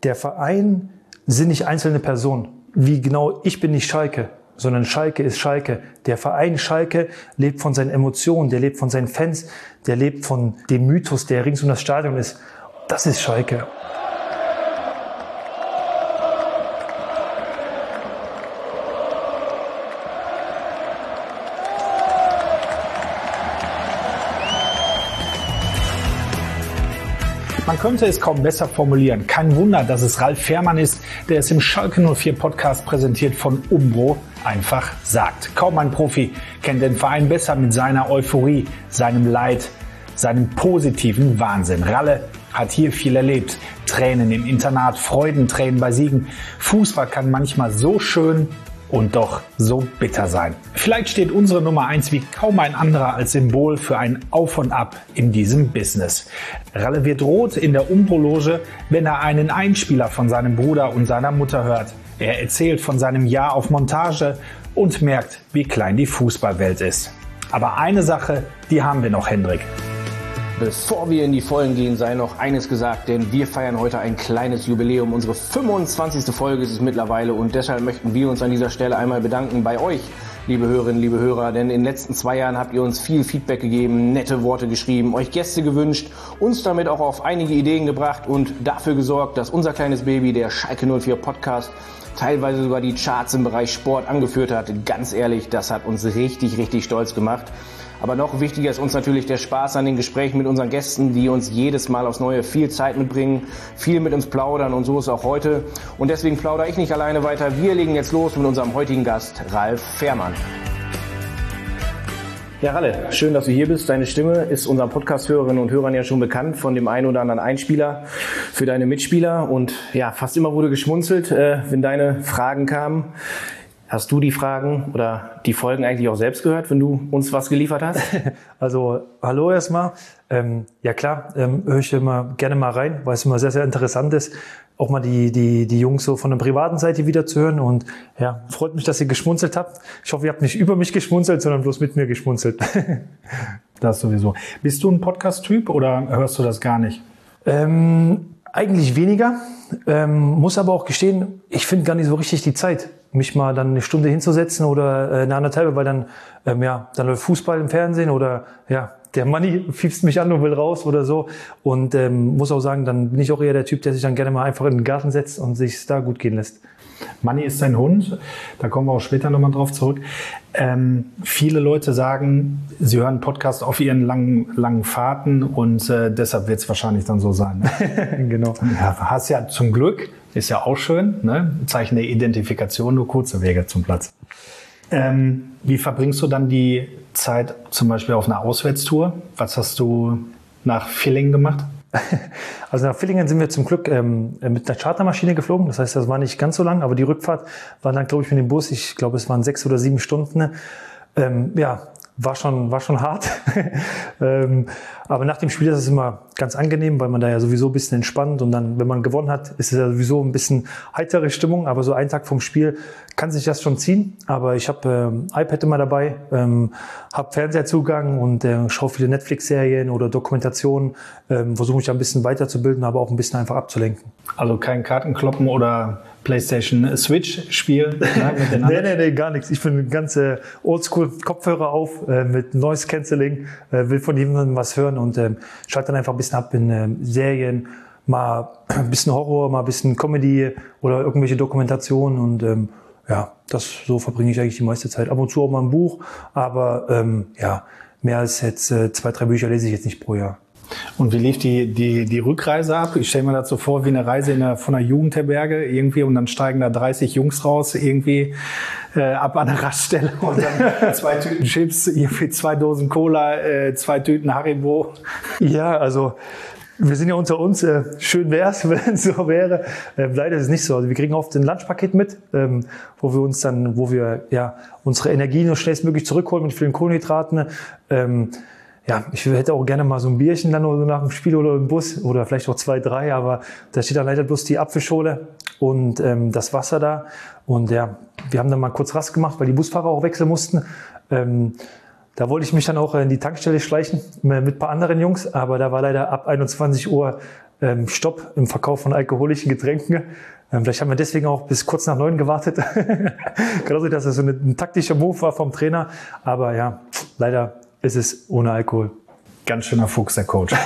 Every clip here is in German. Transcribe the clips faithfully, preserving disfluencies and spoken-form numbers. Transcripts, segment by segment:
der Verein sind nicht einzelne Personen. Wie genau, ich bin nicht Schalke, sondern Schalke ist Schalke. Der Verein Schalke lebt von seinen Emotionen, der lebt von seinen Fans, der lebt von dem Mythos, der rings um das Stadion ist. Das ist Schalke. Man könnte es kaum besser formulieren. Kein Wunder, dass es Ralf Fährmann ist, der es im Schalke null vier Podcast präsentiert von Umbro einfach sagt. Kaum ein Profi kennt den Verein besser mit seiner Euphorie, seinem Leid, seinem positiven Wahnsinn. Ralle hat hier viel erlebt. Tränen im Internat, Freudentränen bei Siegen. Fußball kann manchmal so schön und doch so bitter sein. Vielleicht steht unsere Nummer eins wie kaum ein anderer als Symbol für ein Auf und Ab in diesem Business. Ralle wird rot in der Umbro-Loge, wenn er einen Einspieler von seinem Bruder und seiner Mutter hört. Er erzählt von seinem Jahr auf Montage und merkt, wie klein die Fußballwelt ist. Aber eine Sache, die haben wir noch, Hendrik. Bevor wir in die Vollen gehen, sei noch eines gesagt, denn wir feiern heute ein kleines Jubiläum. Unsere fünfundzwanzigste Folge ist es mittlerweile und deshalb möchten wir uns an dieser Stelle einmal bedanken bei euch, liebe Hörerinnen, liebe Hörer, denn in den letzten zwei Jahren habt ihr uns viel Feedback gegeben, nette Worte geschrieben, euch Gäste gewünscht, uns damit auch auf einige Ideen gebracht und dafür gesorgt, dass unser kleines Baby, der Schalke null vier Podcast, teilweise sogar die Charts im Bereich Sport angeführt hat. Ganz ehrlich, das hat uns richtig, richtig stolz gemacht. Aber noch wichtiger ist uns natürlich der Spaß an den Gesprächen mit unseren Gästen, die uns jedes Mal aufs Neue viel Zeit mitbringen, viel mit uns plaudern und so ist auch heute. Und deswegen plaudere ich nicht alleine weiter. Wir legen jetzt los mit unserem heutigen Gast, Ralf Fährmann. Ja, Ralle, schön, dass du hier bist. Deine Stimme ist unseren Podcast-Hörerinnen und Hörern ja schon bekannt von dem einen oder anderen Einspieler für deine Mitspieler. Und ja, fast immer wurde geschmunzelt, äh, wenn deine Fragen kamen. Hast du die Fragen oder die Folgen eigentlich auch selbst gehört, wenn du uns was geliefert hast? Also, hallo erstmal. Ähm, ja klar, ähm, höre ich immer gerne mal rein, weil es immer sehr, sehr interessant ist, auch mal die, die, die Jungs so von der privaten Seite wieder zu hören. Und ja, freut mich, dass ihr geschmunzelt habt. Ich hoffe, ihr habt nicht über mich geschmunzelt, sondern bloß mit mir geschmunzelt. Das sowieso. Bist du ein Podcast-Typ oder hörst du das gar nicht? Ähm, eigentlich weniger. Ähm, muss aber auch gestehen, ich finde gar nicht so richtig die Zeit, mich mal dann eine Stunde hinzusetzen oder äh, eine anderthalb, weil dann, ähm, ja, dann läuft Fußball im Fernsehen oder ja, der Manni fiepst mich an und will raus oder so. Und ähm, muss auch sagen, dann bin ich auch eher der Typ, der sich dann gerne mal einfach in den Garten setzt und sich da gut gehen lässt. Manni ist sein Hund, da kommen wir auch später nochmal drauf zurück. Ähm, viele Leute sagen, sie hören Podcast auf ihren langen, langen Fahrten und äh, deshalb wird es wahrscheinlich dann so sein. Ne? Genau. Ja, hast ja zum Glück, ist ja auch schön, ne? Zeichen der Identifikation, nur kurze Wege zum Platz. Ähm, wie verbringst du dann die Zeit zum Beispiel auf einer Auswärtstour? Was hast du nach Villingen gemacht? Also nach Villingen sind wir zum Glück ähm, mit einer Chartermaschine geflogen. Das heißt, das war nicht ganz so lang, aber die Rückfahrt war dann, glaube ich, mit dem Bus. Ich glaube, es waren sechs oder sieben Stunden. Ähm, ja, war schon, war schon hart. ähm, aber nach dem Spiel ist es immer ganz angenehm, weil man da ja sowieso ein bisschen entspannt und dann, wenn man gewonnen hat, ist es ja sowieso ein bisschen heitere Stimmung. Aber so einen Tag vom Spiel kann sich das schon ziehen. Aber ich habe ähm, iPad immer dabei, ähm, habe Fernsehzugang und äh, schaue viele Netflix-Serien oder Dokumentationen, ähm, versuche mich ein bisschen weiterzubilden, aber auch ein bisschen einfach abzulenken. Also kein Kartenkloppen oder PlayStation Switch spielen? nee, nee, nee, gar nichts. Ich bin ganz äh, oldschool, Kopfhörer auf, äh, mit Noise Cancelling, äh, will von jemandem was hören und äh, schalte dann einfach ein bisschen ab in äh, Serien, mal ein bisschen Horror, mal ein bisschen Comedy oder irgendwelche Dokumentationen und ähm, ja, das so verbringe ich eigentlich die meiste Zeit. Ab und zu auch mal ein Buch, aber ähm, ja, mehr als jetzt äh, zwei, drei Bücher lese ich jetzt nicht pro Jahr. Und wie lief die, die, die Rückreise ab? Ich stelle mir das so vor wie eine Reise in der, von einer Jugendherberge irgendwie und dann steigen da dreißig Jungs raus irgendwie äh, ab an der Raststelle und dann zwei Tüten Chips, irgendwie zwei Dosen Cola, äh, zwei Tüten Haribo. Ja, also wir sind ja unter uns, äh, schön wär's, wenn es so wäre. Ähm, leider ist es nicht so. Also wir kriegen oft ein Lunchpaket mit, ähm, wo wir uns dann, wo wir ja unsere Energie nur schnellstmöglich zurückholen mit vielen Kohlenhydraten. Ähm, Ja, ich hätte auch gerne mal so ein Bierchen dann oder so nach dem Spiel oder im Bus oder vielleicht auch zwei, drei, aber da steht dann leider bloß die Apfelschorle und ähm, das Wasser da. Und ja, wir haben dann mal kurz Rast gemacht, weil die Busfahrer auch wechseln mussten. Ähm, da wollte ich mich dann auch in die Tankstelle schleichen mit ein paar anderen Jungs, aber da war leider ab einundzwanzig Uhr ähm, Stopp im Verkauf von alkoholischen Getränken. Ähm, vielleicht haben wir deswegen auch bis kurz nach neun gewartet. Kann auch sein, dass das so eine, ein taktischer Move war vom Trainer. Aber ja, leider ist es ohne Alkohol. Ganz schöner Fuchs, der Coach.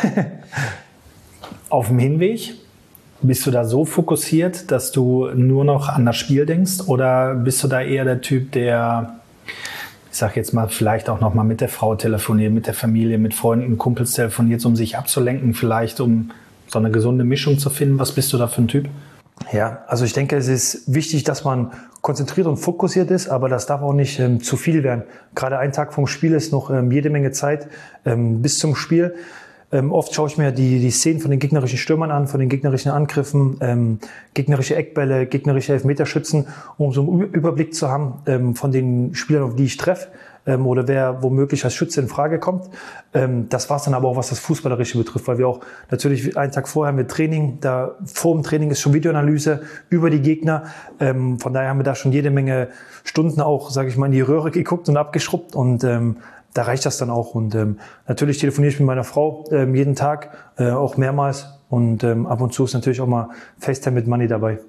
Auf dem Hinweg, bist du da so fokussiert, dass du nur noch an das Spiel denkst? Oder bist du da eher der Typ, der, ich sag jetzt mal, vielleicht auch noch mal mit der Frau telefoniert, mit der Familie, mit Freunden, Kumpels telefoniert, um sich abzulenken, vielleicht um so eine gesunde Mischung zu finden? Was bist du da für ein Typ? Ja, also ich denke, es ist wichtig, dass man konzentriert und fokussiert ist, aber das darf auch nicht ähm, zu viel werden. Gerade ein Tag vom Spiel ist noch ähm, jede Menge Zeit ähm, bis zum Spiel. Ähm, oft schaue ich mir die, die Szenen von den gegnerischen Stürmern an, von den gegnerischen Angriffen, ähm, gegnerische Eckbälle, gegnerische Elfmeterschützen, um so einen Überblick zu haben ähm, von den Spielern, auf die ich treffe ähm, oder wer womöglich als Schütze in Frage kommt. Ähm, das war's dann aber auch, was das Fußballerische betrifft, weil wir auch natürlich einen Tag vorher mit Training, da vor dem Training ist schon Videoanalyse über die Gegner. Ähm, von daher haben wir da schon jede Menge Stunden auch, sage ich mal, in die Röhre geguckt und abgeschrubbt und ähm, da reicht das dann auch. Und ähm, natürlich telefoniere ich mit meiner Frau ähm, jeden Tag, äh, auch mehrmals. Und ähm, ab und zu ist natürlich auch mal FaceTime mit Money dabei.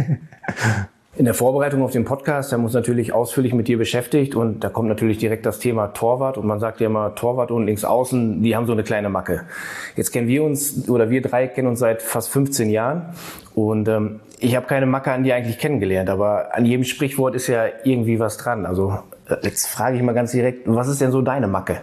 In der Vorbereitung auf den Podcast, da muss natürlich ausführlich mit dir beschäftigt und da kommt natürlich direkt das Thema Torwart und man sagt ja immer, Torwart und Linksaußen, die haben so eine kleine Macke. Jetzt kennen wir uns, oder wir drei kennen uns seit fast fünfzehn Jahren und ähm, ich habe keine Macke an dir eigentlich kennengelernt, aber an jedem Sprichwort ist ja irgendwie was dran. Also jetzt frage ich mal ganz direkt, was ist denn so deine Macke?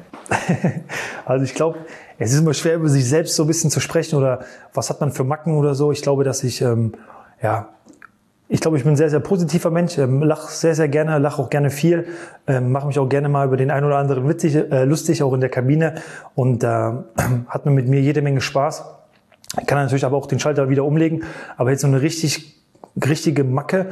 Also ich glaube, es ist immer schwer, über sich selbst so ein bisschen zu sprechen oder was hat man für Macken oder so. Ich glaube, dass ich, ähm, ja, ich glaube, ich bin ein sehr, sehr positiver Mensch, ähm, lache sehr, sehr gerne, lache auch gerne viel, ähm, mache mich auch gerne mal über den einen oder anderen witzig, äh, lustig, auch in der Kabine und da äh, hat man mit mir jede Menge Spaß. Ich kann natürlich aber auch den Schalter wieder umlegen, aber jetzt so eine richtig, richtige Macke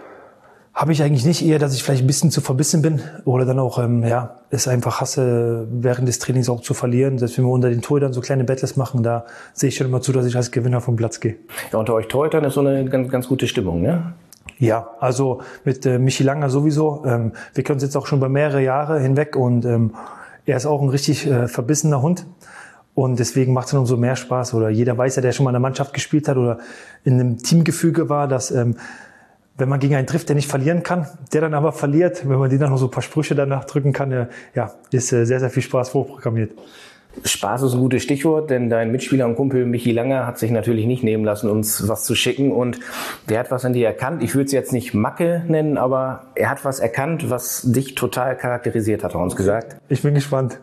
habe ich eigentlich nicht, eher, dass ich vielleicht ein bisschen zu verbissen bin oder dann auch, ähm, ja, es einfach hasse, während des Trainings auch zu verlieren. Selbst wenn wir unter den Torhütern so kleine Battles machen, da sehe ich schon immer zu, dass ich als Gewinner vom Platz gehe. Ja, unter euch Torhütern ist so eine ganz, ganz gute Stimmung, ne? Ja, also mit äh, Michi Langer sowieso. Ähm, wir kennen uns jetzt auch schon über mehrere Jahre hinweg und ähm, er ist auch ein richtig äh, verbissener Hund. Und deswegen macht es dann umso mehr Spaß. Oder jeder weiß ja, der schon mal in der Mannschaft gespielt hat oder in einem Teamgefüge war, dass ähm, wenn man gegen einen trifft, der nicht verlieren kann, der dann aber verliert, wenn man den dann noch so ein paar Sprüche danach drücken kann, äh, ja, ist äh, sehr, sehr viel Spaß vorprogrammiert. Spaß ist ein gutes Stichwort, denn dein Mitspieler und Kumpel Michi Langer hat sich natürlich nicht nehmen lassen, uns was zu schicken und der hat was an dir erkannt. Ich würde es jetzt nicht Macke nennen, aber er hat was erkannt, was dich total charakterisiert, hat er uns gesagt. Ich bin gespannt.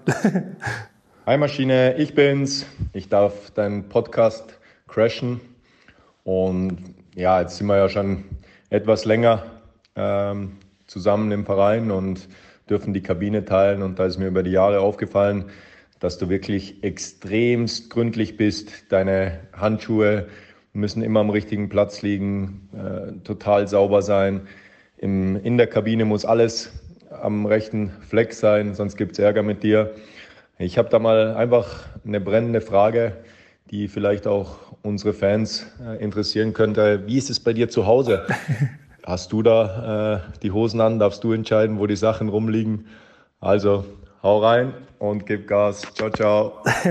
Hi Maschine, ich bin's. Ich darf deinen Podcast crashen und ja, jetzt sind wir ja schon etwas länger ähm, zusammen im Verein und dürfen die Kabine teilen. Und da ist mir über die Jahre aufgefallen, dass du wirklich extremst gründlich bist. Deine Handschuhe müssen immer am richtigen Platz liegen, äh, total sauber sein. Im, in der Kabine muss alles am rechten Fleck sein, sonst gibt's Ärger mit dir. Ich habe da mal einfach eine brennende Frage, die vielleicht auch unsere Fans äh, interessieren könnte. Wie ist es bei dir zu Hause? Hast du da äh, die Hosen an? Darfst du entscheiden, wo die Sachen rumliegen? Also hau rein und gib Gas. Ciao, ciao.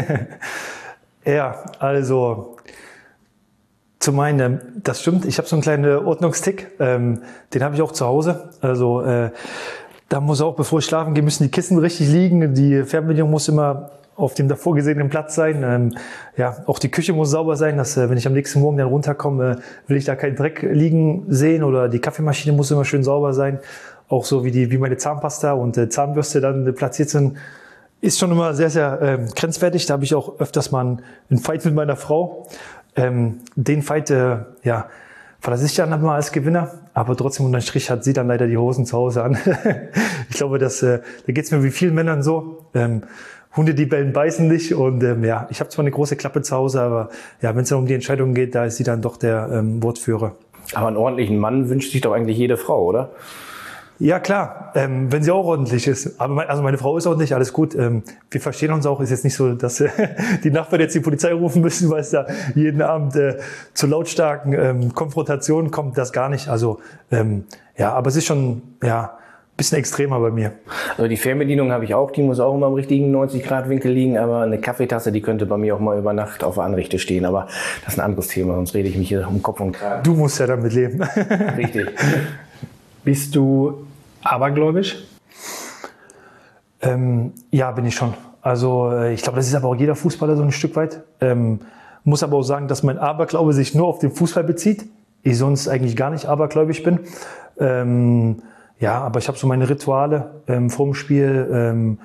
Ja, also zu meinem, das stimmt. Ich habe so einen kleinen Ordnungstick. Ähm, den habe ich auch zu Hause. Also äh, da muss auch, bevor ich schlafen gehe, müssen die Kissen richtig liegen. Die Fernbedienung muss immer auf dem davor gesehenen Platz sein. Ähm, ja, auch die Küche muss sauber sein, dass äh, wenn ich am nächsten Morgen dann runterkomme, äh, will ich da keinen Dreck liegen sehen oder die Kaffeemaschine muss immer schön sauber sein. Auch so wie die, wie meine Zahnpasta und äh, Zahnbürste dann äh, platziert sind, ist schon immer sehr, sehr äh, grenzwertig. Da habe ich auch öfters mal einen, einen Fight mit meiner Frau. Ähm, den Fight, äh, ja, verlasse ich dann mal als Gewinner, aber trotzdem unterm Strich hat sie dann leider die Hosen zu Hause an. Ich glaube, dass, äh, da geht es mir wie vielen Männern so. Ähm, Hunde, die bellen, beißen nicht und ähm, ja, ich habe zwar eine große Klappe zu Hause, aber ja, wenn es dann um die Entscheidung geht, da ist sie dann doch der ähm, Wortführer. Aber einen ordentlichen Mann wünscht sich doch eigentlich jede Frau, oder? Ja, klar, ähm, wenn sie auch ordentlich ist. Aber mein, also meine Frau ist ordentlich, alles gut. Ähm, wir verstehen uns auch. Ist jetzt nicht so, dass äh, die Nachbarn jetzt die Polizei rufen müssen, weil es da jeden Abend äh, zu lautstarken ähm, Konfrontationen kommt. Das gar nicht. Also ähm, ja, aber es ist schon, ja, Bisschen extremer bei mir. Also die Fernbedienung habe ich auch, die muss auch immer im richtigen neunzig Grad Winkel liegen, aber eine Kaffeetasse, die könnte bei mir auch mal über Nacht auf der Anrichte stehen, aber das ist ein anderes Thema, sonst rede ich mich hier um Kopf und Kragen. Du musst ja damit leben. Richtig. Bist du abergläubisch? Ähm, ja, bin ich schon. Also ich glaube, das ist aber auch jeder Fußballer so ein Stück weit. Ähm, muss aber auch sagen, dass mein Aberglaube sich nur auf den Fußball bezieht. Ich sonst eigentlich gar nicht abergläubisch bin. Ähm, Ja, aber ich habe so meine Rituale ähm, vorm Spiel, ähm,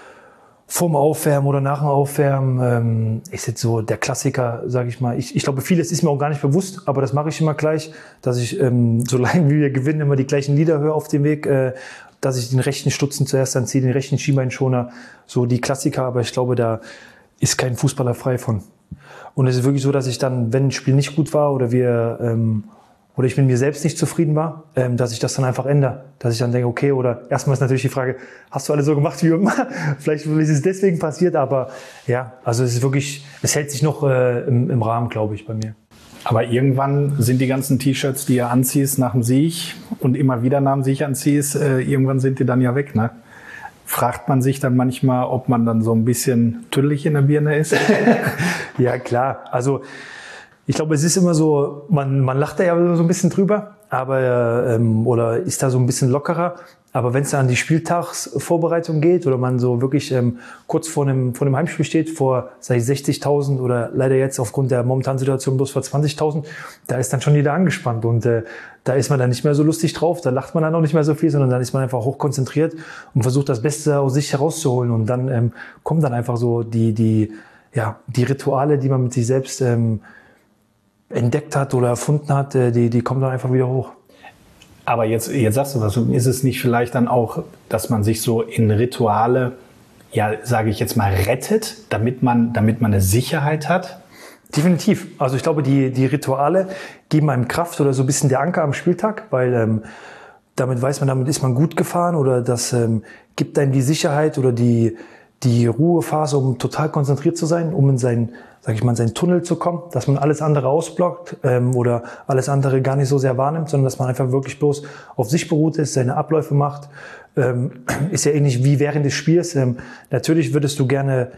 vorm Aufwärmen oder nach dem Aufwärmen. Ähm, ist jetzt so der Klassiker, sage ich mal. Ich, ich glaube, vieles ist mir auch gar nicht bewusst, aber das mache ich immer gleich, dass ich, ähm, solange wir gewinnen, immer die gleichen Lieder höre auf dem Weg, äh, dass ich den rechten Stutzen zuerst anziehe, den rechten Schienbeinschoner, so die Klassiker. Aber ich glaube, da ist kein Fußballer frei von. Und es ist wirklich so, dass ich dann, wenn ein Spiel nicht gut war oder wir ähm, oder ich mit mir selbst nicht zufrieden war, ähm, dass ich das dann einfach ändere. Dass ich dann denke, okay, oder erstmal ist natürlich die Frage, hast du alles so gemacht wie immer? Vielleicht ist es deswegen passiert, aber ja, also es ist wirklich, es hält sich noch äh, im, im Rahmen, glaube ich, bei mir. Aber irgendwann sind die ganzen T-Shirts, die ihr anziehst nach dem Sieg und immer wieder nach dem Sieg anziehst, äh, irgendwann sind die dann ja weg, ne? Fragt man sich dann manchmal, ob man dann so ein bisschen tüdelig in der Birne ist? Ja, klar. Also ich glaube, es ist immer so, man, man lacht da ja so ein bisschen drüber, aber ähm, oder ist da so ein bisschen lockerer. Aber wenn es dann an die Spieltagsvorbereitung geht oder man so wirklich ähm, kurz vor einem, vor einem Heimspiel steht, vor sag ich, sechzigtausend oder leider jetzt aufgrund der momentanen Situation bloß vor zwanzigtausend, da ist dann schon jeder angespannt und äh, da ist man dann nicht mehr so lustig drauf, da lacht man dann auch nicht mehr so viel, sondern dann ist man einfach hochkonzentriert und versucht das Beste aus sich herauszuholen und dann ähm, kommen dann einfach so die, die, ja, die Rituale, die man mit sich selbst ähm, entdeckt hat oder erfunden hat, die, die kommen dann einfach wieder hoch. Aber jetzt, jetzt sagst du was, ist es nicht vielleicht dann auch, dass man sich so in Rituale, ja, sage ich jetzt mal, rettet, damit man, damit man eine Sicherheit hat? Definitiv. Also ich glaube, die, die Rituale geben einem Kraft oder so ein bisschen der Anker am Spieltag, weil ähm, damit weiß man, damit ist man gut gefahren oder das ähm, gibt einem die Sicherheit oder die, die Ruhephase, um total konzentriert zu sein, um in seinen, sag ich mal, in seinen Tunnel zu kommen, dass man alles andere ausblockt ähm, oder alles andere gar nicht so sehr wahrnimmt, sondern dass man einfach wirklich bloß auf sich beruht ist, seine Abläufe macht. Ähm, ist ja ähnlich wie während des Spiels. Ähm, natürlich würdest du gerne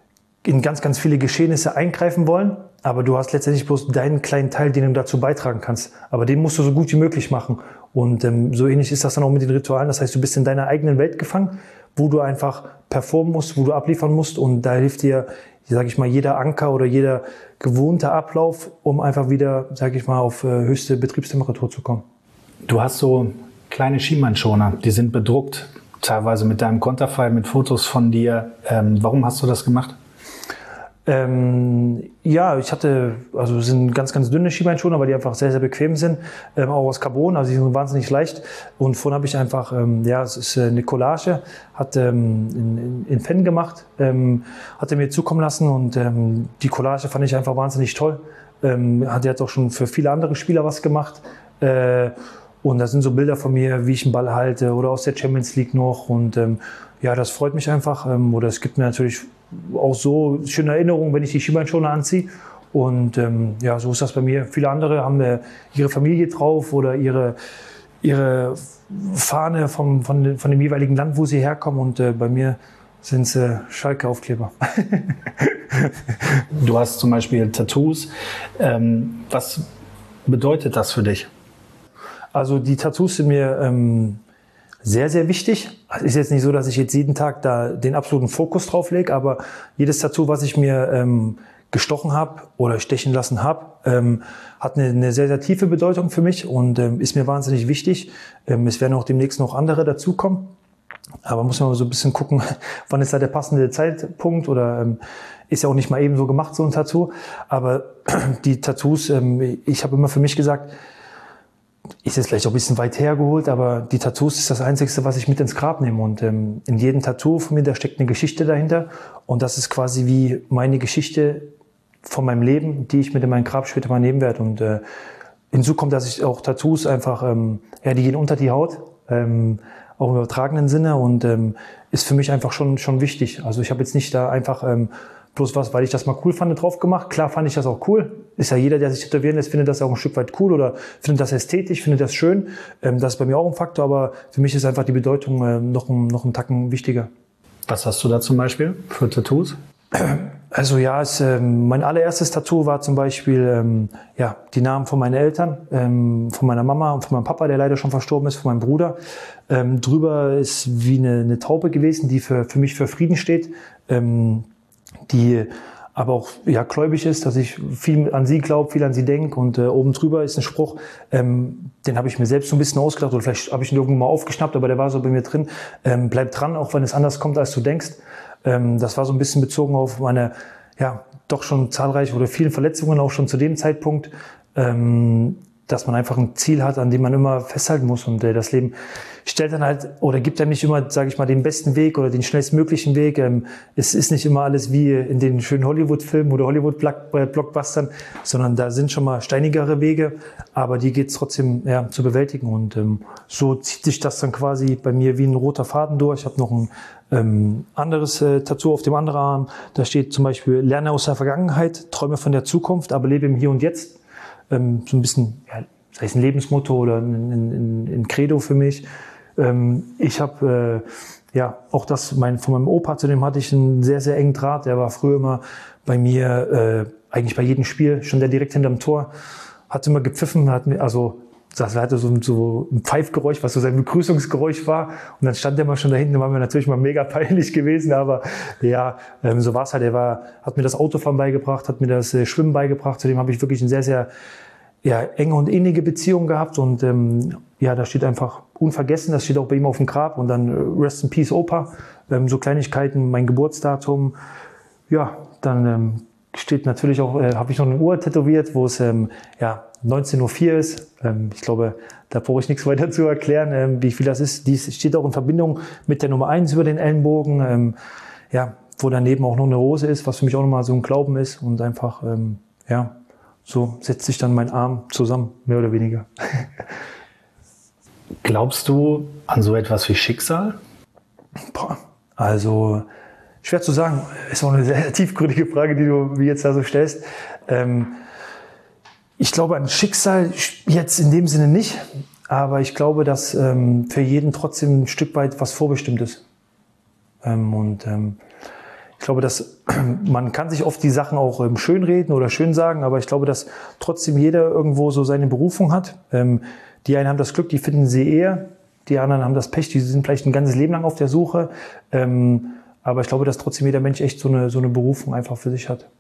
in ganz, ganz viele Geschehnisse eingreifen wollen, aber du hast letztendlich bloß deinen kleinen Teil, den du dazu beitragen kannst. Aber den musst du so gut wie möglich machen. Und ähm, so ähnlich ist das dann auch mit den Ritualen. Das heißt, du bist in deiner eigenen Welt gefangen, wo du einfach performen musst, wo du abliefern musst. Und da hilft dir, sage ich mal, jeder Anker oder jeder gewohnte Ablauf, um einfach wieder, sage ich mal, auf äh, höchste Betriebstemperatur zu kommen. Du hast so kleine Schienbeinschoner, die sind bedruckt, teilweise mit deinem Konterfei, mit Fotos von dir. Ähm, warum hast du das gemacht? Ähm, ja, ich hatte, also es sind ganz, ganz dünne Schienbeinschoner, weil die einfach sehr, sehr bequem sind, ähm, auch aus Carbon, also die sind wahnsinnig leicht. Und vorhin habe ich einfach, ähm, ja, es ist eine Collage, hat ähm, in, in Fan gemacht, ähm, hat er mir zukommen lassen und ähm, die Collage fand ich einfach wahnsinnig toll. Ähm, hat jetzt auch schon für viele andere Spieler was gemacht. Äh, und da sind so Bilder von mir, wie ich einen Ball halte oder aus der Champions League noch. Und ähm, ja, das freut mich einfach. Ähm, oder es gibt mir natürlich auch so schöne Erinnerungen, wenn ich die Schienbeinschoner anziehe. Und ähm, ja, so ist das bei mir. Viele andere haben äh, ihre Familie drauf oder ihre, ihre Fahne vom, von, de, von dem jeweiligen Land, wo sie herkommen. Und äh, bei mir sind es äh, Schalke-Aufkleber. Du hast zum Beispiel Tattoos. Ähm, was bedeutet das für dich? Also die Tattoos sind mir ähm, sehr, sehr wichtig. Es ist jetzt nicht so, dass ich jetzt jeden Tag da den absoluten Fokus drauf lege, aber jedes Tattoo, was ich mir ähm, gestochen habe oder stechen lassen habe, ähm, hat eine, eine sehr, sehr tiefe Bedeutung für mich und ähm, ist mir wahnsinnig wichtig. Ähm, es werden auch demnächst noch andere dazukommen, aber muss man mal so ein bisschen gucken, wann ist da der passende Zeitpunkt oder ähm, ist ja auch nicht mal eben so gemacht, so ein Tattoo. Aber die Tattoos, ähm, ich habe immer für mich gesagt, ist jetzt vielleicht auch ein bisschen weit hergeholt, aber die Tattoos ist das Einzige, was ich mit ins Grab nehme. Und ähm, in jedem Tattoo von mir, da steckt eine Geschichte dahinter. Und das ist quasi wie meine Geschichte von meinem Leben, die ich mit in mein Grab später mal nehmen werde. Und äh, hinzu kommt, dass ich auch Tattoos einfach, ähm, ja, die gehen unter die Haut, ähm, auch im übertragenen Sinne und ähm, ist für mich einfach schon schon wichtig. Also ich habe jetzt nicht da einfach ähm, bloß was, weil ich das mal cool fand, drauf gemacht. Klar fand ich das auch cool. Ist ja jeder, der sich tätowieren lässt, findet das auch ein Stück weit cool oder findet das ästhetisch, findet das schön. Ähm, das ist bei mir auch ein Faktor, aber für mich ist einfach die Bedeutung äh, noch, ein, noch einen Tacken wichtiger. Was hast du da zum Beispiel für Tattoos? Also ja, es, ähm, mein allererstes Tattoo war zum Beispiel ähm, ja, die Namen von meinen Eltern, ähm, von meiner Mama und von meinem Papa, der leider schon verstorben ist, von meinem Bruder. Ähm, drüber ist wie eine, eine Taube gewesen, die für, für mich für Frieden steht, ähm, die aber auch ja, gläubig ist, dass ich viel an sie glaube, viel an sie denke. Und äh, oben drüber ist ein Spruch, ähm, den habe ich mir selbst so ein bisschen ausgedacht oder vielleicht habe ich ihn irgendwann mal aufgeschnappt, aber der war so bei mir drin. Ähm, bleib dran, auch wenn es anders kommt, als du denkst. Ähm, das war so ein bisschen bezogen auf meine, ja, doch schon zahlreiche oder vielen Verletzungen, auch schon zu dem Zeitpunkt, ähm, dass man einfach ein Ziel hat, an dem man immer festhalten muss. Und äh, das Leben stellt dann halt oder gibt einem nicht immer, sage ich mal, den besten Weg oder den schnellstmöglichen Weg. Ähm, es ist nicht immer alles wie in den schönen Hollywood-Filmen oder Hollywood-Blockbustern, sondern da sind schon mal steinigere Wege, aber die geht es trotzdem ja, zu bewältigen. Und ähm, so zieht sich das dann quasi bei mir wie ein roter Faden durch. Ich habe noch ein ähm, anderes äh, Tattoo auf dem anderen Arm. Da steht zum Beispiel: Lerne aus der Vergangenheit, träume von der Zukunft, aber lebe im Hier und Jetzt. Ähm, so ein bisschen, ja, sei es ein Lebensmotto oder ein, ein, ein Credo für mich. Ähm, ich habe äh, ja auch das mein, von meinem Opa, zu dem hatte ich einen sehr, sehr engen Draht. Der war früher immer bei mir, äh, eigentlich bei jedem Spiel, schon der direkt hinterm Tor, hat immer gepfiffen, hat mir, also das hatte so, so ein Pfeifgeräusch, was so sein Begrüßungsgeräusch war. Und dann stand der mal schon da hinten, war mir natürlich mal mega peinlich gewesen, aber ja, ähm, so war es halt. Er war, hat mir das Autofahren beigebracht, hat mir das äh, Schwimmen beigebracht. Zudem habe ich wirklich eine sehr, sehr ja, enge und innige Beziehung gehabt. Und ähm, ja, da steht einfach unvergessen, das steht auch bei ihm auf dem Grab. Und dann äh, Rest in Peace Opa, ähm, so Kleinigkeiten, mein Geburtsdatum. Ja, dann ähm, steht natürlich auch, äh, habe ich noch eine Uhr tätowiert, wo es ähm, ja, neunzehn Uhr vier ist. Ähm, ich glaube, da brauche ich nichts weiter zu erklären, ähm, wie viel das ist. Dies steht auch in Verbindung mit der Nummer eins über den Ellenbogen, ähm, ja, wo daneben auch noch eine Rose ist, was für mich auch nochmal so ein Glauben ist. Und einfach, ähm, ja, so setzt sich dann mein Arm zusammen, mehr oder weniger. Glaubst du an so etwas wie Schicksal? Boah, also schwer zu sagen. Ist auch eine sehr tiefgründige Frage, die du mir jetzt da so stellst. Ähm, ich glaube an Schicksal jetzt in dem Sinne nicht, aber ich glaube, dass ähm, für jeden trotzdem ein Stück weit was vorbestimmt ist. Ähm, und ähm, ich glaube, dass man kann sich oft die Sachen auch ähm, schönreden oder schön sagen, aber ich glaube, dass trotzdem jeder irgendwo so seine Berufung hat. Ähm, die einen haben das Glück, die finden sie eher, die anderen haben das Pech, die sind vielleicht ein ganzes Leben lang auf der Suche. Ähm, aber ich glaube, dass trotzdem jeder Mensch echt so eine, so eine Berufung einfach für sich hat.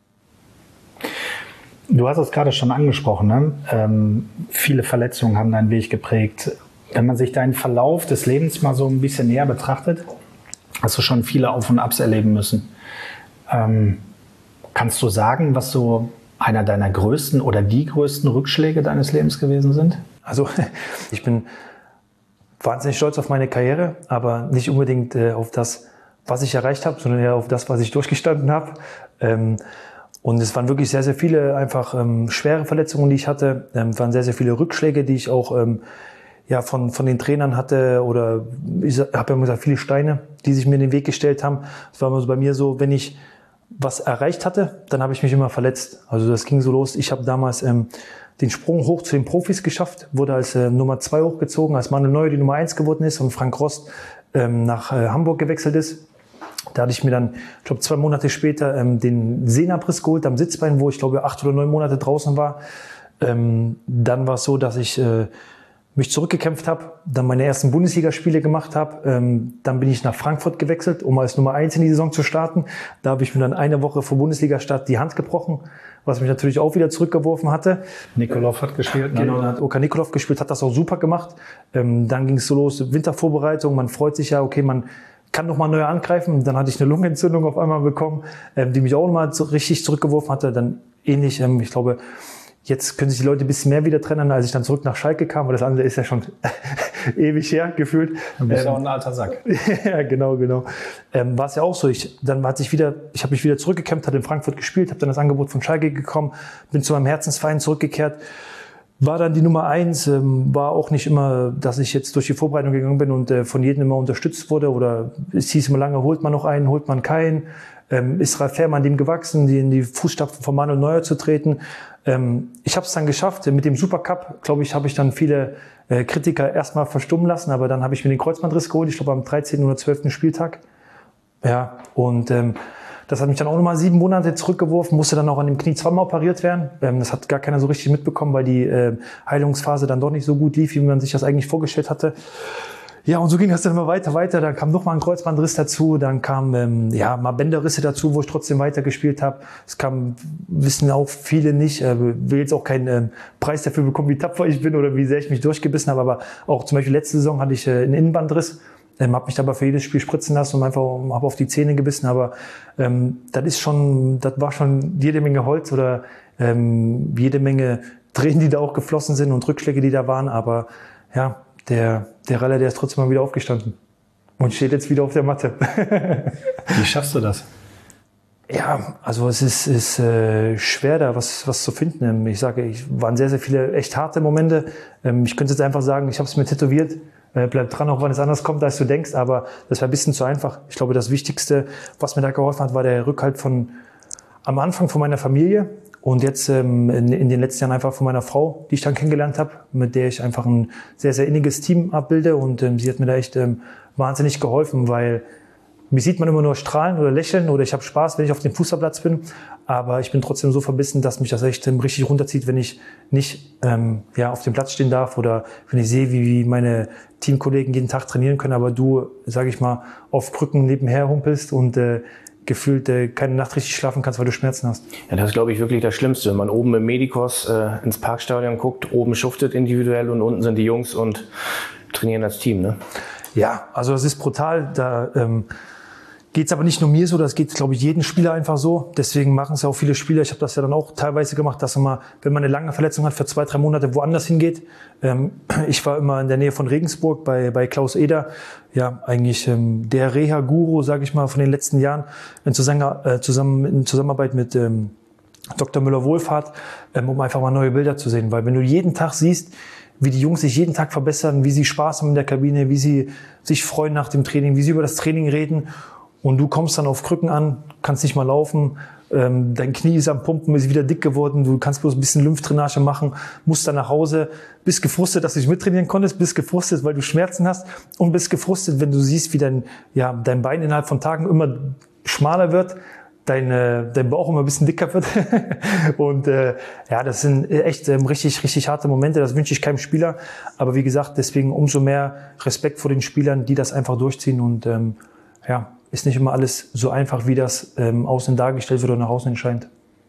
Du hast es gerade schon angesprochen, ne? Ähm, viele Verletzungen haben deinen Weg geprägt. Wenn man sich deinen Verlauf des Lebens mal so ein bisschen näher betrachtet, hast du schon viele Auf- und Abs erleben müssen. Ähm, kannst du sagen, was so einer deiner größten oder die größten Rückschläge deines Lebens gewesen sind? Also ich bin wahnsinnig stolz auf meine Karriere, aber nicht unbedingt äh, auf das, was ich erreicht habe, sondern eher auf das, was ich durchgestanden habe. Ähm, und es waren wirklich sehr, sehr viele einfach ähm, schwere Verletzungen, die ich hatte. Ähm, es waren sehr, sehr viele Rückschläge, die ich auch ähm, ja, von, von den Trainern hatte, oder ich habe ja immer gesagt, viele Steine, die sich mir in den Weg gestellt haben. Es war immer so bei mir so, wenn ich was erreicht hatte, dann habe ich mich immer verletzt. Also das ging so los. Ich habe damals ähm, den Sprung hoch zu den Profis geschafft, wurde als äh, Nummer zwei hochgezogen, als Manuel Neuer die Nummer eins geworden ist und Frank Rost ähm, nach äh, Hamburg gewechselt ist. Da hatte ich mir dann, ich glaube, zwei Monate später ähm, den Sehnenabriss geholt am Sitzbein, wo ich glaube acht oder neun Monate draußen war. Ähm, dann war es so, dass ich äh, mich zurückgekämpft habe, dann meine ersten Bundesligaspiele gemacht habe. Ähm, dann bin ich nach Frankfurt gewechselt, um als Nummer eins in die Saison zu starten. Da habe ich mir dann eine Woche vor Bundesliga-Start die Hand gebrochen, was mich natürlich auch wieder zurückgeworfen hatte. Nikolov hat gespielt. Ne? Genau, dann hat Oka Nikolov gespielt, hat das auch super gemacht. Ähm, dann ging es so los, Wintervorbereitung, man freut sich ja, okay, man kann noch mal neu angreifen. Dann hatte ich eine Lungenentzündung auf einmal bekommen, ähm, die mich auch noch mal so richtig zurückgeworfen hatte. Dann ähnlich, ähm, ich glaube, jetzt können sich die Leute ein bisschen mehr wieder trennen, als ich dann zurück nach Schalke kam, weil das andere ist ja schon ewig her, gefühlt. Du bist ja ähm, auch ein alter Sack. Ja, genau, genau. Ähm, war es ja auch so. Ich, dann hat sich wieder, ich habe mich wieder zurückgekämpft, hatte in Frankfurt gespielt, habe dann das Angebot von Schalke gekommen, bin zu meinem Herzensverein zurückgekehrt, war dann die Nummer eins, ähm, war auch nicht immer, dass ich jetzt durch die Vorbereitung gegangen bin und äh, von jedem immer unterstützt wurde, oder es hieß immer lange, holt man noch einen, holt man keinen. Ähm, ist Ralf Fährmann dem gewachsen, die in die Fußstapfen von Manuel Neuer zu treten. Ähm, ich habe es dann geschafft. Mit dem Supercup, glaube ich, habe ich dann viele äh, Kritiker erstmal verstummen lassen, aber dann habe ich mir den Kreuzbandriss geholt, ich glaube am dreizehnten oder zwölften Spieltag. Ja, und ähm, das hat mich dann auch nochmal sieben Monate zurückgeworfen, musste dann auch an dem Knie zweimal operiert werden. Ähm, das hat gar keiner so richtig mitbekommen, weil die äh, Heilungsphase dann doch nicht so gut lief, wie man sich das eigentlich vorgestellt hatte. Ja, und so ging das dann immer weiter, weiter. Dann kam nochmal ein Kreuzbandriss dazu, dann kam ähm, ja mal Bänderrisse dazu, wo ich trotzdem weiter gespielt habe. Es kam, wissen auch viele nicht, äh, will jetzt auch keinen äh, Preis dafür bekommen, wie tapfer ich bin oder wie sehr ich mich durchgebissen habe. Aber auch zum Beispiel letzte Saison hatte ich äh, einen Innenbandriss. Ähm, habe mich dabei für jedes Spiel spritzen lassen und einfach habe auf die Zähne gebissen, aber ähm, das ist schon, das war schon jede Menge Holz oder ähm, jede Menge Tränen, die da auch geflossen sind und Rückschläge, die da waren, aber ja, der der Raller, der ist trotzdem mal wieder aufgestanden und steht jetzt wieder auf der Matte. Wie schaffst du das? Ja, also es ist, ist äh, schwer da was was zu finden. Ich sage, es waren sehr sehr viele echt harte Momente. Ähm, ich könnte jetzt einfach sagen, ich habe es mir tätowiert. Bleib dran, auch wenn es anders kommt, als du denkst, aber das war ein bisschen zu einfach. Ich glaube, das Wichtigste, was mir da geholfen hat, war der Rückhalt von am Anfang von meiner Familie und jetzt ähm, in, in den letzten Jahren einfach von meiner Frau, die ich dann kennengelernt habe, mit der ich einfach ein sehr, sehr inniges Team abbilde und ähm, sie hat mir da echt ähm, wahnsinnig geholfen, weil mich sieht man immer nur strahlen oder lächeln oder ich habe Spaß, wenn ich auf dem Fußballplatz bin, aber ich bin trotzdem so verbissen, dass mich das echt ähm, richtig runterzieht, wenn ich nicht ähm, ja, auf dem Platz stehen darf oder wenn ich sehe, wie, wie meine Teamkollegen jeden Tag trainieren können, aber du, sage ich mal, auf Krücken nebenher humpelst und äh, gefühlt äh, keine Nacht richtig schlafen kannst, weil du Schmerzen hast. Ja, das ist, glaube ich, wirklich das Schlimmste. Wenn man oben im Medikos äh, ins Parkstadion guckt, oben schuftet individuell und unten sind die Jungs und trainieren als Team, ne? Ja, also das ist brutal. Da ähm, geht es aber nicht nur mir so, das geht, glaube ich, jedem Spieler einfach so. Deswegen machen es ja auch viele Spieler. Ich habe das ja dann auch teilweise gemacht, dass man, wenn man eine lange Verletzung hat, für zwei, drei Monate woanders hingeht. Ähm, ich war immer in der Nähe von Regensburg bei, bei Klaus Eder. Ja, eigentlich ähm, der Reha-Guru, sage ich mal, von den letzten Jahren in, Zusammen äh, zusammen, in Zusammenarbeit mit ähm, Doktor Müller-Wohlfahrt, ähm, um einfach mal neue Bilder zu sehen. Weil wenn du jeden Tag siehst, wie die Jungs sich jeden Tag verbessern, wie sie Spaß haben in der Kabine, wie sie sich freuen nach dem Training, wie sie über das Training reden, und du kommst dann auf Krücken an, kannst nicht mal laufen, ähm, dein Knie ist am Pumpen, ist wieder dick geworden, du kannst bloß ein bisschen Lymphdrainage machen, musst dann nach Hause, bist gefrustet, dass du nicht mittrainieren konntest, bist gefrustet, weil du Schmerzen hast und bist gefrustet, wenn du siehst, wie dein, ja, dein Bein innerhalb von Tagen immer schmaler wird, dein, äh, dein Bauch immer ein bisschen dicker wird. Und äh, ja, das sind echt ähm, richtig, richtig harte Momente, das wünsche ich keinem Spieler. Aber wie gesagt, deswegen umso mehr Respekt vor den Spielern, die das einfach durchziehen und ähm, ja, ist nicht immer alles so einfach, wie das ähm, außen dargestellt wird oder nach außen scheint.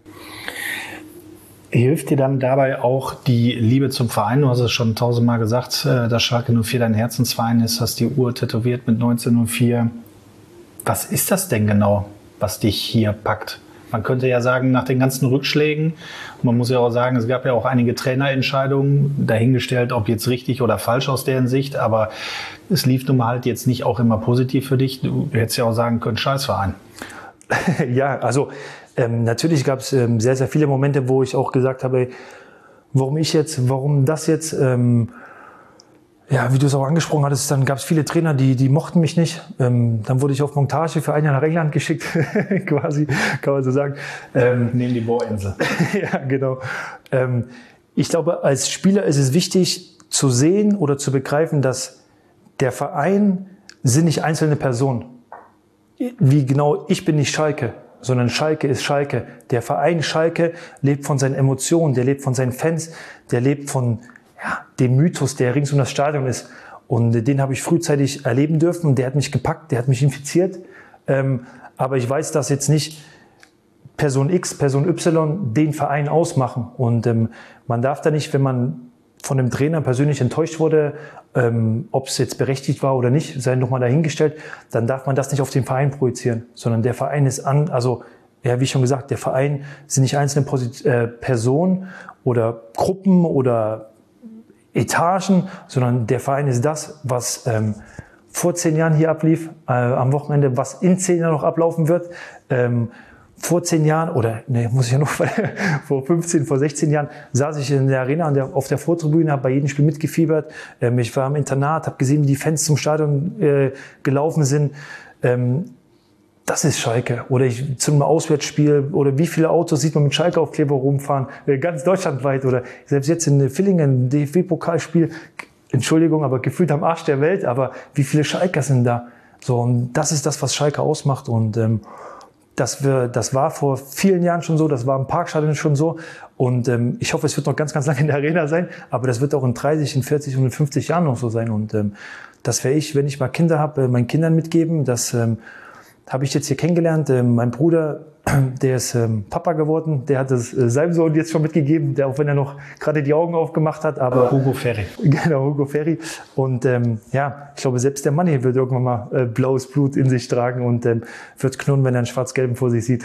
Hilft dir dann dabei auch die Liebe zum Verein? Du hast es schon tausendmal gesagt, dass Schalke null vier dein Herzensverein ist, hast die Uhr tätowiert mit neunzehn null vier. Was ist das denn genau, was dich hier packt? Man könnte ja sagen, nach den ganzen Rückschlägen, man muss ja auch sagen, es gab ja auch einige Trainerentscheidungen, dahingestellt, ob jetzt richtig oder falsch aus deren Sicht, aber es lief nun mal halt jetzt nicht auch immer positiv für dich. Du hättest ja auch sagen können, Scheißverein. Ja, also ähm, natürlich gab es ähm, sehr, sehr viele Momente, wo ich auch gesagt habe, warum ich jetzt, warum das jetzt, ähm, ja, wie du es auch angesprochen hattest, dann gab es viele Trainer, die die mochten mich nicht. Ähm, dann wurde ich auf Montage für ein Jahr nach England geschickt, quasi, kann man so sagen. Ähm, Neben die Bohrinsel. Ja, genau. Ähm, ich glaube, als Spieler ist es wichtig zu sehen oder zu begreifen, dass der Verein sind nicht einzelne Personen. Wie genau, ich bin nicht Schalke, sondern Schalke ist Schalke. Der Verein Schalke lebt von seinen Emotionen, der lebt von seinen Fans, der lebt von ja, dem Mythos, der rings um das Stadion ist. Und den habe ich frühzeitig erleben dürfen. Der hat mich gepackt, der hat mich infiziert. Ähm, aber ich weiß, dass jetzt nicht Person X, Person Y den Verein ausmachen. Und ähm, man darf da nicht, wenn man von dem Trainer persönlich enttäuscht wurde, ähm, ob es jetzt berechtigt war oder nicht, sei nochmal dahingestellt, dann darf man das nicht auf den Verein projizieren, sondern der Verein ist an, also ja, wie schon gesagt, der Verein sind nicht einzelne Posit- äh, Personen oder Gruppen oder Etagen, sondern der Verein ist das, was ähm, vor zehn Jahren hier ablief, äh, am Wochenende, was in zehn Jahren noch ablaufen wird. Ähm, vor zehn Jahren, oder ne, muss ich ja noch, vor fünfzehn, vor sechzehn Jahren saß ich in der Arena an der, auf der Vortribüne, habe bei jedem Spiel mitgefiebert. Ähm, ich war im Internat, habe gesehen, wie die Fans zum Stadion äh, gelaufen sind. Ähm, das ist Schalke. Oder ich zu einem Auswärtsspiel, oder wie viele Autos sieht man mit Schalke-Aufkleber rumfahren, ganz deutschlandweit, oder selbst jetzt in Villingen, D F B-Pokalspiel, Entschuldigung, aber gefühlt am Arsch der Welt, aber wie viele Schalker sind da? So, und das ist das, was Schalke ausmacht, und ähm, das, wir, das war vor vielen Jahren schon so, das war im Parkstadion schon so, und ähm, ich hoffe, es wird noch ganz, ganz lange in der Arena sein, aber das wird auch in dreißig, in vierzig und in fünfzig Jahren noch so sein, und ähm, das werde ich, wenn ich mal Kinder habe, äh, meinen Kindern mitgeben. Das ähm, habe ich jetzt hier kennengelernt. Ähm, mein Bruder, der ist ähm, Papa geworden, der hat es äh, seinem Sohn jetzt schon mitgegeben, der, auch wenn er noch gerade die Augen aufgemacht hat. Aber Hugo Ferry. Genau, Hugo Ferry. Und ähm, ja, ich glaube, selbst der Mann hier wird irgendwann mal äh, blaues Blut in sich tragen und ähm, wird knurren, wenn er einen Schwarz-Gelben vor sich sieht.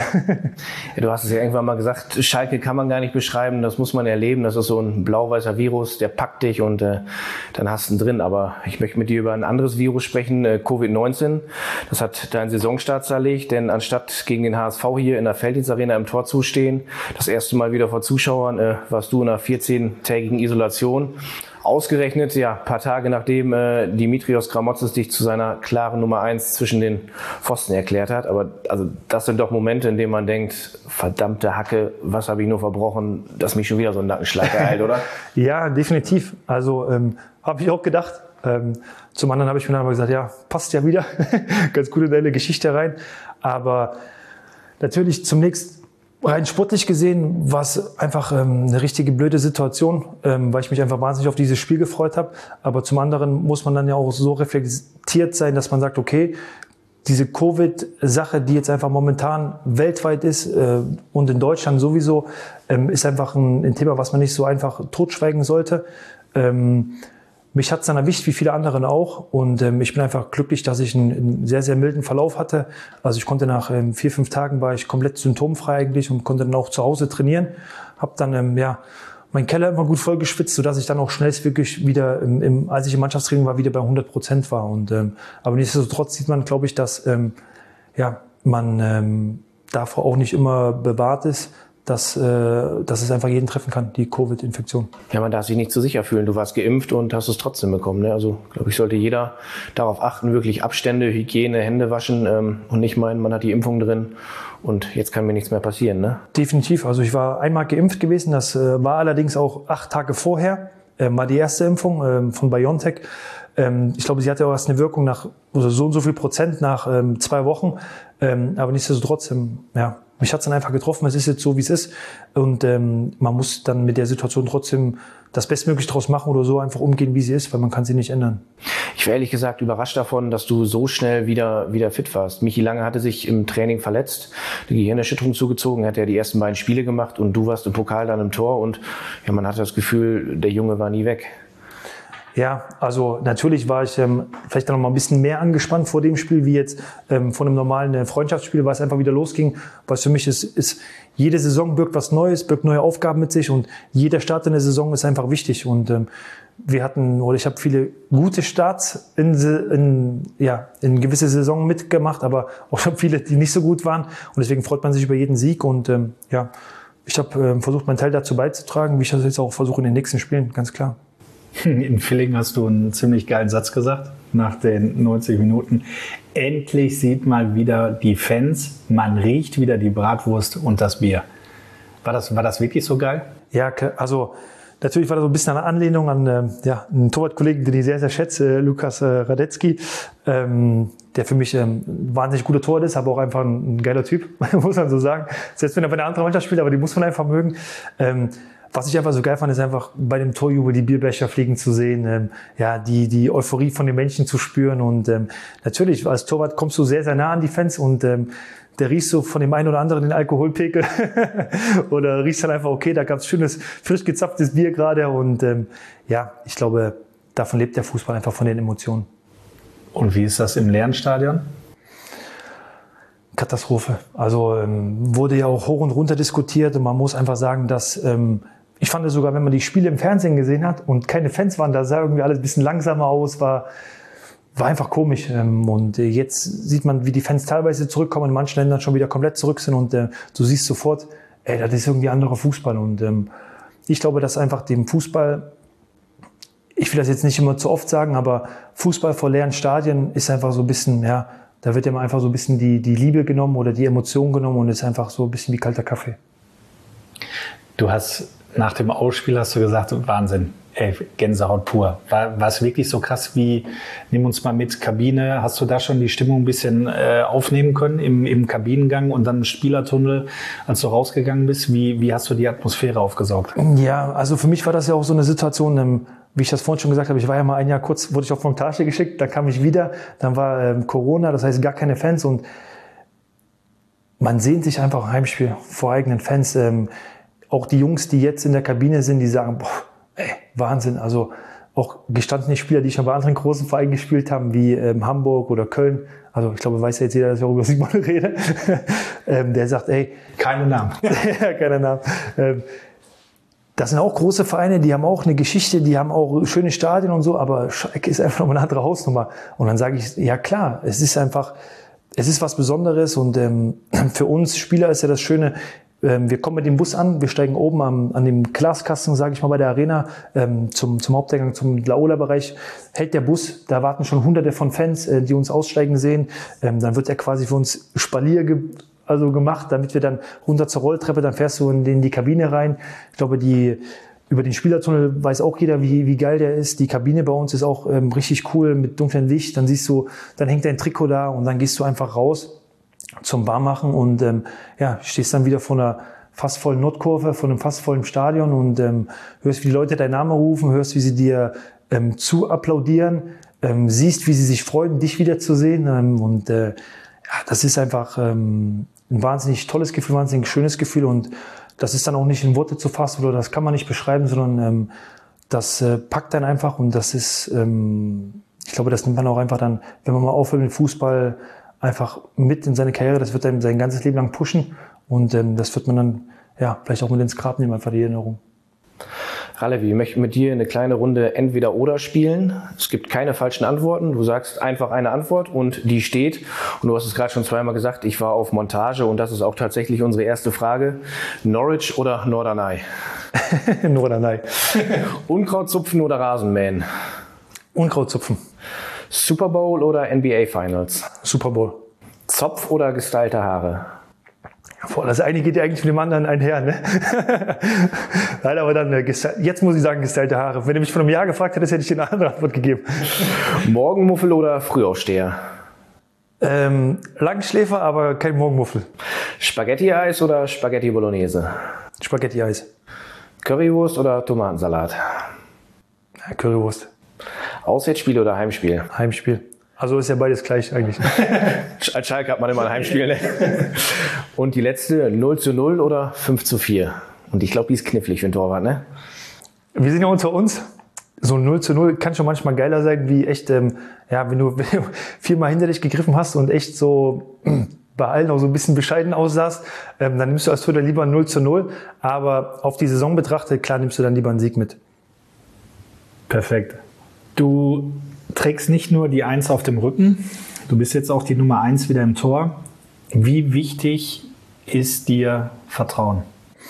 Ja, du hast es ja irgendwann mal gesagt, Schalke kann man gar nicht beschreiben, das muss man erleben. Das ist so ein blau-weißer Virus, der packt dich, und äh, dann hast du ihn drin. Aber ich möchte mit dir über ein anderes Virus sprechen, äh, Covid neunzehn. Das hat deinen Saisonstart zerlegt, denn anstatt gegen den H S V hier in der Felddienstarena im Tor zu stehen, das erste Mal wieder vor Zuschauern, äh, warst du in einer vierzehntägigen Isolation. Ausgerechnet, ja, paar Tage nachdem äh, Dimitrios Gramotzes dich zu seiner klaren Nummer eins zwischen den Pfosten erklärt hat. Aber also das sind doch Momente, in denen man denkt, verdammte Hacke, was habe ich nur verbrochen, dass mich schon wieder so ein Nackenschlag ereilt, oder? Ja, definitiv. Also ähm, habe ich auch gedacht. Ähm, zum anderen habe ich mir dann aber gesagt, ja, passt ja wieder. Ganz gut in deine Geschichte rein. Aber natürlich zunächst rein sportlich gesehen war es einfach ähm, eine richtige blöde Situation, ähm, weil ich mich einfach wahnsinnig auf dieses Spiel gefreut habe. Aber zum anderen muss man dann ja auch so reflektiert sein, dass man sagt, okay, diese Covid-Sache, die jetzt einfach momentan weltweit ist äh, und in Deutschland sowieso, ähm, ist einfach ein, ein Thema, was man nicht so einfach totschweigen sollte. Ähm, Mich hat es dann erwischt, wie viele anderen auch. Und ähm, ich bin einfach glücklich, dass ich einen, einen sehr, sehr milden Verlauf hatte. Also ich konnte nach ähm, vier, fünf Tagen war ich komplett symptomfrei eigentlich und konnte dann auch zu Hause trainieren. Hab dann, ähm, ja, meinen Keller immer gut voll geschwitzt, sodass ich dann auch schnellstmöglich wieder, im, im, als ich im Mannschaftstraining war, wieder bei hundert Prozent war. Und, ähm, aber nichtsdestotrotz sieht man, glaube ich, dass ähm, ja, man ähm, davor auch nicht immer bewahrt ist, dass, äh, dass es einfach jeden treffen kann, die Covid-Infektion. Ja, man darf sich nicht zu sicher fühlen. Du warst geimpft und hast es trotzdem bekommen. Ne? Also, glaube ich, sollte jeder darauf achten, wirklich Abstände, Hygiene, Hände waschen ähm, und nicht meinen, man hat die Impfung drin und jetzt kann mir nichts mehr passieren. Ne? Definitiv. Also ich war einmal geimpft gewesen. Das äh, war allerdings auch acht Tage vorher. Äh, war die erste Impfung äh, von BioNTech. Ähm, ich glaube, sie hatte auch erst eine Wirkung nach also so und so viel Prozent nach ähm, zwei Wochen. Ähm, aber nichtsdestotrotz, ähm, ja, mich hat's dann einfach getroffen. Es ist jetzt so, wie es ist. Und ähm, man muss dann mit der Situation trotzdem das Bestmögliche draus machen oder so einfach umgehen, wie sie ist, weil man kann sie nicht ändern. Ich war ehrlich gesagt überrascht davon, dass du so schnell wieder, wieder fit warst. Michi Lange hatte sich im Training verletzt, eine Gehirnerschütterung zugezogen, hat ja die ersten beiden Spiele gemacht und du warst im Pokal dann im Tor und ja, man hatte das Gefühl, der Junge war nie weg. Ja, also natürlich war ich ähm, vielleicht noch mal ein bisschen mehr angespannt vor dem Spiel, wie jetzt ähm, vor einem normalen äh, Freundschaftsspiel, weil es einfach wieder losging. Was für mich ist, ist, jede Saison birgt was Neues, birgt neue Aufgaben mit sich und jeder Start in der Saison ist einfach wichtig. Und ähm, wir hatten, oder ich habe viele gute Starts in, in, ja, in gewisse Saison mitgemacht, aber auch schon viele, die nicht so gut waren. Und deswegen freut man sich über jeden Sieg und ähm, ja, ich habe ähm, versucht, meinen Teil dazu beizutragen, wie ich das jetzt auch versuche in den nächsten Spielen, ganz klar. In Villingen hast du einen ziemlich geilen Satz gesagt, nach den neunzig Minuten. Endlich sieht mal wieder die Fans, man riecht wieder die Bratwurst und das Bier. War das, war das wirklich so geil? Ja, also natürlich war das so ein bisschen eine Anlehnung an äh, ja, einen Torwartkollegen, den ich sehr, sehr schätze, äh, Lukas äh, Radetzky, ähm, der für mich ähm, ein wahnsinnig guter Torwart ist, aber auch einfach ein, ein geiler Typ, muss man so sagen. Selbst wenn er bei einer anderen Mannschaft spielt, aber die muss man einfach mögen. Ähm, Was ich einfach so geil fand, ist einfach bei dem Torjubel die Bierbecher fliegen zu sehen, ähm, ja, die, die Euphorie von den Menschen zu spüren und ähm, natürlich als Torwart kommst du sehr, sehr nah an die Fans und ähm, der riechst so von dem einen oder anderen den Alkoholpegel oder riechst dann einfach, okay, da gab's schönes, frisch gezapftes Bier gerade und ähm, ja, ich glaube, davon lebt der Fußball einfach von den Emotionen. Und wie ist das im leeren Stadion? Katastrophe. Also ähm, wurde ja auch hoch und runter diskutiert und man muss einfach sagen, dass ähm, ich fand es sogar, wenn man die Spiele im Fernsehen gesehen hat und keine Fans waren, da sah irgendwie alles ein bisschen langsamer aus, war, war einfach komisch. Ähm, und äh, jetzt sieht man, wie die Fans teilweise zurückkommen, in manchen Ländern schon wieder komplett zurück sind und äh, du siehst sofort, ey, das ist irgendwie anderer Fußball. Und ähm, ich glaube, dass einfach dem Fußball, ich will das jetzt nicht immer zu oft sagen, aber Fußball vor leeren Stadien ist einfach so ein bisschen, ja, da wird ja mal einfach so ein bisschen die, die Liebe genommen oder die Emotion genommen und ist einfach so ein bisschen wie kalter Kaffee. Du hast nach dem Ausspiel hast du gesagt, Wahnsinn, ey, Gänsehaut pur. War, war es wirklich so krass wie, nimm uns mal mit, Kabine, hast du da schon die Stimmung ein bisschen äh, aufnehmen können im, im Kabinengang und dann im Spielertunnel, als du rausgegangen bist? Wie, wie hast du die Atmosphäre aufgesaugt? Ja, also für mich war das ja auch so eine Situation, ähm, wie ich das vorhin schon gesagt habe, ich war ja mal ein Jahr kurz, wurde ich auf Montage geschickt, dann kam ich wieder, dann war ähm, Corona, das heißt gar keine Fans und man sehnt sich einfach ein Heimspiel vor eigenen Fans. Ähm, auch die Jungs, die jetzt in der Kabine sind, die sagen, boah, ey, Wahnsinn. Also auch gestandene Spieler, die schon bei anderen großen Vereinen gespielt haben, wie ähm, Hamburg oder Köln. Also ich glaube, weiß ja jetzt jeder, dass ich auch über Simon rede. ähm, der sagt, ey. Keine Namen. ja, keine Namen. Ähm, das sind auch große Vereine, die haben auch eine Geschichte, die haben auch schöne Stadien und so, aber Schalke ist einfach noch eine andere Hausnummer. Und dann sage ich, ja klar, es ist einfach, es ist was Besonderes und ähm, für uns Spieler ist ja das Schöne, wir kommen mit dem Bus an, wir steigen oben am, an dem Glaskasten, sage ich mal, bei der Arena ähm, zum, zum Haupteingang, zum Laola-Bereich, hält der Bus, da warten schon hunderte von Fans, äh, die uns aussteigen sehen. Ähm, dann wird er quasi für uns Spalier ge also gemacht, damit wir dann runter zur Rolltreppe, dann fährst du in, in die Kabine rein. Ich glaube, die über den Spielertunnel weiß auch jeder, wie, wie geil der ist. Die Kabine bei uns ist auch ähm, richtig cool mit dunklem Licht. Dann siehst du, dann hängt dein Trikot da und dann gehst du einfach raus zum Barmachen und ähm, ja, stehst dann wieder vor einer fast vollen Nordkurve, vor einem fast vollen Stadion und ähm, hörst, wie die Leute deinen Namen rufen, hörst, wie sie dir ähm, zu applaudieren, ähm, siehst, wie sie sich freuen, dich wiederzusehen ähm, und äh, ja, das ist einfach ähm, ein wahnsinnig tolles Gefühl, ein wahnsinnig schönes Gefühl und das ist dann auch nicht in Worte zu fassen oder das kann man nicht beschreiben, sondern ähm, das äh, packt dann einfach und das ist, ähm, ich glaube, das nimmt man auch einfach dann, wenn man mal aufhört mit Fußball, einfach mit in seine Karriere, das wird einem sein ganzes Leben lang pushen und ähm, das wird man dann ja vielleicht auch mit ins Grab nehmen, einfach die Erinnerung. Ralevi, wir möchten mit dir eine kleine Runde Entweder-Oder spielen. Es gibt keine falschen Antworten. Du sagst einfach eine Antwort und die steht. Und du hast es gerade schon zweimal gesagt, ich war auf Montage und das ist auch tatsächlich unsere erste Frage. Norwich oder Norderney? Norderney. Unkrautzupfen oder Rasenmähen? Unkrautzupfen. Super Bowl oder N B A Finals? Super Bowl. Zopf oder gestylte Haare? Boah, das eine geht ja eigentlich mit dem anderen einher, ne? Nein, aber dann, äh, jetzt muss ich sagen, gestylte Haare. Wenn du mich vor einem Jahr gefragt hättest, hätte ich dir eine andere Antwort gegeben. Morgenmuffel oder Frühaufsteher? Ähm, Langschläfer, aber kein Morgenmuffel. Spaghetti-Eis oder Spaghetti Bolognese? Spaghetti-Eis. Currywurst oder Tomatensalat? Ja, Currywurst. Auswärtsspiel oder Heimspiel? Heimspiel. Also ist ja beides gleich eigentlich. Als Schalke hat man immer ein Heimspiel. Ne? Und die letzte, null zu null oder fünf zu vier? Und ich glaube, die ist knifflig für den Torwart, ne? Wir sind ja unter uns. So ein null zu null kann schon manchmal geiler sein, wie echt, ähm, ja, wenn du, wenn du viermal hinter dich gegriffen hast und echt so bei allen auch so ein bisschen bescheiden aussahst, ähm, dann nimmst du als Torhüter lieber ein null zu null. Aber auf die Saison betrachtet, klar nimmst du dann lieber einen Sieg mit. Perfekt. Du trägst nicht nur die Eins auf dem Rücken, du bist jetzt auch die Nummer Eins wieder im Tor. Wie wichtig ist dir Vertrauen?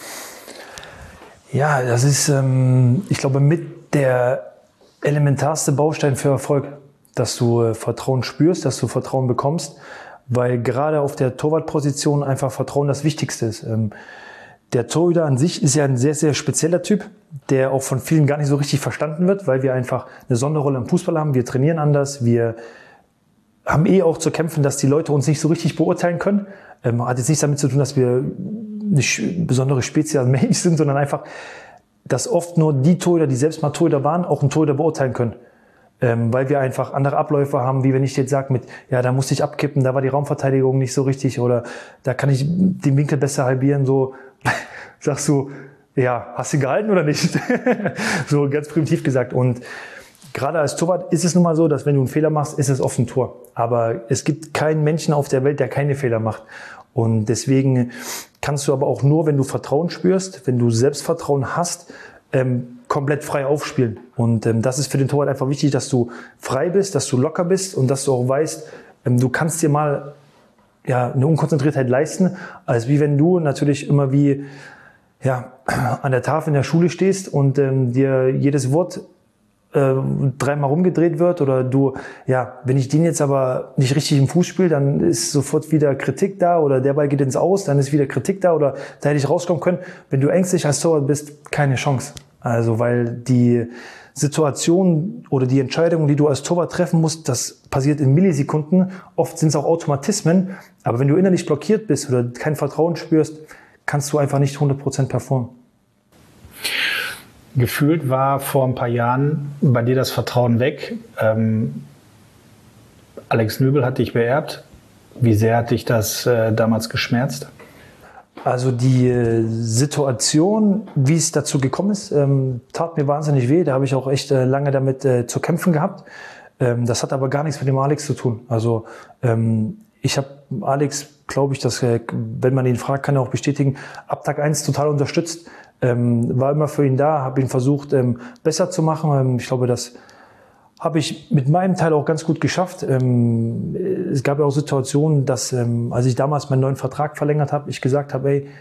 Ja, das ist, ähm, ich glaube, mit der elementarste Baustein für Erfolg, dass du äh, Vertrauen spürst, dass du Vertrauen bekommst, weil gerade auf der Torwartposition einfach Vertrauen das Wichtigste ist. Ähm, Der Torhüter an sich ist ja ein sehr, sehr spezieller Typ, der auch von vielen gar nicht so richtig verstanden wird, weil wir einfach eine Sonderrolle im Fußball haben. Wir trainieren anders, wir haben eh auch zu kämpfen, dass die Leute uns nicht so richtig beurteilen können. Ähm, hat jetzt nichts damit zu tun, dass wir eine besondere Spezies an Mensch sind, sondern einfach, dass oft nur die Torhüter, die selbst mal Torhüter waren, auch einen Torhüter beurteilen können. Ähm, weil wir einfach andere Abläufe haben, wie wenn ich jetzt sage mit, ja, da musste ich abkippen, da war die Raumverteidigung nicht so richtig oder da kann ich den Winkel besser halbieren, so sagst du, ja, hast du ihn gehalten oder nicht? So ganz primitiv gesagt. Und gerade als Torwart ist es nun mal so, dass wenn du einen Fehler machst, ist es oft ein Tor. Aber es gibt keinen Menschen auf der Welt, der keine Fehler macht. Und deswegen kannst du aber auch nur, wenn du Vertrauen spürst, wenn du Selbstvertrauen hast, ähm, komplett frei aufspielen. Und ähm, das ist für den Torwart einfach wichtig, dass du frei bist, dass du locker bist und dass du auch weißt, ähm, du kannst dir mal ja, eine Unkonzentriertheit leisten, als wie wenn du natürlich immer wie ja, an der Tafel in der Schule stehst und ähm, dir jedes Wort äh, dreimal rumgedreht wird oder du, ja, wenn ich den jetzt aber nicht richtig im Fuß spiele, dann ist sofort wieder Kritik da oder der Ball geht ins Aus, dann ist wieder Kritik da oder da hätte ich rauskommen können. Wenn du ängstlich als Torwart bist, keine Chance. Also, weil die Situation oder die Entscheidungen, die du als Torwart treffen musst, das passiert in Millisekunden. Oft sind es auch Automatismen, aber wenn du innerlich blockiert bist oder kein Vertrauen spürst, kannst du einfach nicht hundert Prozent performen. Gefühlt war vor ein paar Jahren bei dir das Vertrauen weg. Ähm, Alex Nöbel hat dich beerbt. Wie sehr hat dich das äh, damals geschmerzt? Also die äh, Situation, wie es dazu gekommen ist, ähm, tat mir wahnsinnig weh. Da habe ich auch echt äh, lange damit äh, zu kämpfen gehabt. Ähm, das hat aber gar nichts mit dem Alex zu tun. Also ähm, ich habe Alex, glaube ich, dass, äh, wenn man ihn fragt, kann er auch bestätigen, ab Tag eins total unterstützt. Ähm, war immer für ihn da, habe ihn versucht, ähm, besser zu machen. Ähm, ich glaube, das habe ich mit meinem Teil auch ganz gut geschafft. Ähm, es gab ja auch Situationen, dass, ähm, als ich damals meinen neuen Vertrag verlängert habe, ich gesagt habe, ey,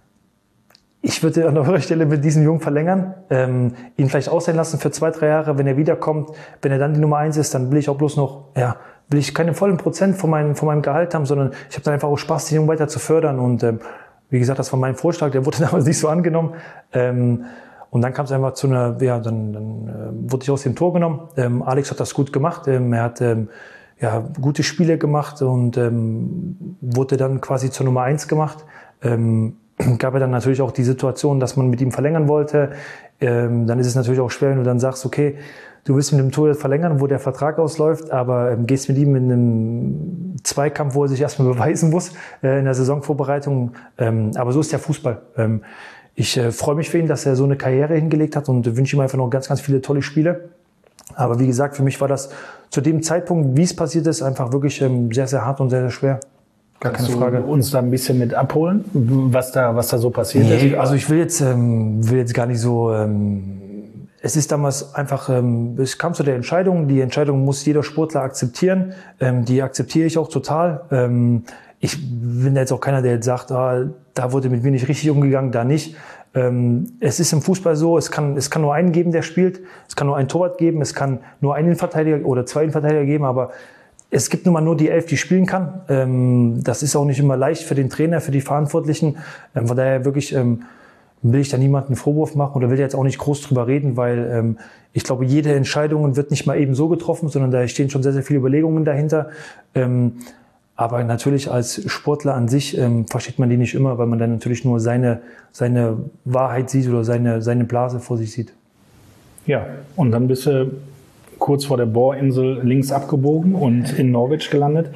ich würde an eurer Stelle mit diesem Jungen verlängern, ähm, ihn vielleicht aussehen lassen für zwei, drei Jahre, wenn er wiederkommt. Wenn er dann die Nummer eins ist, dann will ich auch bloß noch, ja, will ich keine vollen Prozent von meinem, von meinem Gehalt haben, sondern ich habe dann einfach auch Spaß, den Jungen weiter zu fördern. Und ähm, wie gesagt, das war mein Vorschlag, der wurde damals nicht so angenommen. Ähm, und dann kam es einfach zu einer, ja, dann, dann äh, wurde ich aus dem Tor genommen. Ähm, Alex hat das gut gemacht. Ähm, er hat ähm, ja, gute Spiele gemacht und ähm, wurde dann quasi zur Nummer eins gemacht. Ähm, gab ja dann natürlich auch die Situation, dass man mit ihm verlängern wollte. Ähm, dann ist es natürlich auch schwer, wenn du dann sagst, okay, du willst mit dem Torwart verlängern, wo der Vertrag ausläuft, aber ähm, gehst mit ihm in einen Zweikampf, wo er sich erstmal beweisen muss äh, in der Saisonvorbereitung. Ähm, aber so ist der Fußball. Ähm, ich äh, freue mich für ihn, dass er so eine Karriere hingelegt hat und wünsche ihm einfach noch ganz, ganz viele tolle Spiele. Aber wie gesagt, für mich war das zu dem Zeitpunkt, wie es passiert ist, einfach wirklich ähm, sehr, sehr hart und sehr, sehr schwer. Gar keine Frage. Kannst du uns da ein bisschen mit abholen, was da, was da so passiert nee, ist? Also ich will jetzt, ähm, will jetzt gar nicht so... Ähm, Es ist damals einfach, ähm, es kam zu der Entscheidung, die Entscheidung muss jeder Sportler akzeptieren, ähm, die akzeptiere ich auch total. Ähm, ich bin jetzt auch keiner, der jetzt sagt, ah, da wurde mit mir nicht richtig umgegangen, da nicht. Ähm, es ist im Fußball so, es kann, es kann nur einen geben, der spielt, es kann nur einen Torwart geben, es kann nur einen Innenverteidiger oder zwei Innenverteidiger geben, aber es gibt nun mal nur die Elf, die spielen kann. Ähm, das ist auch nicht immer leicht für den Trainer, für die Verantwortlichen. Ähm, von daher wirklich... Ähm, will ich da niemanden einen Vorwurf machen oder will jetzt auch nicht groß drüber reden, weil ähm, ich glaube, jede Entscheidung wird nicht mal eben so getroffen, sondern da stehen schon sehr, sehr viele Überlegungen dahinter. Ähm, aber natürlich als Sportler an sich ähm, versteht man die nicht immer, weil man dann natürlich nur seine, seine Wahrheit sieht oder seine, seine Blase vor sich sieht. Ja, und dann bist du kurz vor der Bohrinsel links abgebogen und in Norwich gelandet.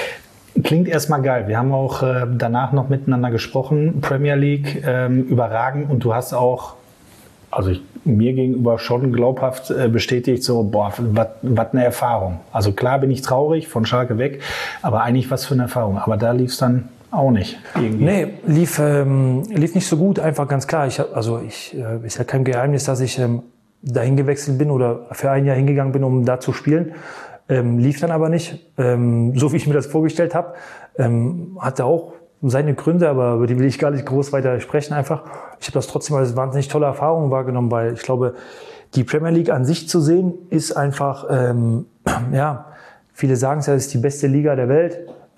Klingt erstmal geil. Wir haben auch äh, danach noch miteinander gesprochen. Premier League, ähm, überragend. Und du hast auch, also ich, mir gegenüber schon glaubhaft äh, bestätigt, so, boah, was eine Erfahrung. Also klar bin ich traurig, von Schalke weg, aber eigentlich was für eine Erfahrung. Aber da lief es dann auch nicht irgendwie. Nee, lief, ähm, lief nicht so gut, einfach ganz klar. Ich hab, also ich, äh, ist ja kein Geheimnis, dass ich ähm, dahin gewechselt bin oder für ein Jahr hingegangen bin, um da zu spielen. Ähm, lief dann aber nicht, ähm, so wie ich mir das vorgestellt habe. Ähm, hatte auch seine Gründe, aber über die will ich gar nicht groß weiter sprechen einfach. Ich habe das trotzdem als wahnsinnig tolle Erfahrung wahrgenommen, weil ich glaube, die Premier League an sich zu sehen, ist einfach, ähm, ja, viele sagen es ja, es ist die beste Liga der Welt,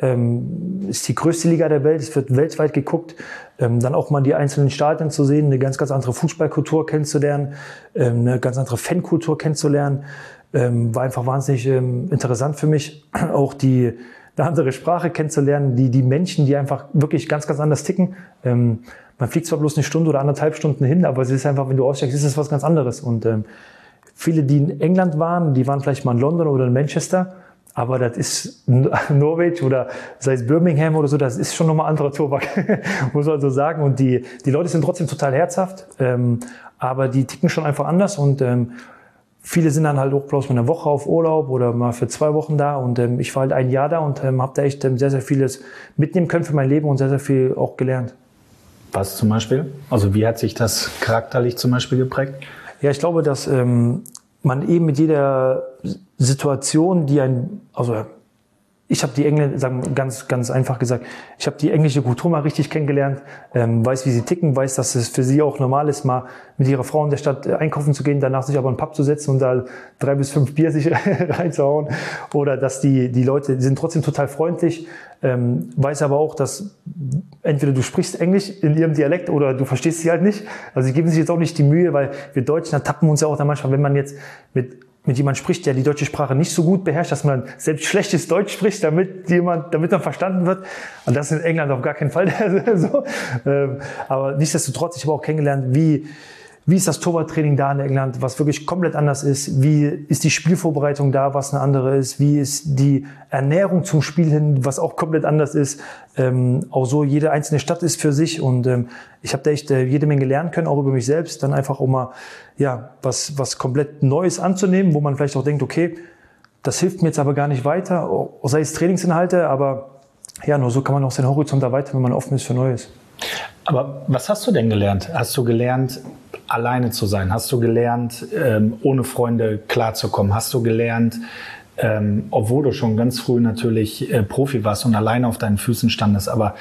ähm, ist die größte Liga der Welt, es wird weltweit geguckt. Ähm, dann auch mal die einzelnen Stadien zu sehen, eine ganz, ganz andere Fußballkultur kennenzulernen, ähm, eine ganz andere Fankultur kennenzulernen. Ähm, war einfach wahnsinnig ähm, interessant für mich, auch die eine andere Sprache kennenzulernen, die die Menschen, die einfach wirklich ganz, ganz anders ticken. Ähm, man fliegt zwar bloß eine Stunde oder anderthalb Stunden hin, aber es ist einfach, wenn du aussteigst, ist es was ganz anderes. Und ähm, viele, die in England waren, die waren vielleicht mal in London oder in Manchester, aber das ist Norwich oder sei es Birmingham oder so, das ist schon nochmal anderer Tobak, muss man so sagen. Und die die Leute sind trotzdem total herzhaft, ähm, aber die ticken schon einfach anders und ähm, viele sind dann halt auch bloß mal eine Woche auf Urlaub oder mal für zwei Wochen da und ähm, ich war halt ein Jahr da und ähm, habe da echt ähm, sehr, sehr vieles mitnehmen können für mein Leben und sehr, sehr viel auch gelernt. Was zum Beispiel? Also wie hat sich das charakterlich zum Beispiel geprägt? Ja, ich glaube, dass ähm, man eben mit jeder Situation, die ein, also ich habe die Engländer, sagen wir ganz, ganz einfach gesagt, ich habe die englische Kultur mal richtig kennengelernt, ähm, weiß, wie sie ticken, weiß, dass es für sie auch normal ist, mal mit ihrer Frau in der Stadt einkaufen zu gehen, danach sich aber in den Pub zu setzen und da drei bis fünf Bier sich reinzuhauen. Oder dass die, die Leute, die sind trotzdem total freundlich, ähm, weiß aber auch, dass entweder du sprichst Englisch in ihrem Dialekt oder du verstehst sie halt nicht. Also sie geben sich jetzt auch nicht die Mühe, weil wir Deutschen ertappen uns ja auch da manchmal, wenn man jetzt mit mit jemandem spricht, der die deutsche Sprache nicht so gut beherrscht, dass man selbst schlechtes Deutsch spricht, damit jemand, damit man verstanden wird. Und das ist in England auf gar keinen Fall so. Aber nichtsdestotrotz, ich habe auch kennengelernt, wie, wie ist das Torwarttraining da in England, was wirklich komplett anders ist. Wie ist die Spielvorbereitung da, was eine andere ist. Wie ist die Ernährung zum Spiel hin, was auch komplett anders ist. Ähm, auch so, jede einzelne Stadt ist für sich. Und ähm, ich habe da echt äh, jede Menge lernen können, auch über mich selbst. Dann einfach auch mal ja, was, was komplett Neues anzunehmen, wo man vielleicht auch denkt, okay, das hilft mir jetzt aber gar nicht weiter, sei es Trainingsinhalte, aber ja, nur so kann man auch seinen Horizont erweitern, wenn man offen ist für Neues. Aber was hast du denn gelernt? Hast du gelernt, alleine zu sein? Hast du gelernt, ähm, ohne Freunde klarzukommen? Hast du gelernt, ähm, obwohl du schon ganz früh natürlich äh, Profi warst und alleine auf deinen Füßen standest, aber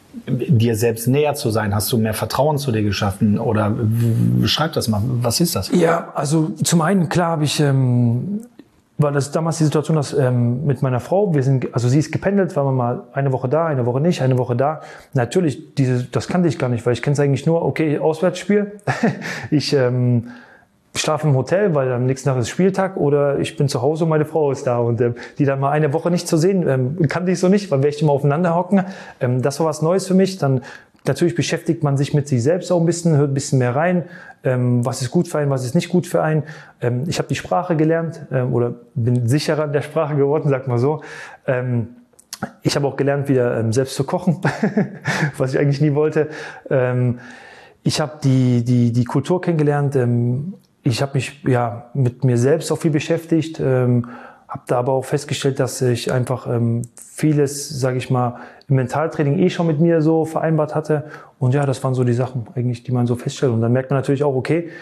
dir selbst näher zu sein? Hast du mehr Vertrauen zu dir geschaffen? Oder beschreib das mal, was ist das? Ja, also zum einen, klar habe ich, ähm, war das damals die Situation, dass ähm, mit meiner Frau, wir sind, also sie ist gependelt, waren wir mal eine Woche da, eine Woche nicht, eine Woche da. Natürlich, diese, das kannte ich gar nicht, weil ich kenne es eigentlich nur, okay, Auswärtsspiel. ich ähm, schlafe im Hotel, weil am nächsten Tag ist Spieltag, oder ich bin zu Hause und meine Frau ist da. Und ähm, die dann mal eine Woche nicht zu sehen, ähm, kannte ich so nicht, weil wir echt immer aufeinander hocken. Ähm, das war was Neues für mich. Dann natürlich beschäftigt man sich mit sich selbst auch ein bisschen, hört ein bisschen mehr rein. Ähm, was ist gut für einen, was ist nicht gut für einen. Ähm, ich habe die Sprache gelernt ähm, oder bin sicherer in der Sprache geworden, sag mal so. Ähm, ich habe auch gelernt, wieder ähm, selbst zu kochen, was ich eigentlich nie wollte. Ähm, ich habe die, die, die Kultur kennengelernt. Ähm, ich habe mich ja mit mir selbst auch viel beschäftigt. Ähm, habe da aber auch festgestellt, dass ich einfach ähm, vieles, sage ich mal, im Mentaltraining eh schon mit mir so vereinbart hatte. Und ja, das waren so die Sachen eigentlich, die man so feststellt. Und dann merkt man natürlich auch, okay,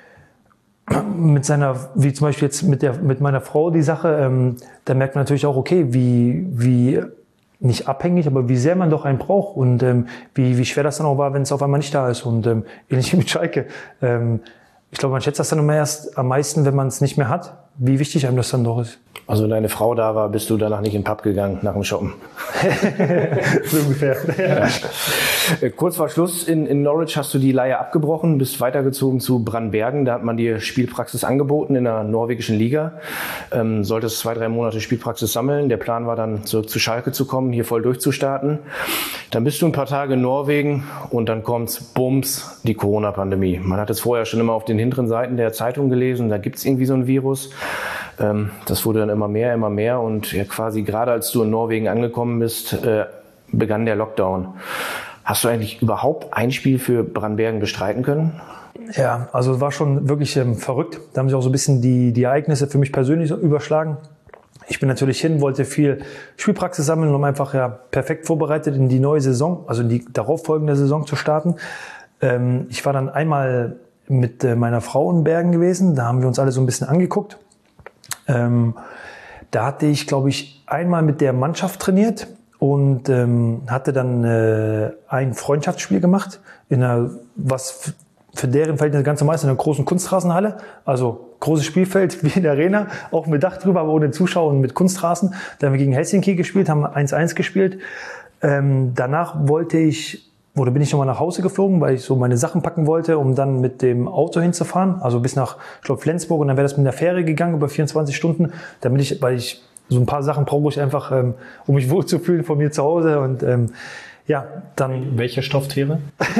mit seiner, wie zum Beispiel jetzt mit der, mit meiner Frau die Sache, ähm, da merkt man natürlich auch, okay, wie, wie nicht abhängig, aber wie sehr man doch einen braucht und ähm, wie, wie schwer das dann auch war, wenn es auf einmal nicht da ist. Und ähm, ähnlich wie mit Schalke. Ähm, ich glaube, man schätzt das dann immer erst am meisten, wenn man es nicht mehr hat, wie wichtig einem das dann doch ist. Also wenn deine Frau da war, bist du danach nicht in den Pub gegangen, nach dem Shoppen? So ungefähr. Ja. Kurz vor Schluss in, in Norwich hast du die Leihe abgebrochen, bist weitergezogen zu Brandbergen. Da hat man dir Spielpraxis angeboten in der norwegischen Liga. Ähm, solltest zwei, drei Monate Spielpraxis sammeln. Der Plan war dann zurück zu Schalke zu kommen, hier voll durchzustarten. Dann bist du ein paar Tage in Norwegen und dann kommt bums, die Corona-Pandemie. Man hat es vorher schon immer auf den hinteren Seiten der Zeitung gelesen, da gibt es irgendwie so ein Virus. Ähm, das wurde dann immer mehr, immer mehr und ja, quasi gerade als du in Norwegen angekommen bist, äh, begann der Lockdown. Hast du eigentlich überhaupt ein Spiel für Brandbergen bestreiten können? Ja, also es war schon wirklich ähm, verrückt. Da haben sich auch so ein bisschen die, die Ereignisse für mich persönlich überschlagen. Ich bin natürlich hin, wollte viel Spielpraxis sammeln, um einfach ja perfekt vorbereitet in die neue Saison, also in die darauffolgende Saison zu starten. Ähm, ich war dann einmal mit äh, meiner Frau in Bergen gewesen, da haben wir uns alle so ein bisschen angeguckt. Ähm, da hatte ich, glaube ich, einmal mit der Mannschaft trainiert und ähm, hatte dann äh, ein Freundschaftsspiel gemacht in einer, was für deren Verhältnisse ganz normal ist, in einer großen Kunstrasenhalle. Also großes Spielfeld wie in der Arena, auch mit Dach drüber, aber ohne Zuschauer und mit Kunstrasen. Da haben wir gegen Helsinki gespielt, haben eins eins gespielt. Ähm, danach wollte ich Oder bin ich nochmal nach Hause geflogen, weil ich so meine Sachen packen wollte, um dann mit dem Auto hinzufahren. Also bis nach, ich glaube, Flensburg. Und dann wäre das mit der Fähre gegangen über vierundzwanzig Stunden. Damit ich, weil ich so ein paar Sachen brauche ich einfach, ähm, um mich wohlzufühlen von mir zu Hause. Und ähm, ja, dann. Welche Stofftiere?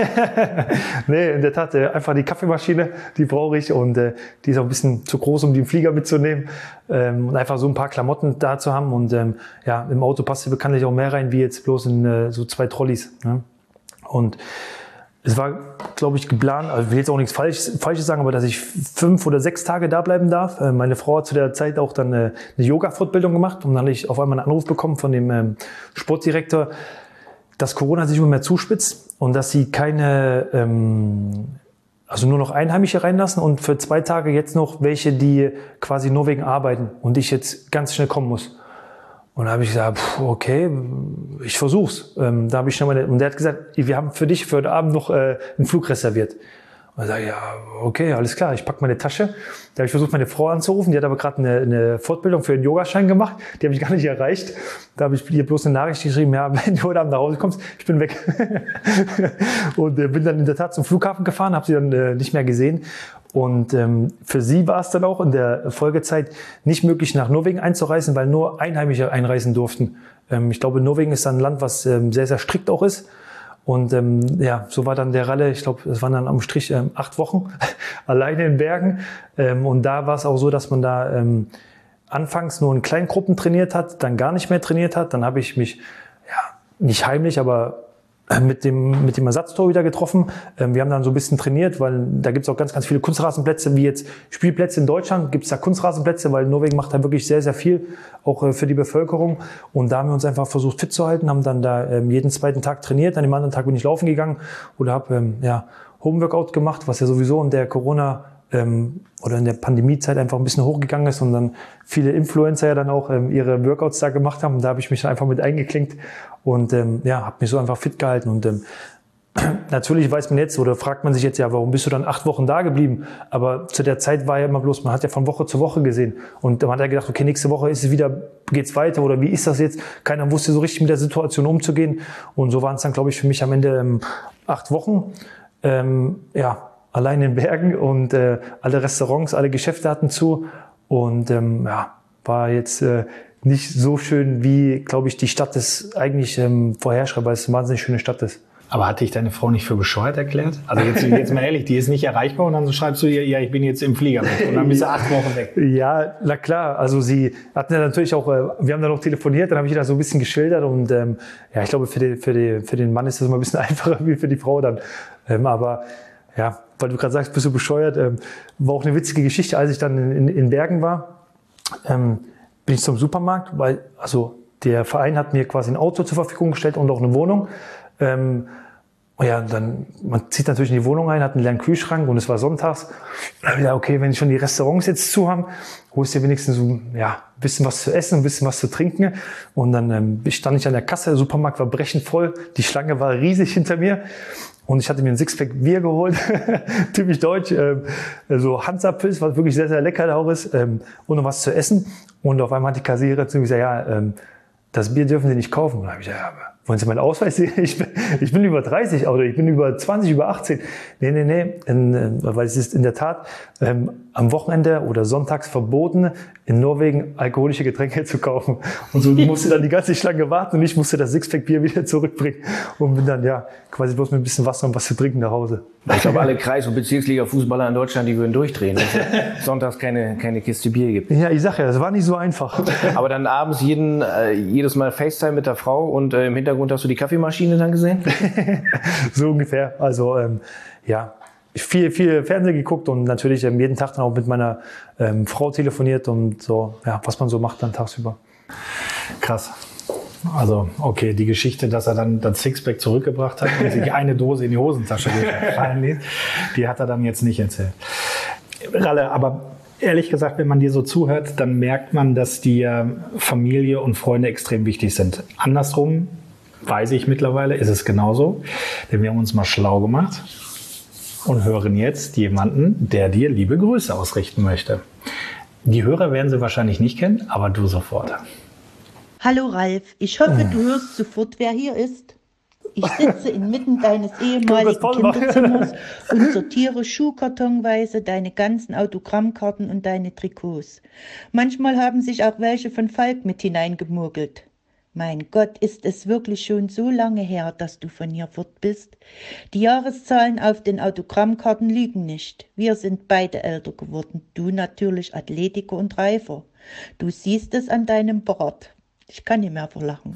Nee, in der Tat, äh, einfach die Kaffeemaschine, die brauche ich. Und äh, die ist auch ein bisschen zu groß, um den Flieger mitzunehmen. Ähm, und einfach so ein paar Klamotten da zu haben. Und ähm, ja, im Auto passt hier bekanntlich auch mehr rein, wie jetzt bloß in äh, so zwei Trolleys. Ne? Und es war, glaube ich, geplant, also ich will jetzt auch nichts Falsches, Falsches sagen, aber dass ich fünf oder sechs Tage da bleiben darf. Meine Frau hat zu der Zeit auch dann eine, eine Yoga-Fortbildung gemacht und dann habe ich auf einmal einen Anruf bekommen von dem ähm, Sportdirektor, dass Corona sich immer mehr zuspitzt und dass sie keine, ähm, also nur noch Einheimische reinlassen und für zwei Tage jetzt noch welche, die quasi nur wegen arbeiten und ich jetzt ganz schnell kommen muss. Und da habe ich gesagt, pff, okay, ich versuch's. Ähm, da habe ich schon mal, und der hat gesagt, wir haben für dich für heute Abend noch äh, einen Flug reserviert. Und ich sage, ja, okay, alles klar, ich packe meine Tasche. Da habe ich versucht, meine Frau anzurufen, die hat aber gerade eine, eine Fortbildung für einen Yogaschein gemacht, die habe ich gar nicht erreicht. Da habe ich ihr bloß eine Nachricht geschrieben, ja, wenn du heute Abend nach Hause kommst, ich bin weg. Und äh, bin dann in der Tat zum Flughafen gefahren, habe sie dann äh, nicht mehr gesehen. Und ähm, für sie war es dann auch in der Folgezeit nicht möglich, nach Norwegen einzureisen, weil nur Einheimische einreisen durften. Ähm, ich glaube, Norwegen ist dann ein Land, was ähm, sehr, sehr strikt auch ist. Und ähm, ja, so war dann der Ralle, ich glaube, es waren dann am Strich ähm, acht Wochen alleine in Bergen. Ähm, und da war es auch so, dass man da ähm, anfangs nur in Kleingruppen trainiert hat, dann gar nicht mehr trainiert hat. Dann habe ich mich, ja, nicht heimlich, aber mit dem, mit dem Ersatztorhüter getroffen. Wir haben dann so ein bisschen trainiert, weil da gibt es auch ganz, ganz viele Kunstrasenplätze, wie jetzt Spielplätze in Deutschland, gibt es da Kunstrasenplätze, weil Norwegen macht da wirklich sehr, sehr viel, auch für die Bevölkerung. Und da haben wir uns einfach versucht fit zu halten, haben dann da jeden zweiten Tag trainiert. An dem anderen Tag bin ich laufen gegangen oder habe ja, Homeworkout gemacht, was ja sowieso in der Corona- ähm, oder in der Pandemiezeit einfach ein bisschen hochgegangen ist und dann viele Influencer ja dann auch ähm, ihre Workouts da gemacht haben. Und da habe ich mich dann einfach mit eingeklinkt und ähm, ja, habe mich so einfach fit gehalten. Und ähm, natürlich weiß man jetzt oder fragt man sich jetzt, ja, warum bist du dann acht Wochen da geblieben? Aber zu der Zeit war ja immer bloß, man hat ja von Woche zu Woche gesehen. Und man hat ja gedacht, okay, nächste Woche ist es wieder, geht's weiter oder wie ist das jetzt? Keiner wusste so richtig mit der Situation umzugehen. Und so waren es dann, glaube ich, für mich am Ende ähm, acht Wochen. Ähm, ja, allein in Bergen und äh, alle Restaurants, alle Geschäfte hatten zu und ähm, ja, war jetzt äh, nicht so schön, wie, glaube ich, die Stadt es eigentlich ähm, vorherschreibt, weil es eine wahnsinnig schöne Stadt ist. Aber hat dich deine Frau nicht für bescheuert erklärt? Also jetzt, jetzt mal ehrlich, die ist nicht erreichbar und dann so schreibst du ihr, ja, ich bin jetzt im Flieger mit und dann bist du acht Wochen weg. Ja, na klar, also sie hatten ja natürlich auch, äh, wir haben dann noch telefoniert, dann habe ich ihr das so ein bisschen geschildert und ähm, ja, ich glaube, für, die, für, die, für den Mann ist das immer ein bisschen einfacher wie für die Frau dann. Ähm, aber ja, weil du gerade sagst, bist du bescheuert, ähm, war auch eine witzige Geschichte, als ich dann in, in Bergen war, ähm, bin ich zum Supermarkt, weil also der Verein hat mir quasi ein Auto zur Verfügung gestellt und auch eine Wohnung. Ähm, ja, dann, man zieht natürlich in die Wohnung ein, hat einen leeren Kühlschrank und es war sonntags. Da habe ich gedacht, okay, wenn schon die Restaurants jetzt zu haben, holst du dir wenigstens so, ja, ein bisschen was zu essen, ein bisschen was zu trinken. Und dann ähm, stand ich an der Kasse, der Supermarkt war brechend voll, die Schlange war riesig hinter mir. Und ich hatte mir ein Sixpack Bier geholt, typisch deutsch, ähm, so Hansapilz, was wirklich sehr, sehr lecker auch ist, ähm, und noch was zu essen. Und auf einmal hat die Kassiererin zu mir gesagt, ja, ähm, das Bier dürfen Sie nicht kaufen. Und dann habe ich gesagt, ja, aber wollen Sie meinen Ausweis sehen? Ich bin, ich bin über dreißig oder ich bin über zwanzig, über achtzehn. Nee, nee, nee, in, weil es ist in der Tat ähm, am Wochenende oder sonntags verboten, in Norwegen alkoholische Getränke zu kaufen. Und so musste dann die ganze Schlange warten und ich musste das Sixpack Bier wieder zurückbringen und bin dann ja quasi bloß mit ein bisschen Wasser und was zu trinken nach Hause. Ich glaube, alle Kreis- und Bezirksliga-Fußballer in Deutschland, die würden durchdrehen, wenn es sonntags keine, keine Kiste Bier gibt. Ja, ich sag ja, das war nicht so einfach. Aber dann abends jeden, äh, jedes Mal FaceTime mit der Frau und äh, im Hintergrund hast du die Kaffeemaschine dann gesehen? So ungefähr. Also ähm, ja, viel, viel Fernsehen geguckt und natürlich ähm, jeden Tag dann auch mit meiner ähm, Frau telefoniert und so, ja, was man so macht dann tagsüber. Krass. Also, okay, die Geschichte, dass er dann das Sixpack zurückgebracht hat und sich eine Dose in die Hosentasche gefallen ließ, die hat er dann jetzt nicht erzählt. Ralle, aber ehrlich gesagt, wenn man dir so zuhört, dann merkt man, dass dir Familie und Freunde extrem wichtig sind. Andersrum, weiß ich mittlerweile, ist es genauso, denn wir haben uns mal schlau gemacht und hören jetzt jemanden, der dir liebe Grüße ausrichten möchte. Die Hörer werden sie wahrscheinlich nicht kennen, aber du sofort. Hallo Ralf, ich hoffe, du hörst sofort, wer hier ist. Ich sitze inmitten deines ehemaligen Kinderzimmers und sortiere schuhkartonweise deine ganzen Autogrammkarten und deine Trikots. Manchmal haben sich auch welche von Falk mit hineingemurgelt. Mein Gott, ist es wirklich schon so lange her, dass du von hier fort bist? Die Jahreszahlen auf den Autogrammkarten lügen nicht. Wir sind beide älter geworden, du natürlich athletiker und reifer. Du siehst es an deinem Bart. Ich kann nicht mehr verlachen.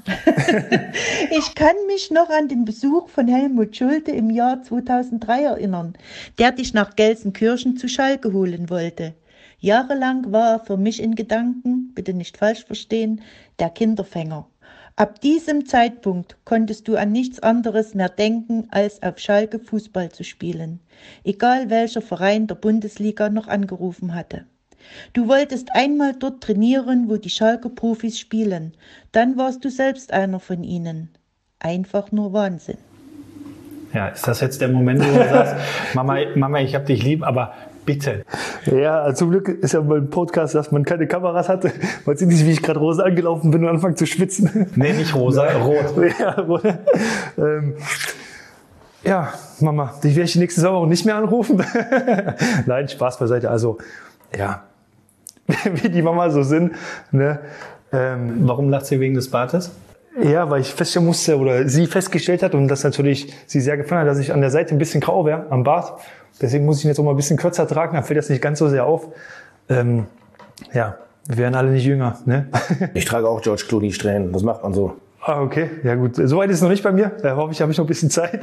Ich kann mich noch an den Besuch von Helmut Schulte im Jahr zweitausenddrei erinnern, der dich nach Gelsenkirchen zu Schalke holen wollte. Jahrelang war er für mich in Gedanken, bitte nicht falsch verstehen, der Kinderfänger. Ab diesem Zeitpunkt konntest du an nichts anderes mehr denken, als auf Schalke Fußball zu spielen, egal welcher Verein der Bundesliga noch angerufen hatte. Du wolltest einmal dort trainieren, wo die Schalker Profis spielen. Dann warst du selbst einer von ihnen. Einfach nur Wahnsinn. Ja, ist das jetzt der Moment, wo du sagst, Mama, Mama, ich hab dich lieb, aber bitte. Ja, also zum Glück ist ja beim Podcast, dass man keine Kameras hatte. Man sieht nicht, wie ich gerade rosa angelaufen bin und anfange zu schwitzen. Nee, nicht rosa, rot. Ja, ähm, ja, Mama, dich werde ich die nächsten zwei Wochen nicht mehr anrufen. Nein, Spaß beiseite. Also, ja, wie die Mama so sind. Ne? Ähm, Warum lacht sie wegen des Bartes? Ja, weil ich feststellen musste, oder sie festgestellt hat und das natürlich sie sehr gefallen hat, dass ich an der Seite ein bisschen grau wäre, am Bart. Deswegen muss ich ihn jetzt auch mal ein bisschen kürzer tragen, dann fällt das nicht ganz so sehr auf. Ähm, ja, wir werden alle nicht jünger, ne? Ich trage auch George Clooney Strähnen, das macht man so. Ah, okay, ja gut. Soweit ist es noch nicht bei mir. Da hoffe ich, habe ich noch ein bisschen Zeit.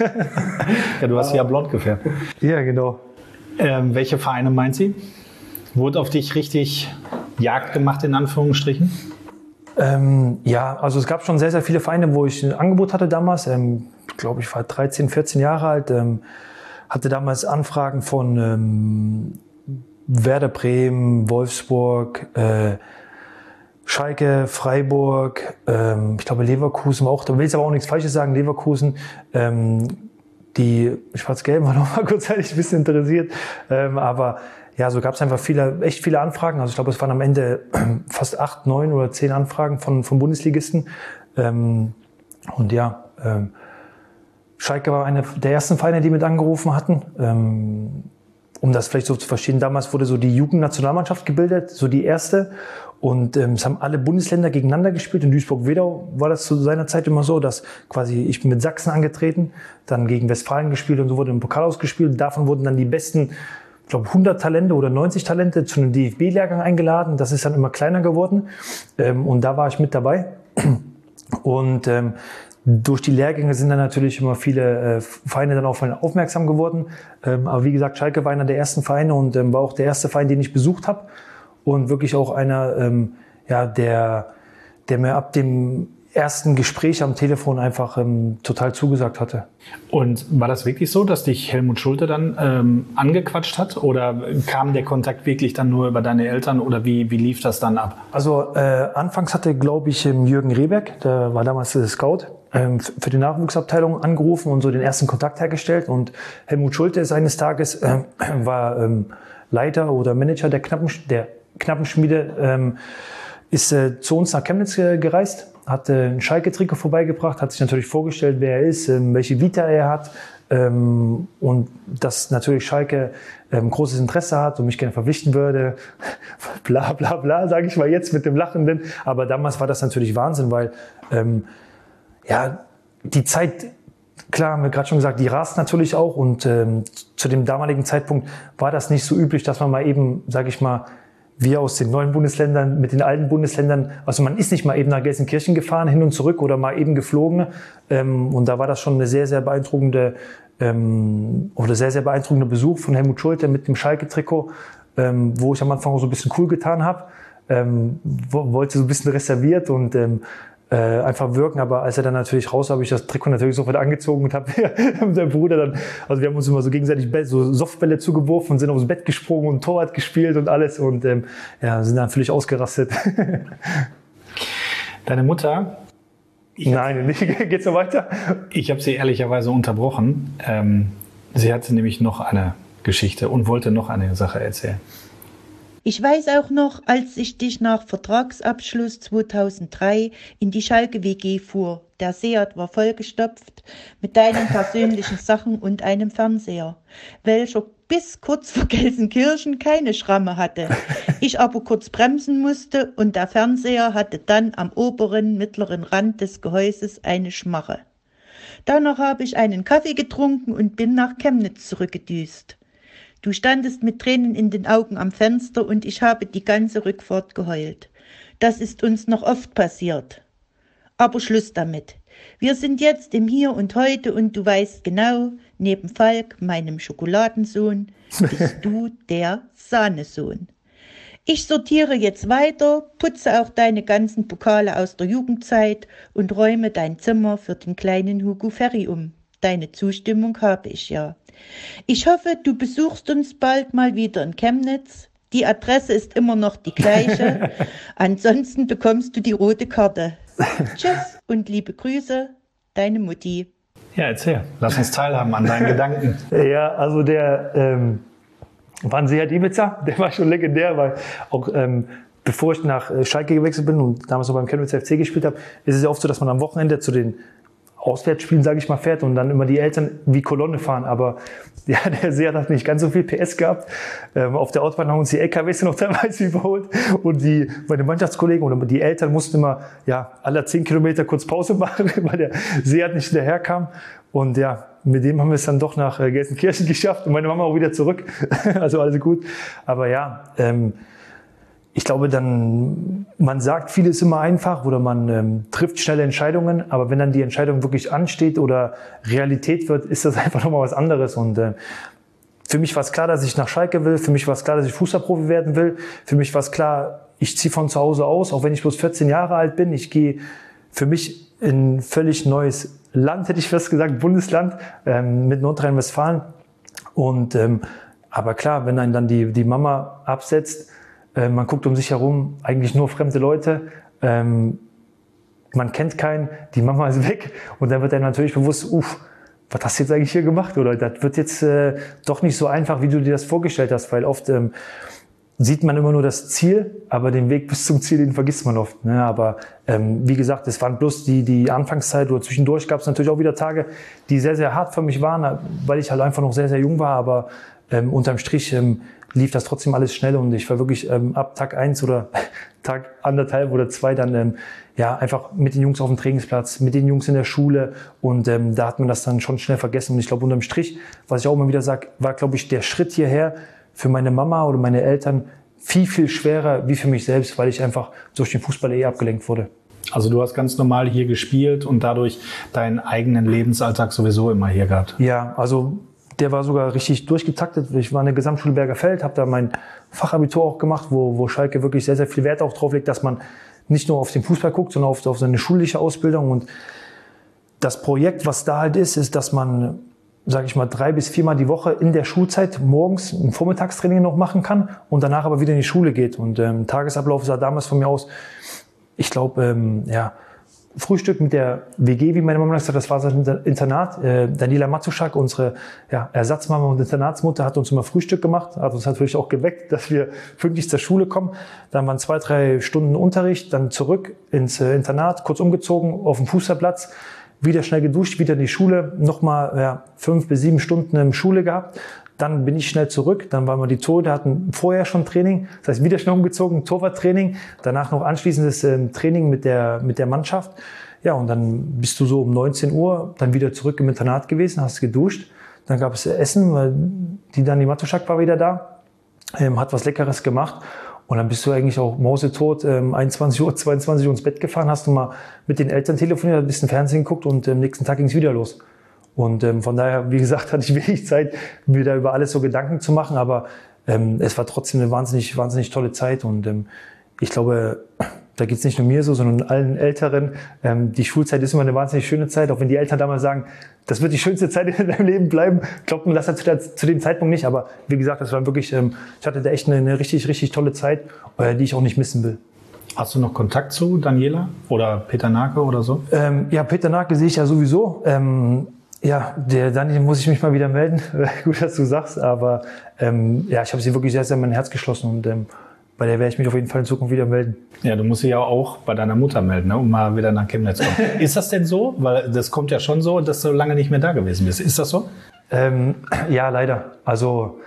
Ja, du hast sie ja blond gefärbt. Ja, genau. Ähm, welche Vereine meint sie? Wurde auf dich richtig Jagd gemacht, in Anführungsstrichen? Ähm, ja, also es gab schon sehr, sehr viele Vereine, wo ich ein Angebot hatte damals. Ähm, ich glaube, ich war dreizehn, vierzehn Jahre alt. Ähm, hatte damals Anfragen von ähm, Werder Bremen, Wolfsburg, äh, Schalke, Freiburg, ähm, ich glaube Leverkusen auch. Da will ich aber auch nichts Falsches sagen. Leverkusen, ähm, die Schwarz-Gelben waren noch mal kurzzeitig ein bisschen interessiert. Ähm, aber ja, so gab es einfach viele, echt viele Anfragen. Also ich glaube, es waren am Ende fast acht, neun oder zehn Anfragen von, von Bundesligisten. Ähm, und ja, ähm, Schalke war einer der ersten Vereine, die mit angerufen hatten. Ähm, um das vielleicht so zu verstehen, damals wurde so die Jugendnationalmannschaft gebildet, so die erste. Und ähm, es haben alle Bundesländer gegeneinander gespielt. In Duisburg-Wedau war das zu seiner Zeit immer so, dass quasi ich bin mit Sachsen angetreten, dann gegen Westfalen gespielt und so wurde im Pokal ausgespielt. Davon wurden dann die besten, ich glaube, hundert Talente oder neunzig Talente zu einem D F B-Lehrgang eingeladen. Das ist dann immer kleiner geworden. Ähm, und da war ich mit dabei. Und ähm, durch die Lehrgänge sind dann natürlich immer viele äh, Vereine dann auf einen aufmerksam geworden. Ähm, aber wie gesagt, Schalke war einer der ersten Vereine und ähm, war auch der erste Verein, den ich besucht habe. Und wirklich auch einer, ähm, ja, der, der mir ab dem ersten Gespräch am Telefon einfach ähm, total zugesagt hatte. Und war das wirklich so, dass dich Helmut Schulte dann ähm, angequatscht hat? Oder kam der Kontakt wirklich dann nur über deine Eltern? Oder wie, wie lief das dann ab? Also äh, anfangs hatte, glaube ich, Jürgen Rehberg, der war damals der Scout, ähm, für die Nachwuchsabteilung angerufen und so den ersten Kontakt hergestellt. Und Helmut Schulte ist eines Tages, äh, war ähm, Leiter oder Manager der, Knappen, der Knappenschmiede, ähm, ist äh, zu uns nach Chemnitz äh, gereist, hat äh, ein Schalke-Trikot vorbeigebracht, hat sich natürlich vorgestellt, wer er ist, ähm, welche Vita er hat ähm, und dass natürlich Schalke ähm, großes Interesse hat und mich gerne verpflichten würde. Bla bla bla, sage ich mal jetzt mit dem Lachenden. Aber damals war das natürlich Wahnsinn, weil ähm, ja die Zeit, klar, haben wir gerade schon gesagt, die rast natürlich auch und ähm, zu dem damaligen Zeitpunkt war das nicht so üblich, dass man mal eben, sage ich mal, wir aus den neuen Bundesländern mit den alten Bundesländern, also man ist nicht mal eben nach Gelsenkirchen gefahren, hin und zurück oder mal eben geflogen. Ähm, und da war das schon eine sehr, sehr beeindruckende ähm, oder sehr, sehr beeindruckender Besuch von Helmut Schulte mit dem Schalke-Trikot, ähm, wo ich am Anfang auch so ein bisschen cool getan habe. Ähm, wollte so ein bisschen reserviert und ähm, äh, einfach wirken, aber als er dann natürlich raus war, habe ich das Trikot natürlich sofort angezogen und habe der Bruder dann, also wir haben uns immer so gegenseitig so Softbälle zugeworfen und sind aufs Bett gesprungen und Torwart gespielt und alles und ähm, ja, sind dann völlig ausgerastet. Deine Mutter? Nein, nicht. Geht's noch weiter? Ich habe sie ehrlicherweise unterbrochen. Ähm, sie hatte nämlich noch eine Geschichte und wollte noch eine Sache erzählen. Ich weiß auch noch, als ich dich nach Vertragsabschluss zweitausenddrei in die Schalke W G fuhr. Der Seat war vollgestopft mit deinen persönlichen Sachen und einem Fernseher, welcher bis kurz vor Gelsenkirchen keine Schramme hatte. Ich aber kurz bremsen musste und der Fernseher hatte dann am oberen, mittleren Rand des Gehäuses eine Schmache. Danach habe ich einen Kaffee getrunken und bin nach Chemnitz zurückgedüst. Du standest mit Tränen in den Augen am Fenster und ich habe die ganze Rückfahrt geheult. Das ist uns noch oft passiert. Aber Schluss damit. Wir sind jetzt im Hier und Heute und du weißt genau, neben Falk, meinem Schokoladensohn, bist du der Sahnesohn. Ich sortiere jetzt weiter, putze auch deine ganzen Pokale aus der Jugendzeit und räume dein Zimmer für den kleinen Hugo Ferry um. Deine Zustimmung habe ich ja. Ich hoffe, du besuchst uns bald mal wieder in Chemnitz. Die Adresse ist immer noch die gleiche. Ansonsten bekommst du die rote Karte. Tschüss und liebe Grüße, deine Mutti. Ja, erzähl. Lass uns teilhaben an deinen Gedanken. Ja, also der ähm, Vanseat Ivica, der war schon legendär, weil auch ähm, bevor ich nach Schalke gewechselt bin und damals noch beim Chemnitz F C gespielt habe, ist es ja oft so, dass man am Wochenende zu den Auswärtsspielen, sage ich mal, fährt und dann immer die Eltern wie Kolonne fahren. Aber ja, der Seat hat nicht ganz so viel P S gehabt. Ähm, auf der Autobahn haben uns die L K Ws noch teilweise überholt und die, meine Mannschaftskollegen oder die Eltern mussten immer ja, alle zehn Kilometer kurz Pause machen, weil der Seat nicht hinterherkam. Und ja, mit dem haben wir es dann doch nach äh, Gelsenkirchen geschafft und meine Mama auch wieder zurück. Also alles gut. Aber ja, ähm, ich glaube dann, man sagt vieles immer einfach oder man ähm, trifft schnelle Entscheidungen, aber wenn dann die Entscheidung wirklich ansteht oder Realität wird, ist das einfach nochmal was anderes. Und äh, für mich war es klar, dass ich nach Schalke will, für mich war es klar, dass ich Fußballprofi werden will, für mich war es klar, ich ziehe von zu Hause aus, auch wenn ich bloß vierzehn Jahre alt bin, ich gehe für mich in ein völlig neues Land, hätte ich fast gesagt, Bundesland ähm, mit Nordrhein-Westfalen. Und ähm, aber klar, wenn einen dann die, die Mama absetzt, man guckt um sich herum, eigentlich nur fremde Leute. Ähm, man kennt keinen, die Mama ist weg. Und dann wird einem natürlich bewusst, uff, was hast du jetzt eigentlich hier gemacht? Oder das wird jetzt äh, doch nicht so einfach, wie du dir das vorgestellt hast. Weil oft ähm, sieht man immer nur das Ziel, aber den Weg bis zum Ziel, den vergisst man oft. Ne? Aber ähm, wie gesagt, es waren bloß die, die Anfangszeit oder zwischendurch gab es natürlich auch wieder Tage, die sehr, sehr hart für mich waren, weil ich halt einfach noch sehr, sehr jung war. Aber ähm, unterm Strich ähm, lief das trotzdem alles schnell und ich war wirklich ähm, ab Tag eins oder Tag anderthalb oder zwei dann ähm, ja einfach mit den Jungs auf dem Trainingsplatz, mit den Jungs in der Schule und ähm, da hat man das dann schon schnell vergessen und ich glaube unterm Strich, was ich auch immer wieder sage, war glaube ich der Schritt hierher für meine Mama oder meine Eltern viel, viel schwerer wie für mich selbst, weil ich einfach durch den Fußball eh abgelenkt wurde. Also du hast ganz normal hier gespielt und dadurch deinen eigenen Lebensalltag sowieso immer hier gehabt? Ja, also der war sogar richtig durchgetaktet. Ich war in der Gesamtschule Bergerfeld, habe da mein Fachabitur auch gemacht, wo, wo Schalke wirklich sehr, sehr viel Wert auch drauf legt, dass man nicht nur auf den Fußball guckt, sondern auf, auf seine schulische Ausbildung. Und das Projekt, was da halt ist, ist, dass man, sage ich mal, drei bis viermal die Woche in der Schulzeit morgens ein Vormittagstraining noch machen kann und danach aber wieder in die Schule geht. Und ähm, Tagesablauf sah damals von mir aus, ich glaube, ähm, ja, Frühstück mit der W G, wie meine Mama gesagt hat, das war sein Internat. Äh, Daniela Matuschak, unsere ja, Ersatzmama und Internatsmutter, hat uns immer Frühstück gemacht, hat uns natürlich auch geweckt, dass wir pünktlich zur Schule kommen. Dann waren zwei, drei Stunden Unterricht, dann zurück ins äh, Internat, kurz umgezogen auf dem Fußballplatz, wieder schnell geduscht, wieder in die Schule, nochmal ja, fünf bis sieben Stunden in Schule gehabt. Dann bin ich schnell zurück, dann waren wir die Tore, hatten vorher schon Training, das heißt wieder schnell umgezogen, Torwarttraining, danach noch anschließendes ähm, Training mit der, mit der Mannschaft. Ja, und dann bist du so um neunzehn Uhr dann wieder zurück im Internat gewesen, hast geduscht. Dann gab es Essen, weil die Dani Matuschak war wieder da, ähm, hat was Leckeres gemacht. Und dann bist du eigentlich auch mausetot, ähm, einundzwanzig Uhr, zweiundzwanzig Uhr ins Bett gefahren, hast du mal mit den Eltern telefoniert, ein bisschen Fernsehen geguckt und am ähm, nächsten Tag ging es wieder los. Und ähm, von daher, wie gesagt, hatte ich wenig Zeit, mir da über alles so Gedanken zu machen. Aber ähm, es war trotzdem eine wahnsinnig, wahnsinnig tolle Zeit. Und ähm, ich glaube, da geht's nicht nur mir so, sondern allen Älteren. Ähm, die Schulzeit ist immer eine wahnsinnig schöne Zeit. Auch wenn die Eltern damals sagen, das wird die schönste Zeit in deinem Leben bleiben, glaubt man das zu, zu dem Zeitpunkt nicht. Aber wie gesagt, das war wirklich, ähm, ich hatte da echt eine, eine richtig, richtig tolle Zeit, äh, die ich auch nicht missen will. Hast du noch Kontakt zu Daniela oder Peter Nake oder so? Ähm, ja, Peter Nake sehe ich ja sowieso. Ähm, Ja, der Dani muss ich mich mal wieder melden. Gut, dass du sagst, aber ähm, ja, ich habe sie wirklich sehr, sehr in mein Herz geschlossen und ähm, bei der werde ich mich auf jeden Fall in Zukunft wieder melden. Ja, du musst dich ja auch bei deiner Mutter melden, ne, um mal wieder nach Chemnitz zu kommen. Ist das denn so? Weil das kommt ja schon so, dass du lange nicht mehr da gewesen bist. Ist das so? Ähm, ja, leider. Also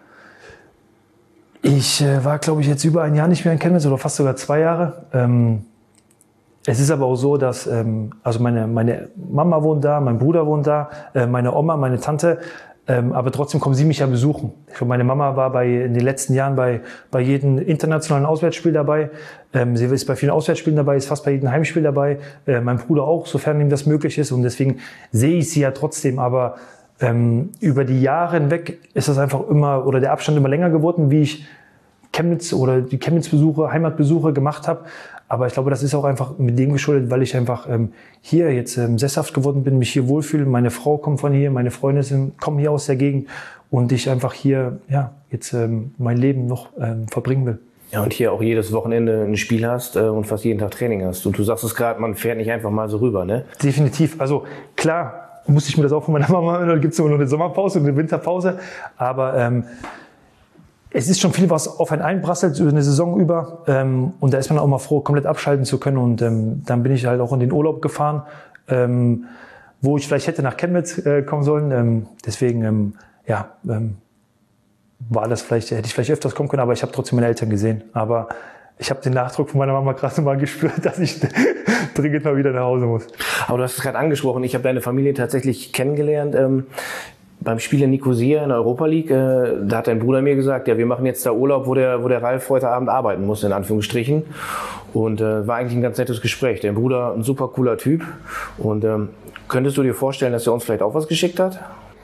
ich äh, war, glaube ich, jetzt über ein Jahr nicht mehr in Chemnitz oder fast sogar zwei Jahre. Ähm, Es ist aber auch so, dass ähm, also meine, meine Mama wohnt da, mein Bruder wohnt da, äh, meine Oma, meine Tante, ähm, aber trotzdem kommen sie mich ja besuchen. Ich, meine Mama war bei, in den letzten Jahren bei, bei jedem internationalen Auswärtsspiel dabei. Ähm, sie ist bei vielen Auswärtsspielen dabei, ist fast bei jedem Heimspiel dabei. Äh, mein Bruder auch, sofern ihm das möglich ist. Und deswegen sehe ich sie ja trotzdem. Aber ähm, über die Jahre hinweg ist das einfach immer, oder der Abstand immer länger geworden, wie ich Chemnitz oder die Chemnitz-Besuche, Heimatbesuche gemacht habe. Aber ich glaube, das ist auch einfach mit dem geschuldet, weil ich einfach ähm, hier jetzt ähm, sesshaft geworden bin, mich hier wohlfühle. Meine Frau kommt von hier, meine Freunde sind, kommen hier aus der Gegend und ich einfach hier ja, jetzt ähm, mein Leben noch ähm, verbringen will. Ja, und hier auch jedes Wochenende ein Spiel hast äh, und fast jeden Tag Training hast. Und du sagst es gerade, man fährt nicht einfach mal so rüber, ne? Definitiv. Also klar, musste ich mir das auch von meiner Mama hören, da gibt es immer noch eine Sommerpause und eine Winterpause. Aber ähm, es ist schon viel, was auf einen einprasselt über eine Saison über. Ähm, und da ist man auch mal froh, komplett abschalten zu können. Und ähm, dann bin ich halt auch in den Urlaub gefahren, ähm, wo ich vielleicht hätte nach Chemnitz äh, kommen sollen. Ähm, deswegen, ähm, ja, ähm, war das vielleicht, hätte ich vielleicht öfters kommen können, aber ich habe trotzdem meine Eltern gesehen. Aber ich habe den Nachdruck von meiner Mama gerade mal gespürt, dass ich dringend mal wieder nach Hause muss. Aber du hast es gerade angesprochen, ich habe deine Familie tatsächlich kennengelernt. Ähm, beim Spiel in Nicosia in der Europa League, äh, da hat dein Bruder mir gesagt, ja, wir machen jetzt da Urlaub, wo der, wo der Ralf heute Abend arbeiten muss, in Anführungsstrichen. Und äh, war eigentlich ein ganz nettes Gespräch. Dein Bruder, ein super cooler Typ. Und ähm, könntest du dir vorstellen, dass er uns vielleicht auch was geschickt hat?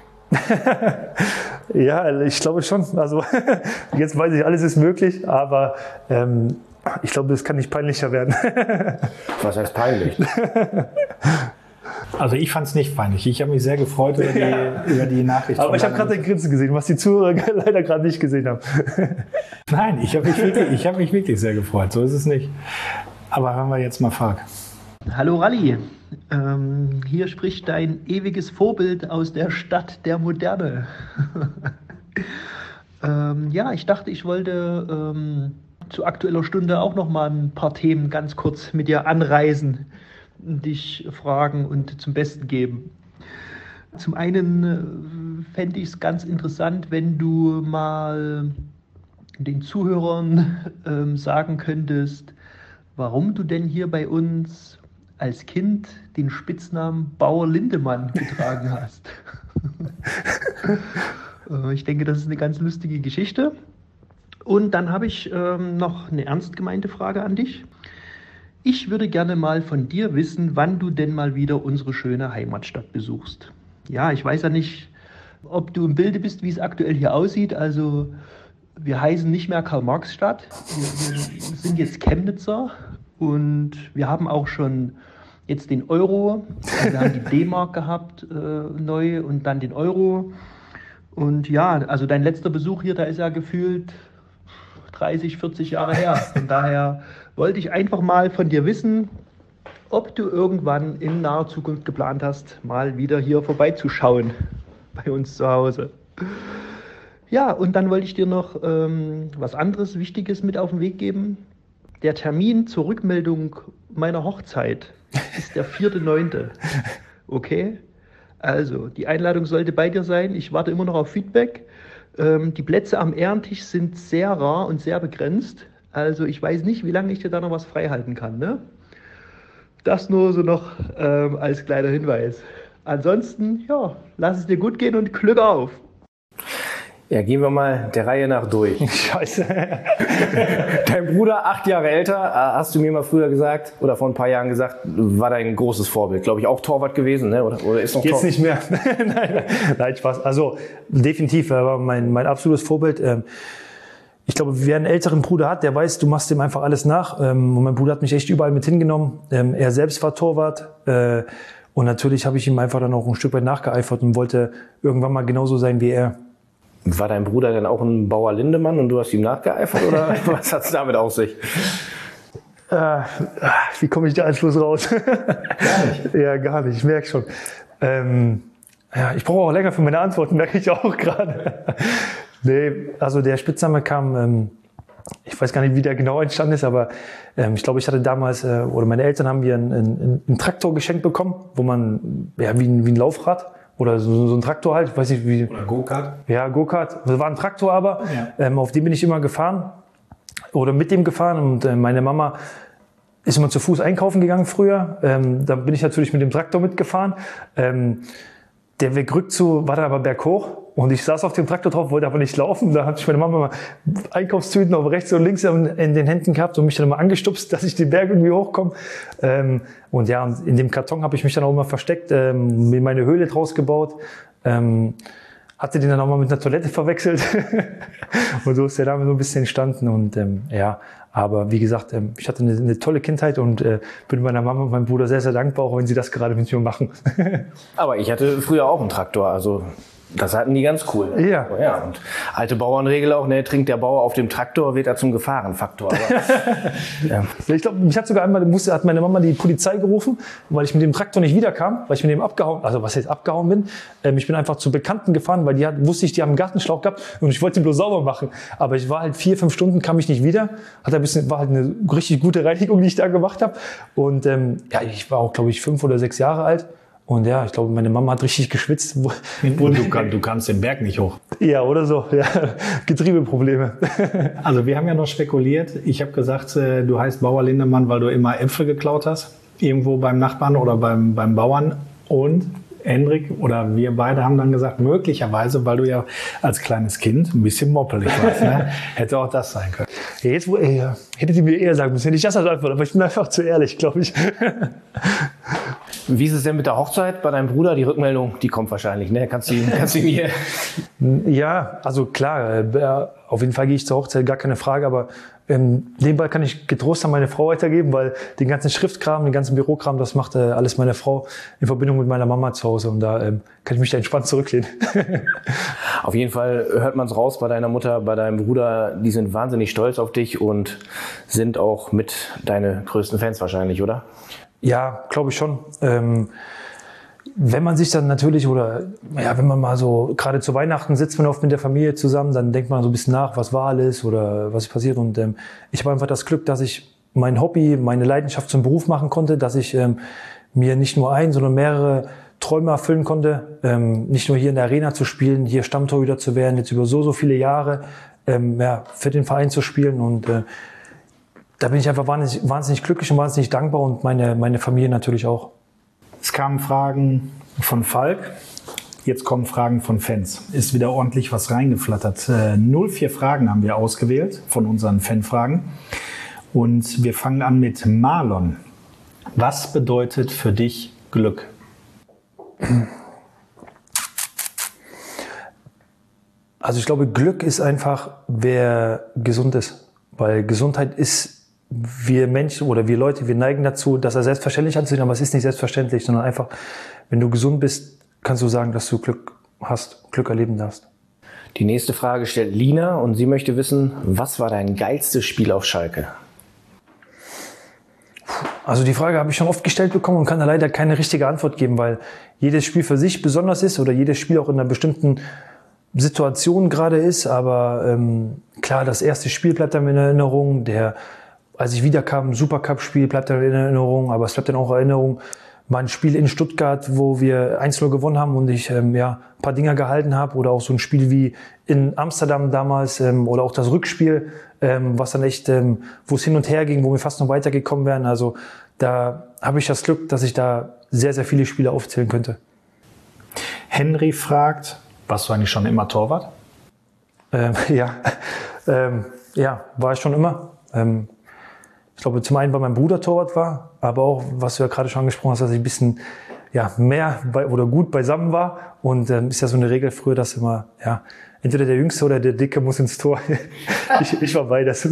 Ja, ich glaube schon. Also jetzt weiß ich, alles ist möglich, aber ähm, ich glaube, das kann nicht peinlicher werden. Was heißt peinlich? Also ich fand es nicht peinlich. Ich habe mich sehr gefreut über die, ja. über die Nachricht. Aber ich habe gerade den Grinsen gesehen, was die Zuhörer leider gerade nicht gesehen haben. Nein, ich habe mich, wirklich, hab mich wirklich sehr gefreut. So ist es nicht. Aber hören wir jetzt mal Frag. Hallo Ralli, ähm, hier spricht dein ewiges Vorbild aus der Stadt der Moderne. ähm, ja, ich dachte, ich wollte ähm, zu aktueller Stunde auch noch mal ein paar Themen ganz kurz mit dir anreißen, dich fragen und zum Besten geben. Zum einen äh, fände ich es ganz interessant, wenn du mal den Zuhörern äh, sagen könntest, warum du denn hier bei uns als Kind den Spitznamen Bauer Lindemann getragen hast. Ich denke, das ist eine ganz lustige Geschichte. Und dann habe ich ähm, noch eine ernst gemeinte Frage an dich. Ich würde gerne mal von dir wissen, wann du denn mal wieder unsere schöne Heimatstadt besuchst. Ja, ich weiß ja nicht, ob du im Bilde bist, wie es aktuell hier aussieht. Also wir heißen nicht mehr Karl-Marx-Stadt, wir, wir sind jetzt Chemnitzer. Und wir haben auch schon jetzt den Euro, also wir haben die D-Mark gehabt äh, neu und dann den Euro. Und ja, also dein letzter Besuch hier, da ist ja gefühlt dreißig, vierzig Jahre her. Von daher wollte ich einfach mal von dir wissen, ob du irgendwann in naher Zukunft geplant hast, mal wieder hier vorbeizuschauen bei uns zu Hause. Ja, und dann wollte ich dir noch ähm, was anderes Wichtiges mit auf den Weg geben. Der Termin zur Rückmeldung meiner Hochzeit ist der vierte neunte Okay? Also, die Einladung sollte bei dir sein. Ich warte immer noch auf Feedback. Ähm, die Plätze am Ehrentisch sind sehr rar und sehr begrenzt. Also, ich weiß nicht, wie lange ich dir da noch was freihalten kann. Ne? Das nur so noch ähm, als kleiner Hinweis. Ansonsten, ja, lass es dir gut gehen und Glück auf! Ja, gehen wir mal der Reihe nach durch. Scheiße. Dein Bruder, acht Jahre älter, hast du mir mal früher gesagt, oder vor ein paar Jahren gesagt, war dein großes Vorbild. Glaube ich, auch Torwart gewesen, ne? Oder, oder ist noch Jetzt Tor- nicht mehr. nein, nein, Spaß. Also definitiv, er war mein, mein absolutes Vorbild. Ich glaube, wer einen älteren Bruder hat, der weiß, du machst ihm einfach alles nach. Und mein Bruder hat mich echt überall mit hingenommen. Er selbst war Torwart. Und natürlich habe ich ihm einfach dann auch ein Stück weit nachgeeifert und wollte irgendwann mal genauso sein wie er. War dein Bruder dann auch ein Bauer Lindemann und du hast ihm nachgeeifert oder was hat es damit auf sich? Äh, wie komme ich da Anschluss raus? Gar nicht. Ja, gar nicht, ich merke schon. Ähm, ja, ich brauche auch länger für meine Antworten, merke ich auch gerade. Nee, also der Spitzname kam, ähm, ich weiß gar nicht, wie der genau entstanden ist, aber ähm, ich glaube, ich hatte damals, äh, oder meine Eltern haben mir einen, einen, einen Traktor geschenkt bekommen, wo man, ja, wie ein, wie ein Laufrad, oder so, so ein Traktor halt, ich weiß nicht wie. Oder Go-Kart? Ja, Go-Kart. Das war ein Traktor aber, ja. ähm, auf dem bin ich immer gefahren oder mit dem gefahren und äh, meine Mama ist immer zu Fuß einkaufen gegangen früher. Ähm, da bin ich natürlich mit dem Traktor mitgefahren. Ähm, der Weg rückzu war dann aber berghoch und ich saß auf dem Traktor drauf, wollte aber nicht laufen. Da hatte ich meine Mama mal Einkaufstüten auf rechts und links in den Händen gehabt und mich dann mal angestupst, dass ich den Berg irgendwie hochkomme. Ähm, und ja, in dem Karton habe ich mich dann auch immer versteckt, ähm, mir meine Höhle draus gebaut. Ähm, hatte den dann auch mal mit einer Toilette verwechselt. Und so ist der Name so ein bisschen entstanden. Und ähm, ja, Aber wie gesagt, ähm, ich hatte eine, eine tolle Kindheit und äh, bin meiner Mama und meinem Bruder sehr, sehr dankbar, auch wenn sie das gerade mit mir machen. Aber ich hatte früher auch einen Traktor, also das hatten die ganz cool. Ja. Oh ja. Und alte Bauernregel auch, ne, trinkt der Bauer auf dem Traktor, wird er zum Gefahrenfaktor. Aber, ja. Ich glaube, mich hat sogar einmal, musste, hat meine Mama die Polizei gerufen, weil ich mit dem Traktor nicht wiederkam, weil ich mit dem abgehauen, also was jetzt abgehauen bin. Ähm, ich bin einfach zu Bekannten gefahren, weil die hat, wusste ich, die haben einen Gartenschlauch gehabt und ich wollte ihn bloß sauber machen. Aber ich war halt vier, fünf Stunden, kam ich nicht wieder. Hat ein bisschen, war halt eine richtig gute Reinigung, die ich da gemacht habe. Und ähm, ja, ich war auch, glaube ich, fünf oder sechs Jahre alt. Und ja, ich glaube, meine Mama hat richtig geschwitzt. Du, kann, du kannst den Berg nicht hoch. Ja, oder so. Ja. Getriebeprobleme. Also wir haben ja noch spekuliert. Ich habe gesagt, du heißt Bauer Lindemann, weil du immer Äpfel geklaut hast. Irgendwo beim Nachbarn oder beim, beim Bauern. Und Hendrik oder wir beide haben dann gesagt, möglicherweise, weil du ja als kleines Kind ein bisschen moppelig warst. Ne? Hätte auch das sein können. Ja, jetzt, wo, ey, hättet ihr mir eher sagen müssen, nicht das als Antwort, aber ich bin einfach zu ehrlich, glaube ich. Wie ist es denn mit der Hochzeit bei deinem Bruder? Die Rückmeldung, die kommt wahrscheinlich, ne? Kannst du, kannst du mir... Ja, also klar, äh, auf jeden Fall gehe ich zur Hochzeit, gar keine Frage, aber ähm, nebenbei kann ich getrost an meine Frau weitergeben, weil den ganzen Schriftkram, den ganzen Bürokram, das macht äh, alles meine Frau in Verbindung mit meiner Mama zu Hause und da ähm, kann ich mich da entspannt zurücklehnen. Auf jeden Fall hört man es raus bei deiner Mutter, bei deinem Bruder, die sind wahnsinnig stolz auf dich und sind auch mit deine größten Fans wahrscheinlich, oder? Ja, glaube ich schon. Ähm, wenn man sich dann natürlich, oder ja, wenn man mal so, gerade zu Weihnachten sitzt man oft mit der Familie zusammen, dann denkt man so ein bisschen nach, was war alles oder was ist passiert. Und ähm, ich habe einfach das Glück, dass ich mein Hobby, meine Leidenschaft zum Beruf machen konnte, dass ich ähm, mir nicht nur ein, sondern mehrere Träume erfüllen konnte. Ähm, nicht nur hier in der Arena zu spielen, hier Stammtorhüter zu werden, jetzt über so, so viele Jahre ähm, ja, für den Verein zu spielen. Und äh, da bin ich einfach wahnsinnig, wahnsinnig glücklich und wahnsinnig dankbar und meine, meine Familie natürlich auch. Es kamen Fragen von Falk, jetzt kommen Fragen von Fans. Ist wieder ordentlich was reingeflattert. Äh, null vier Fragen haben wir ausgewählt von unseren Fanfragen. Und wir fangen an mit Marlon. Was bedeutet für dich Glück? Also ich glaube, Glück ist einfach, wer gesund ist. Weil Gesundheit ist, wir Menschen oder wir Leute, wir neigen dazu, das als selbstverständlich anzusehen, aber es ist nicht selbstverständlich, sondern einfach, wenn du gesund bist, kannst du sagen, dass du Glück hast, Glück erleben darfst. Die nächste Frage stellt Lina und sie möchte wissen, was war dein geilstes Spiel auf Schalke? Also die Frage habe ich schon oft gestellt bekommen und kann da leider keine richtige Antwort geben, weil jedes Spiel für sich besonders ist oder jedes Spiel auch in einer bestimmten Situation gerade ist. Aber ähm, klar, das erste Spiel bleibt dann in Erinnerung. Der, als ich wiederkam, Supercup-Spiel bleibt dann in Erinnerung. Aber es bleibt dann auch in Erinnerung, mal ein Spiel in Stuttgart, wo wir eins null gewonnen haben und ich ähm, ja, ein paar Dinger gehalten habe. Oder auch so ein Spiel wie in Amsterdam damals ähm, oder auch das Rückspiel, ähm, was dann echt, ähm, wo es hin und her ging, wo wir fast noch weitergekommen wären. Also da habe ich das Glück, dass ich da sehr, sehr viele Spiele aufzählen könnte. Henry fragt, warst du eigentlich schon immer Torwart? Ähm, ja. Ähm, ja, war ich schon immer. Ähm, ich glaube, zum einen, weil mein Bruder Torwart war, aber auch, was du ja gerade schon angesprochen hast, dass ich ein bisschen ja, mehr bei, oder gut beisammen war. Und ähm, ist ja so eine Regel früher, dass immer, ja, entweder der Jüngste oder der Dicke muss ins Tor. ich, ich war beides.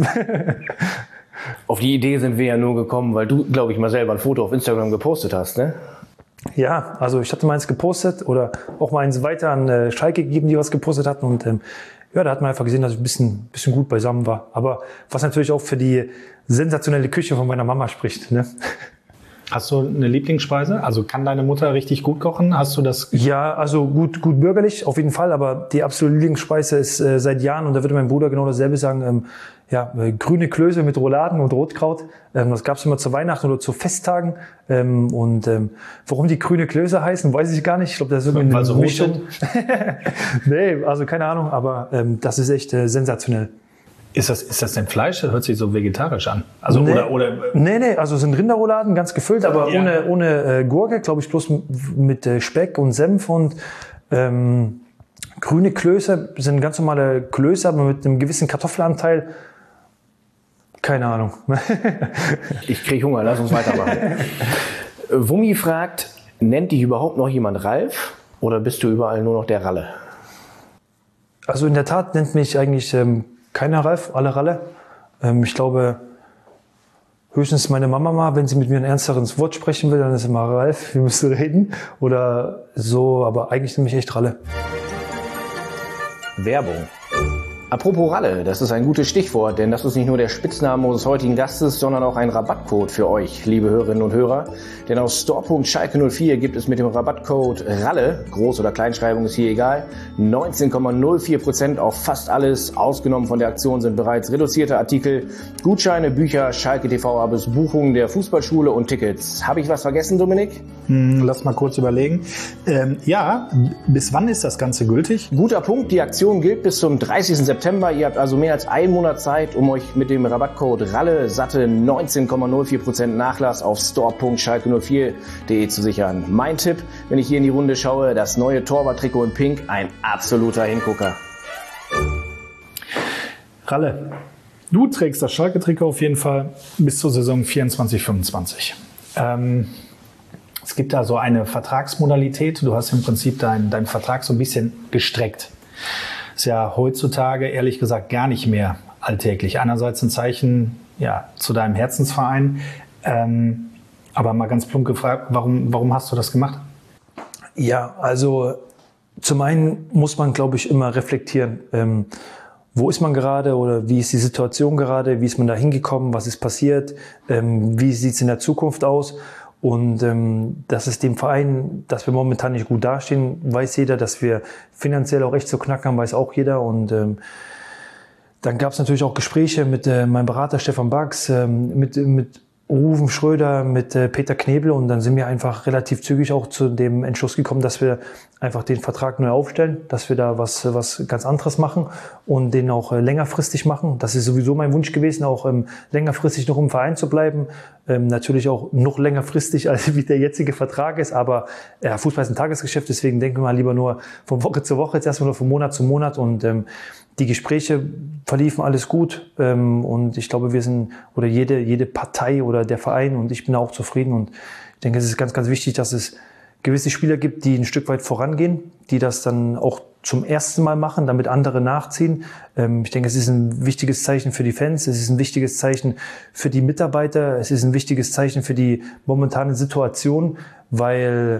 Auf die Idee sind wir ja nur gekommen, weil du, glaube ich, mal selber ein Foto auf Instagram gepostet hast, ne? Ja, also ich hatte mal eins gepostet oder auch mal eins weiter an äh, Schalke gegeben, die was gepostet hatten. Und ähm, ja, da hat man einfach gesehen, dass ich ein bisschen, bisschen gut beisammen war. Aber was natürlich auch für die sensationelle Küche von meiner Mama spricht, ne? Hast du eine Lieblingsspeise? Also kann deine Mutter richtig gut kochen? Hast du das? Ja, also gut, gut bürgerlich auf jeden Fall, aber die absolute Lieblingsspeise ist äh, seit Jahren, und da würde mein Bruder genau dasselbe sagen, ähm, ja, äh, grüne Klöße mit Rouladen und Rotkraut. Ähm, das gab's immer zu Weihnachten oder zu Festtagen. Ähm, und ähm, warum die grüne Klöße heißen, weiß ich gar nicht. Ich glaube, das ist irgendwie Weil so Mischung. Nee, also keine Ahnung, aber ähm, das ist echt äh, sensationell. Ist das, ist das denn Fleisch? Das hört sich so vegetarisch an. Also, nee, oder, oder, nee, nee, also es sind Rinderrouladen, ganz gefüllt, aber ja. ohne, ohne äh, Gurke, glaube ich, bloß mit äh, Speck und Senf und ähm, grüne Klöße sind ganz normale Klöße, aber mit einem gewissen Kartoffelanteil. Keine Ahnung. Ich kriege Hunger, lass uns weitermachen. Wummi fragt, nennt dich überhaupt noch jemand Ralf oder bist du überall nur noch der Ralle? Also in der Tat nennt mich eigentlich ähm, keiner Ralf, alle Ralle. Ähm, ich glaube, Höchstens meine Mama mal, wenn sie mit mir ein ernsteres Wort sprechen will, dann ist immer Ralf, wir müssen reden. Oder so, aber eigentlich nehme ich echt Ralle. Werbung. Apropos Ralle, das ist ein gutes Stichwort, denn das ist nicht nur der Spitzname unseres heutigen Gastes, sondern auch ein Rabattcode für euch, liebe Hörerinnen und Hörer. Denn auf store punkt schalke null vier gibt es mit dem Rabattcode RALLE, Groß- oder Kleinschreibung ist hier egal, neunzehn Komma null vier Prozent auf fast alles. Ausgenommen von der Aktion sind bereits reduzierte Artikel, Gutscheine, Bücher, Schalke T V-Abos, Buchungen der Fußballschule und Tickets. Habe ich was vergessen, Dominik? Hm, lass mal kurz überlegen. Ähm, ja, bis wann ist das Ganze gültig? Guter Punkt, die Aktion gilt bis zum dreißigsten September. Ihr habt also mehr als einen Monat Zeit, um euch mit dem Rabattcode RALLE satte neunzehn Komma null vier Prozent Nachlass auf store punkt schalke null vier punkt de zu sichern. Mein Tipp, wenn ich hier in die Runde schaue, das neue Torwarttrikot in Pink, ein absoluter Hingucker. Ralle, du trägst das Schalke-Trikot auf jeden Fall bis zur Saison vierundzwanzig fünfundzwanzig. Ähm, es gibt da so eine Vertragsmodalität. Du hast im Prinzip deinen dein Vertrag so ein bisschen gestreckt. Ist ja heutzutage ehrlich gesagt gar nicht mehr alltäglich. Einerseits ein Zeichen ja, zu deinem Herzensverein, ähm, aber mal ganz plump gefragt, warum, warum hast du das gemacht? Ja, also zum einen muss man, glaube ich, immer reflektieren. Ähm, wo ist man gerade oder wie ist die Situation gerade? Wie ist man da hingekommen? Was ist passiert? Ähm, wie sieht es in der Zukunft aus? Und ähm, dass es dem Verein, dass wir momentan nicht gut dastehen, weiß jeder. Dass wir finanziell auch echt zu knacken haben, weiß auch jeder. Und ähm, dann gab es natürlich auch Gespräche mit äh, meinem Berater Stefan Bax, ähm, mit, mit Ruven Schröder, mit äh, Peter Knebel. Und dann sind wir einfach relativ zügig auch zu dem Entschluss gekommen, dass wir einfach den Vertrag neu aufstellen, dass wir da was, was ganz anderes machen und den auch äh, längerfristig machen. Das ist sowieso mein Wunsch gewesen, auch ähm, längerfristig noch im Verein zu bleiben. Ähm, natürlich auch noch längerfristig, als wie der jetzige Vertrag ist. Aber ja, Fußball ist ein Tagesgeschäft, deswegen denken wir mal lieber nur von Woche zu Woche, jetzt erstmal nur von Monat zu Monat. Und ähm, die Gespräche verliefen alles gut. Ähm, und ich glaube, wir sind, oder jede, jede Partei oder der Verein, und ich bin auch zufrieden. Und ich denke, es ist ganz, ganz wichtig, dass es gewisse Spieler gibt, die ein Stück weit vorangehen, die das dann auch zum ersten Mal machen, damit andere nachziehen. Ähm, ich denke, es ist ein wichtiges Zeichen für die Fans, es ist ein wichtiges Zeichen für die Mitarbeiter, es ist ein wichtiges Zeichen für die momentane Situation, weil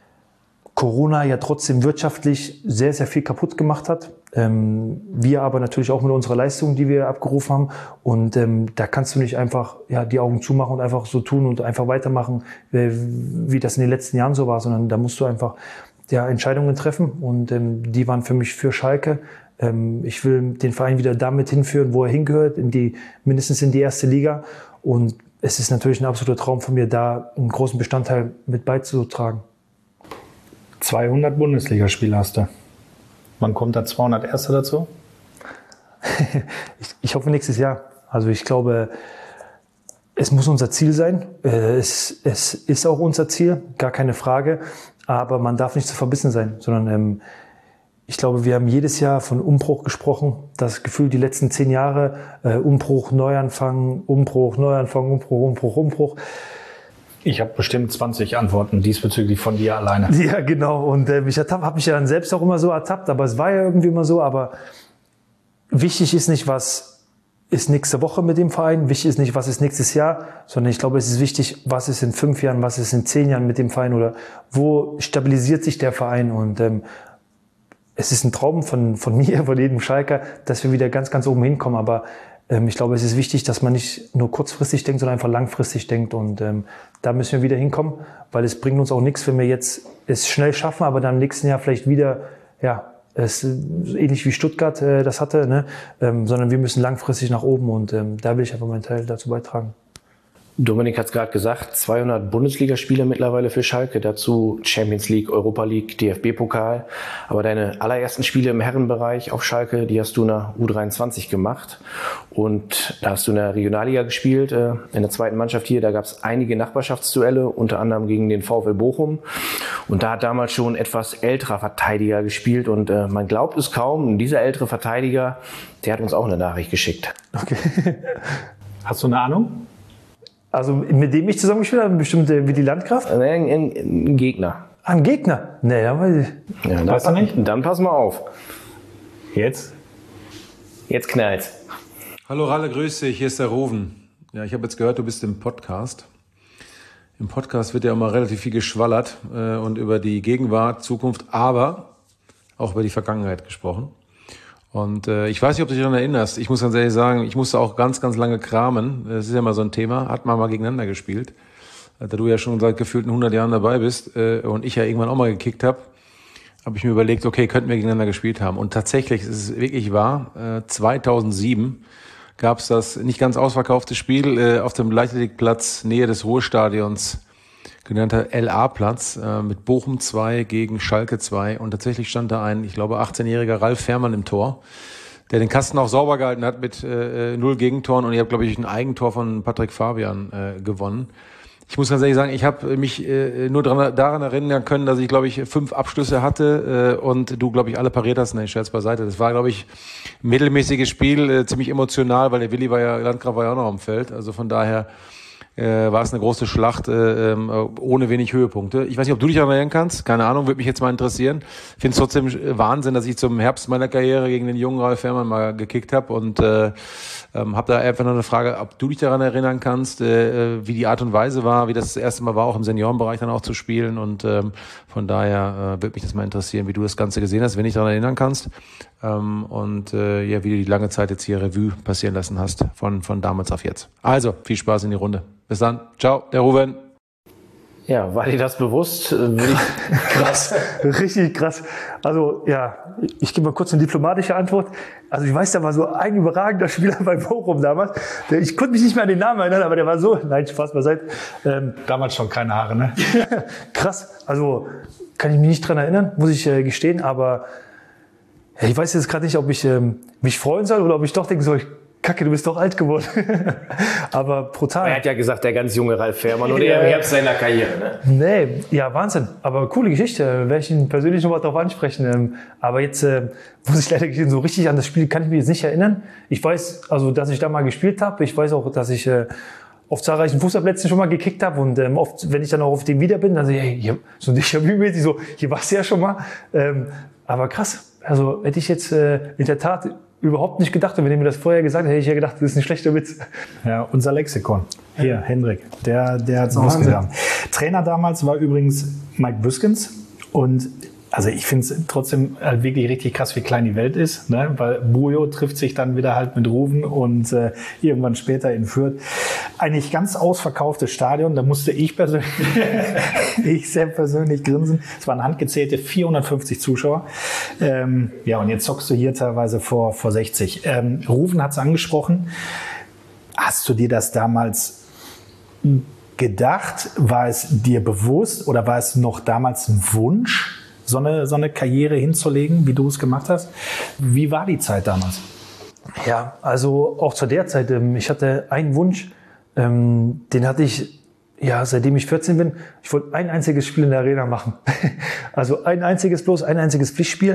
Corona ja trotzdem wirtschaftlich sehr, sehr viel kaputt gemacht hat. Ähm, wir aber natürlich auch mit unserer Leistung, die wir abgerufen haben. Und ähm, da kannst du nicht einfach ja, die Augen zumachen und einfach so tun und einfach weitermachen, wie, wie das in den letzten Jahren so war, sondern da musst du einfach ja, Entscheidungen treffen. Und ähm, die waren für mich für Schalke. Ähm, ich will den Verein wieder damit hinführen, wo er hingehört, in die, mindestens in die erste Liga. Und es ist natürlich ein absoluter Traum von mir, da einen großen Bestandteil mit beizutragen. zweihundert Bundesligaspiele hast du. Wann kommt da zweihundert Erste dazu? ich, ich hoffe nächstes Jahr. Also ich glaube, es muss unser Ziel sein. Es, es ist auch unser Ziel, gar keine Frage. Aber man darf nicht zu verbissen sein, sondern ähm, ich glaube, wir haben jedes Jahr von Umbruch gesprochen. Das Gefühl, die letzten zehn Jahre, äh, Umbruch, Neuanfang, Umbruch, Neuanfang, Umbruch, Umbruch, Umbruch. Ich habe bestimmt zwanzig Antworten diesbezüglich von dir alleine. Ja, genau. Und äh, ich habe mich ja dann selbst auch immer so ertappt, aber es war ja irgendwie immer so. Aber wichtig ist nicht, was ist nächste Woche mit dem Verein, wichtig ist nicht, was ist nächstes Jahr, sondern ich glaube, es ist wichtig, was ist in fünf Jahren, was ist in zehn Jahren mit dem Verein oder wo stabilisiert sich der Verein. Und ähm, es ist ein Traum von, von mir, von jedem Schalker, dass wir wieder ganz, ganz oben hinkommen. Aber ähm, ich glaube, es ist wichtig, dass man nicht nur kurzfristig denkt, sondern einfach langfristig denkt. Und ähm, da müssen wir wieder hinkommen, weil es bringt uns auch nichts, wenn wir jetzt es schnell schaffen, aber dann im nächsten Jahr vielleicht wieder, ja, es ähnlich wie Stuttgart äh, das hatte, ne? ähm, sondern wir müssen langfristig nach oben und ähm, da will ich einfach meinen Teil dazu beitragen. Dominik hat es gerade gesagt, zweihundert Bundesligaspiele mittlerweile für Schalke, dazu Champions League, Europa League, D F B-Pokal. Aber deine allerersten Spiele im Herrenbereich auf Schalke, die hast du in der U dreiundzwanzig gemacht. Und da hast du in der Regionalliga gespielt, in der zweiten Mannschaft hier. Da gab es einige Nachbarschaftsduelle, unter anderem gegen den VfL Bochum. Und da hat damals schon ein etwas älterer Verteidiger gespielt. Und äh, man glaubt es kaum, dieser ältere Verteidiger, der hat uns auch eine Nachricht geschickt. Okay. Hast du eine Ahnung? Also mit dem ich zusammengespielt habe, bestimmt äh, wie die Landkraft? Ein, ein, ein Gegner. Ein Gegner? Nee, ja, weiß ich. Ja, dann, weißt du nicht? Dann pass mal auf. Jetzt? Jetzt knallt's. Hallo Ralle, grüß dich, hier ist der Ruven. Ja, ich habe jetzt gehört, du bist im Podcast. Im Podcast wird ja immer relativ viel geschwallert äh, und über die Gegenwart, Zukunft, aber auch über die Vergangenheit gesprochen. Und äh, ich weiß nicht, ob du dich daran erinnerst. Ich muss ganz ehrlich sagen, ich musste auch ganz, ganz lange kramen. Das ist ja mal so ein Thema. Hat man mal gegeneinander gespielt. Da du ja schon seit gefühlten hundert Jahren dabei bist äh, und ich ja irgendwann auch mal gekickt habe, habe ich mir überlegt, okay, könnten wir gegeneinander gespielt haben. Und tatsächlich ist es wirklich wahr, äh, zweitausendsieben gab es das nicht ganz ausverkaufte Spiel äh, auf dem Leichtathletikplatz Nähe des Ruhrstadions, genannter L A-Platz, äh, mit Bochum zwei gegen Schalke zwei. Und tatsächlich stand da ein, ich glaube, achtzehnjähriger Ralf Fährmann im Tor, der den Kasten auch sauber gehalten hat mit äh, null Gegentoren. Und ich habe, glaube ich, ein Eigentor von Patrick Fabian äh, gewonnen. Ich muss ganz ehrlich sagen, ich habe mich äh, nur dran, daran erinnern können, dass ich, glaube ich, fünf Abschlüsse hatte äh, und du, glaube ich, alle pariert hast. Nein, Scherz beiseite. Das war, glaube ich, ein mittelmäßiges Spiel, äh, ziemlich emotional, weil der Willi war ja, Landgraf war ja auch noch am Feld. Also von daher äh, war es eine große Schlacht äh, äh, ohne wenig Höhepunkte. Ich weiß nicht, ob du dich daran erinnern kannst. Keine Ahnung, würde mich jetzt mal interessieren. Ich finde es trotzdem Wahnsinn, dass ich zum Herbst meiner Karriere gegen den jungen Ralf Fährmann mal gekickt habe und äh, Ähm, hab da einfach noch eine Frage, ob du dich daran erinnern kannst, äh, wie die Art und Weise war, wie das das erste Mal war, auch im Seniorenbereich dann auch zu spielen. Und ähm, von daher äh, würde mich das mal interessieren, wie du das Ganze gesehen hast, wenn du dich daran erinnern kannst. Ähm, und äh, ja, wie du die lange Zeit jetzt hier Revue passieren lassen hast, von, von damals auf jetzt. Also, viel Spaß in die Runde. Bis dann. Ciao, der Ruben. Ja, war dir das bewusst? Krass, richtig krass. Also ja, ich gebe mal kurz eine diplomatische Antwort. Also ich weiß, da war so ein überragender Spieler bei Bochum damals. Ich konnte mich nicht mehr an den Namen erinnern, aber der war so, nein, Spaß beiseite. Ähm, Damals schon keine Haare, ne? krass, also kann ich mich nicht dran erinnern, muss ich äh, gestehen, aber ja, ich weiß jetzt gerade nicht, ob ich ähm, mich freuen soll oder ob ich doch denken soll, Kacke, du bist doch alt geworden. Aber brutal. Er hat ja gesagt, der ganz junge Ralf Fährmann und er im Herbst seiner Karriere. Ne? Nee, ja, Wahnsinn. Aber coole Geschichte. Werde ich ihn persönlich noch mal drauf ansprechen. Aber jetzt äh, muss ich leider gestehen, so richtig an das Spiel kann ich mich jetzt nicht erinnern. Ich weiß, also, dass ich da mal gespielt habe. Ich weiß auch, dass ich äh, auf zahlreichen Fußballplätzen schon mal gekickt habe. Und ähm, oft, wenn ich dann auch auf dem wieder bin, dann sage ich, hey, hier, so ein Déjà-vu-mäßig, so, hier warst du ja schon mal. Ähm, aber krass. Also hätte ich jetzt äh, in der Tat überhaupt nicht gedacht. Und wenn ihr mir das vorher gesagt hätte, hätte ich ja gedacht, das ist ein schlechter Witz. Ja, unser Lexikon. Hier, Hendrik, der, der hat es ausgegraben. Trainer damals war übrigens Mike Büskens. Und also ich finde es trotzdem halt wirklich richtig krass, wie klein die Welt ist, ne? Weil Bujo trifft sich dann wieder halt mit Ruven und äh, irgendwann später in Fürth. Eigentlich ganz ausverkauftes Stadion, da musste ich persönlich, ich sehr persönlich grinsen. Es waren handgezählte vierhundertfünfzig Zuschauer. Ähm, ja, und jetzt zockst du hier teilweise vor, vor sechzig. Ähm, Ruven hat es angesprochen. Hast du dir das damals gedacht? War es dir bewusst oder war es noch damals ein Wunsch, so eine, so eine Karriere hinzulegen, wie du es gemacht hast? Wie war die Zeit damals? Ja, also auch zu der Zeit. Ich hatte einen Wunsch, den hatte ich, ja, seitdem ich vierzehn bin. Ich wollte ein einziges Spiel in der Arena machen. Also ein einziges bloß, ein einziges Pflichtspiel.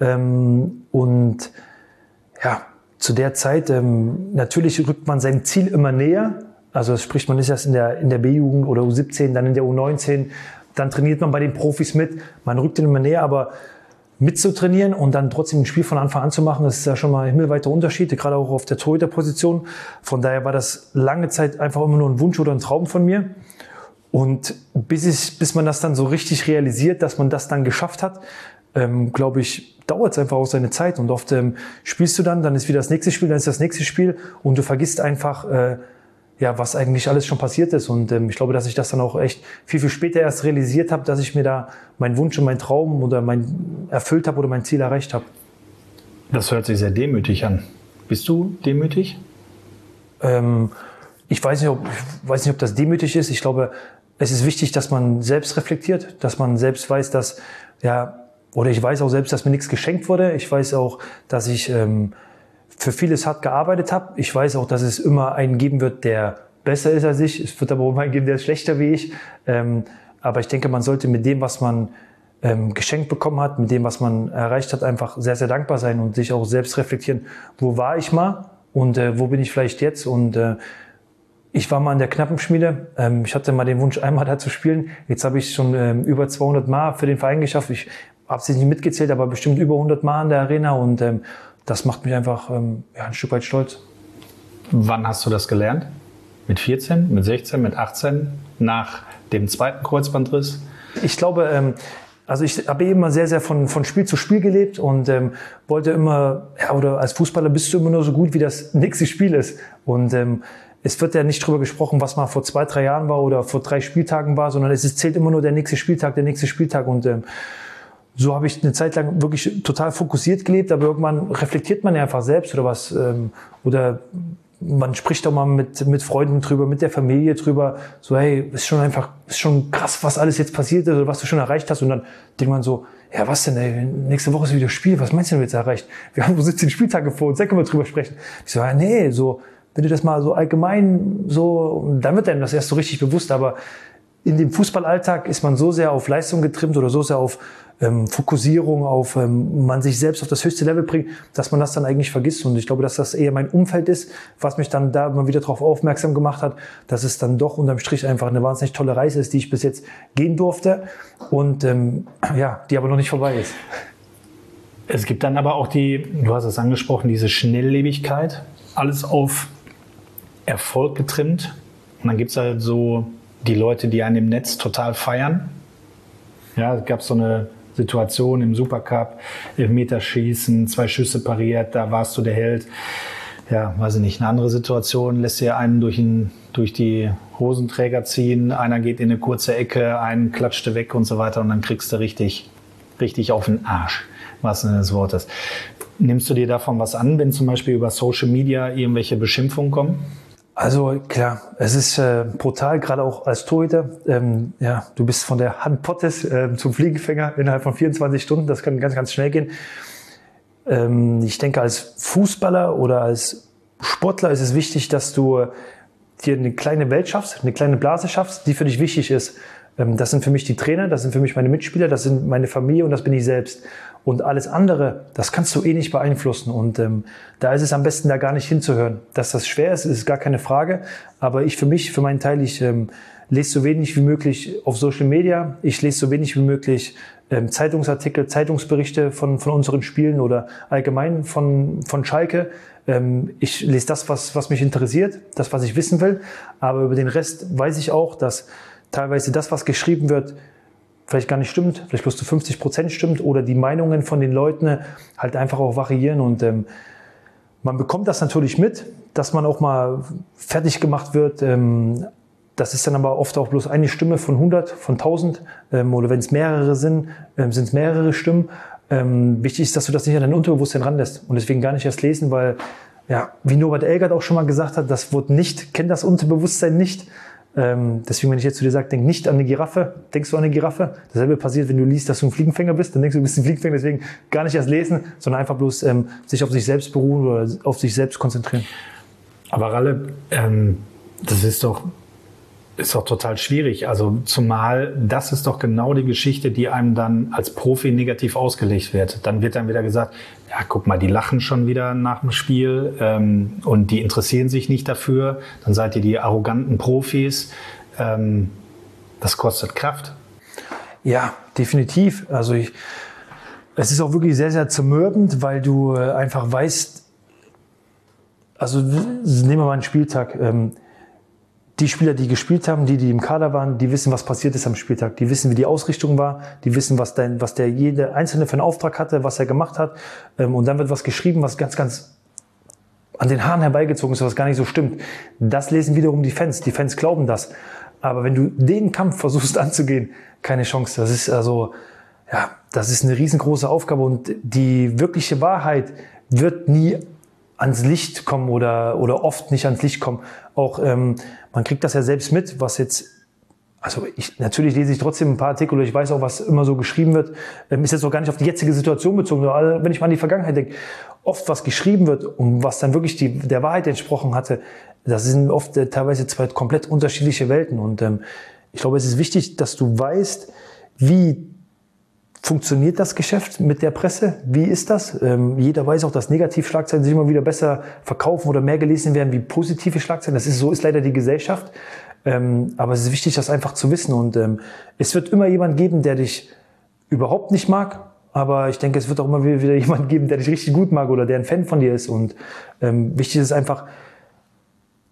Und ja, zu der Zeit, natürlich rückt man sein Ziel immer näher. Also sprich, man ist erst in der, in der B-Jugend oder U siebzehn, dann in der U neunzehn. Dann trainiert man bei den Profis mit. Man rückt den immer näher, aber mitzutrainieren und dann trotzdem ein Spiel von Anfang an zu machen, das ist ja schon mal ein himmelweiter Unterschied, gerade auch auf der Torhüterposition. Von daher war das lange Zeit einfach immer nur ein Wunsch oder ein Traum von mir. Und bis, ich, bis man das dann so richtig realisiert, dass man das dann geschafft hat, ähm, glaube ich, dauert es einfach auch seine Zeit. Und oft ähm, spielst du dann, dann ist wieder das nächste Spiel, dann ist das nächste Spiel und du vergisst einfach, äh, ja, was eigentlich alles schon passiert ist. Und ähm, ich glaube, dass ich das dann auch echt viel, viel später erst realisiert habe, dass ich mir da meinen Wunsch und meinen Traum oder mein erfüllt habe oder mein Ziel erreicht habe. Das hört sich sehr demütig an. Bist du demütig? Ähm, ich weiß nicht, ob, ich weiß nicht, ob das demütig ist. Ich glaube, es ist wichtig, dass man selbst reflektiert, dass man selbst weiß, dass, ja, oder ich weiß auch selbst, dass mir nichts geschenkt wurde. Ich weiß auch, dass ich ähm, für vieles hart gearbeitet habe. Ich weiß auch, dass es immer einen geben wird, der besser ist als ich. Es wird aber auch einen geben, der ist schlechter wie ich. Ähm, aber ich denke, man sollte mit dem, was man ähm, geschenkt bekommen hat, mit dem, was man erreicht hat, einfach sehr, sehr dankbar sein und sich auch selbst reflektieren. Wo war ich mal und äh, wo bin ich vielleicht jetzt? Und äh, ich war mal in der Knappenschmiede. Ähm, ich hatte mal den Wunsch, einmal da zu spielen. Jetzt habe ich schon ähm, über zweihundert Mal für den Verein geschafft. Ich habe es nicht mitgezählt, aber bestimmt über hundert Mal in der Arena und ähm, das macht mich einfach ähm, ja, ein Stück weit stolz. Wann hast du das gelernt? Mit vierzehn, mit sechzehn, mit achtzehn, nach dem zweiten Kreuzbandriss? Ich glaube, ähm, also ich habe immer sehr, sehr von, von Spiel zu Spiel gelebt und ähm, wollte immer, ja, oder als Fußballer bist du immer nur so gut, wie das nächste Spiel ist. Und ähm, es wird ja nicht drüber gesprochen, was mal vor zwei, drei Jahren war oder vor drei Spieltagen war, sondern es ist, zählt immer nur der nächste Spieltag, der nächste Spieltag. Und ähm, so habe ich eine Zeit lang wirklich total fokussiert gelebt, aber irgendwann reflektiert man ja einfach selbst oder was, ähm, oder man spricht auch mal mit, mit Freunden drüber, mit der Familie drüber, so, hey, ist schon einfach, ist schon krass, was alles jetzt passiert ist oder was du schon erreicht hast. Und dann denkt man so, ja, was denn, ey, nächste Woche ist wieder Spiel, was meinst du denn jetzt erreicht? Wir haben so siebzehn Spieltage vor uns, da können wir drüber sprechen. Ich so, ja, nee, so, wenn du das mal so allgemein so, dann wird einem das erst so richtig bewusst, aber in dem Fußballalltag ist man so sehr auf Leistung getrimmt oder so sehr auf ähm, Fokussierung, auf ähm, man sich selbst auf das höchste Level bringt, dass man das dann eigentlich vergisst. Und ich glaube, dass das eher mein Umfeld ist, was mich dann da immer wieder darauf aufmerksam gemacht hat, dass es dann doch unterm Strich einfach eine wahnsinnig tolle Reise ist, die ich bis jetzt gehen durfte und ähm, ja, die aber noch nicht vorbei ist. Es gibt dann aber auch die, du hast es angesprochen, diese Schnelllebigkeit, alles auf Erfolg getrimmt. Und dann gibt es halt so die Leute, die einen im Netz total feiern. Ja, es gab so eine Situation im Supercup, Elfmeterschießen, zwei Schüsse pariert, da warst du der Held. Ja, weiß ich nicht, eine andere Situation, lässt dir einen durch, ein, durch die Hosenträger ziehen, einer geht in eine kurze Ecke, einen klatschte weg und so weiter und dann kriegst du richtig, richtig auf den Arsch, was Sinne des Wortes. Nimmst du dir davon was an, wenn zum Beispiel über Social Media irgendwelche Beschimpfungen kommen? Also klar, es ist äh, brutal, gerade auch als Torhüter. Ähm, ja, du bist von der Hand Pottes äh, zum Fliegenfänger innerhalb von vierundzwanzig Stunden. Das kann ganz, ganz schnell gehen. Ähm, ich denke, als Fußballer oder als Sportler ist es wichtig, dass du dir eine kleine Welt schaffst, eine kleine Blase schaffst, die für dich wichtig ist. Ähm, das sind für mich die Trainer, das sind für mich meine Mitspieler, das sind meine Familie und das bin ich selbst. Und alles andere, das kannst du eh nicht beeinflussen. Und ähm, da ist es am besten, da gar nicht hinzuhören. Dass das schwer ist, ist gar keine Frage. Aber ich für mich, für meinen Teil, ich ähm, lese so wenig wie möglich auf Social Media. Ich lese so wenig wie möglich ähm, Zeitungsartikel, Zeitungsberichte von, von unseren Spielen oder allgemein von, von Schalke. Ähm, ich lese das, was, was mich interessiert, das, was ich wissen will. Aber über den Rest weiß ich auch, dass teilweise das, was geschrieben wird, vielleicht gar nicht stimmt, vielleicht bloß zu fünfzig Prozent stimmt oder die Meinungen von den Leuten halt einfach auch variieren und ähm, man bekommt das natürlich mit, dass man auch mal fertig gemacht wird. Ähm, das ist dann aber oft auch bloß eine Stimme von hundert, von tausend ähm, oder wenn es mehrere sind, ähm, sind es mehrere Stimmen. Ähm, wichtig ist, dass du das nicht an dein Unterbewusstsein ranlässt und deswegen gar nicht erst lesen, weil, ja, wie Norbert Elgert auch schon mal gesagt hat, das Wort nicht, kennt das Unterbewusstsein nicht. Ähm, deswegen, wenn ich jetzt zu dir sage, denk nicht an eine Giraffe, denkst du an eine Giraffe? Dasselbe passiert, wenn du liest, dass du ein Fliegenfänger bist, dann denkst du, du bist ein Fliegenfänger, deswegen gar nicht erst lesen, sondern einfach bloß ähm, sich auf sich selbst beruhen oder auf sich selbst konzentrieren. Aber Ralle, ähm, das ist doch, ist doch total schwierig. Also zumal das ist doch genau die Geschichte, die einem dann als Profi negativ ausgelegt wird. Dann wird dann wieder gesagt, ja, guck mal, die lachen schon wieder nach dem Spiel ähm, und die interessieren sich nicht dafür. Dann seid ihr die arroganten Profis. Ähm, das kostet Kraft. Ja, definitiv. Also ich, es ist auch wirklich sehr, sehr zermürbend, weil du äh, einfach weißt, also nehmen wir mal einen Spieltag, ähm, die Spieler, die gespielt haben, die, die im Kader waren, die wissen, was passiert ist am Spieltag. Die wissen, wie die Ausrichtung war. Die wissen, was, dein, was der jede Einzelne für einen Auftrag hatte, was er gemacht hat. Und dann wird was geschrieben, was ganz, ganz an den Haaren herbeigezogen ist, was gar nicht so stimmt. Das lesen wiederum die Fans. Die Fans glauben das. Aber wenn du den Kampf versuchst anzugehen, keine Chance. Das ist also, ja, das ist eine riesengroße Aufgabe. Und die wirkliche Wahrheit wird nie ans Licht kommen oder, oder oft nicht ans Licht kommen. Auch, ähm, man kriegt das ja selbst mit, was jetzt, also ich, natürlich lese ich trotzdem ein paar Artikel oder ich weiß auch, was immer so geschrieben wird, ähm, ist jetzt auch gar nicht auf die jetzige Situation bezogen, sondern wenn ich mal an die Vergangenheit denke, oft was geschrieben wird und was dann wirklich die, der Wahrheit entsprochen hatte, das sind oft äh, teilweise zwei komplett unterschiedliche Welten und ähm, ich glaube, es ist wichtig, dass du weißt, wie funktioniert das Geschäft mit der Presse? Wie ist das? Ähm, jeder weiß auch, dass Negativschlagzeilen sich immer wieder besser verkaufen oder mehr gelesen werden wie positive Schlagzeilen. Das ist so, ist leider die Gesellschaft. Ähm, aber es ist wichtig, das einfach zu wissen. Und ähm, es wird immer jemand geben, der dich überhaupt nicht mag. Aber ich denke, es wird auch immer wieder jemand geben, der dich richtig gut mag oder der ein Fan von dir ist. Und ähm, wichtig ist einfach,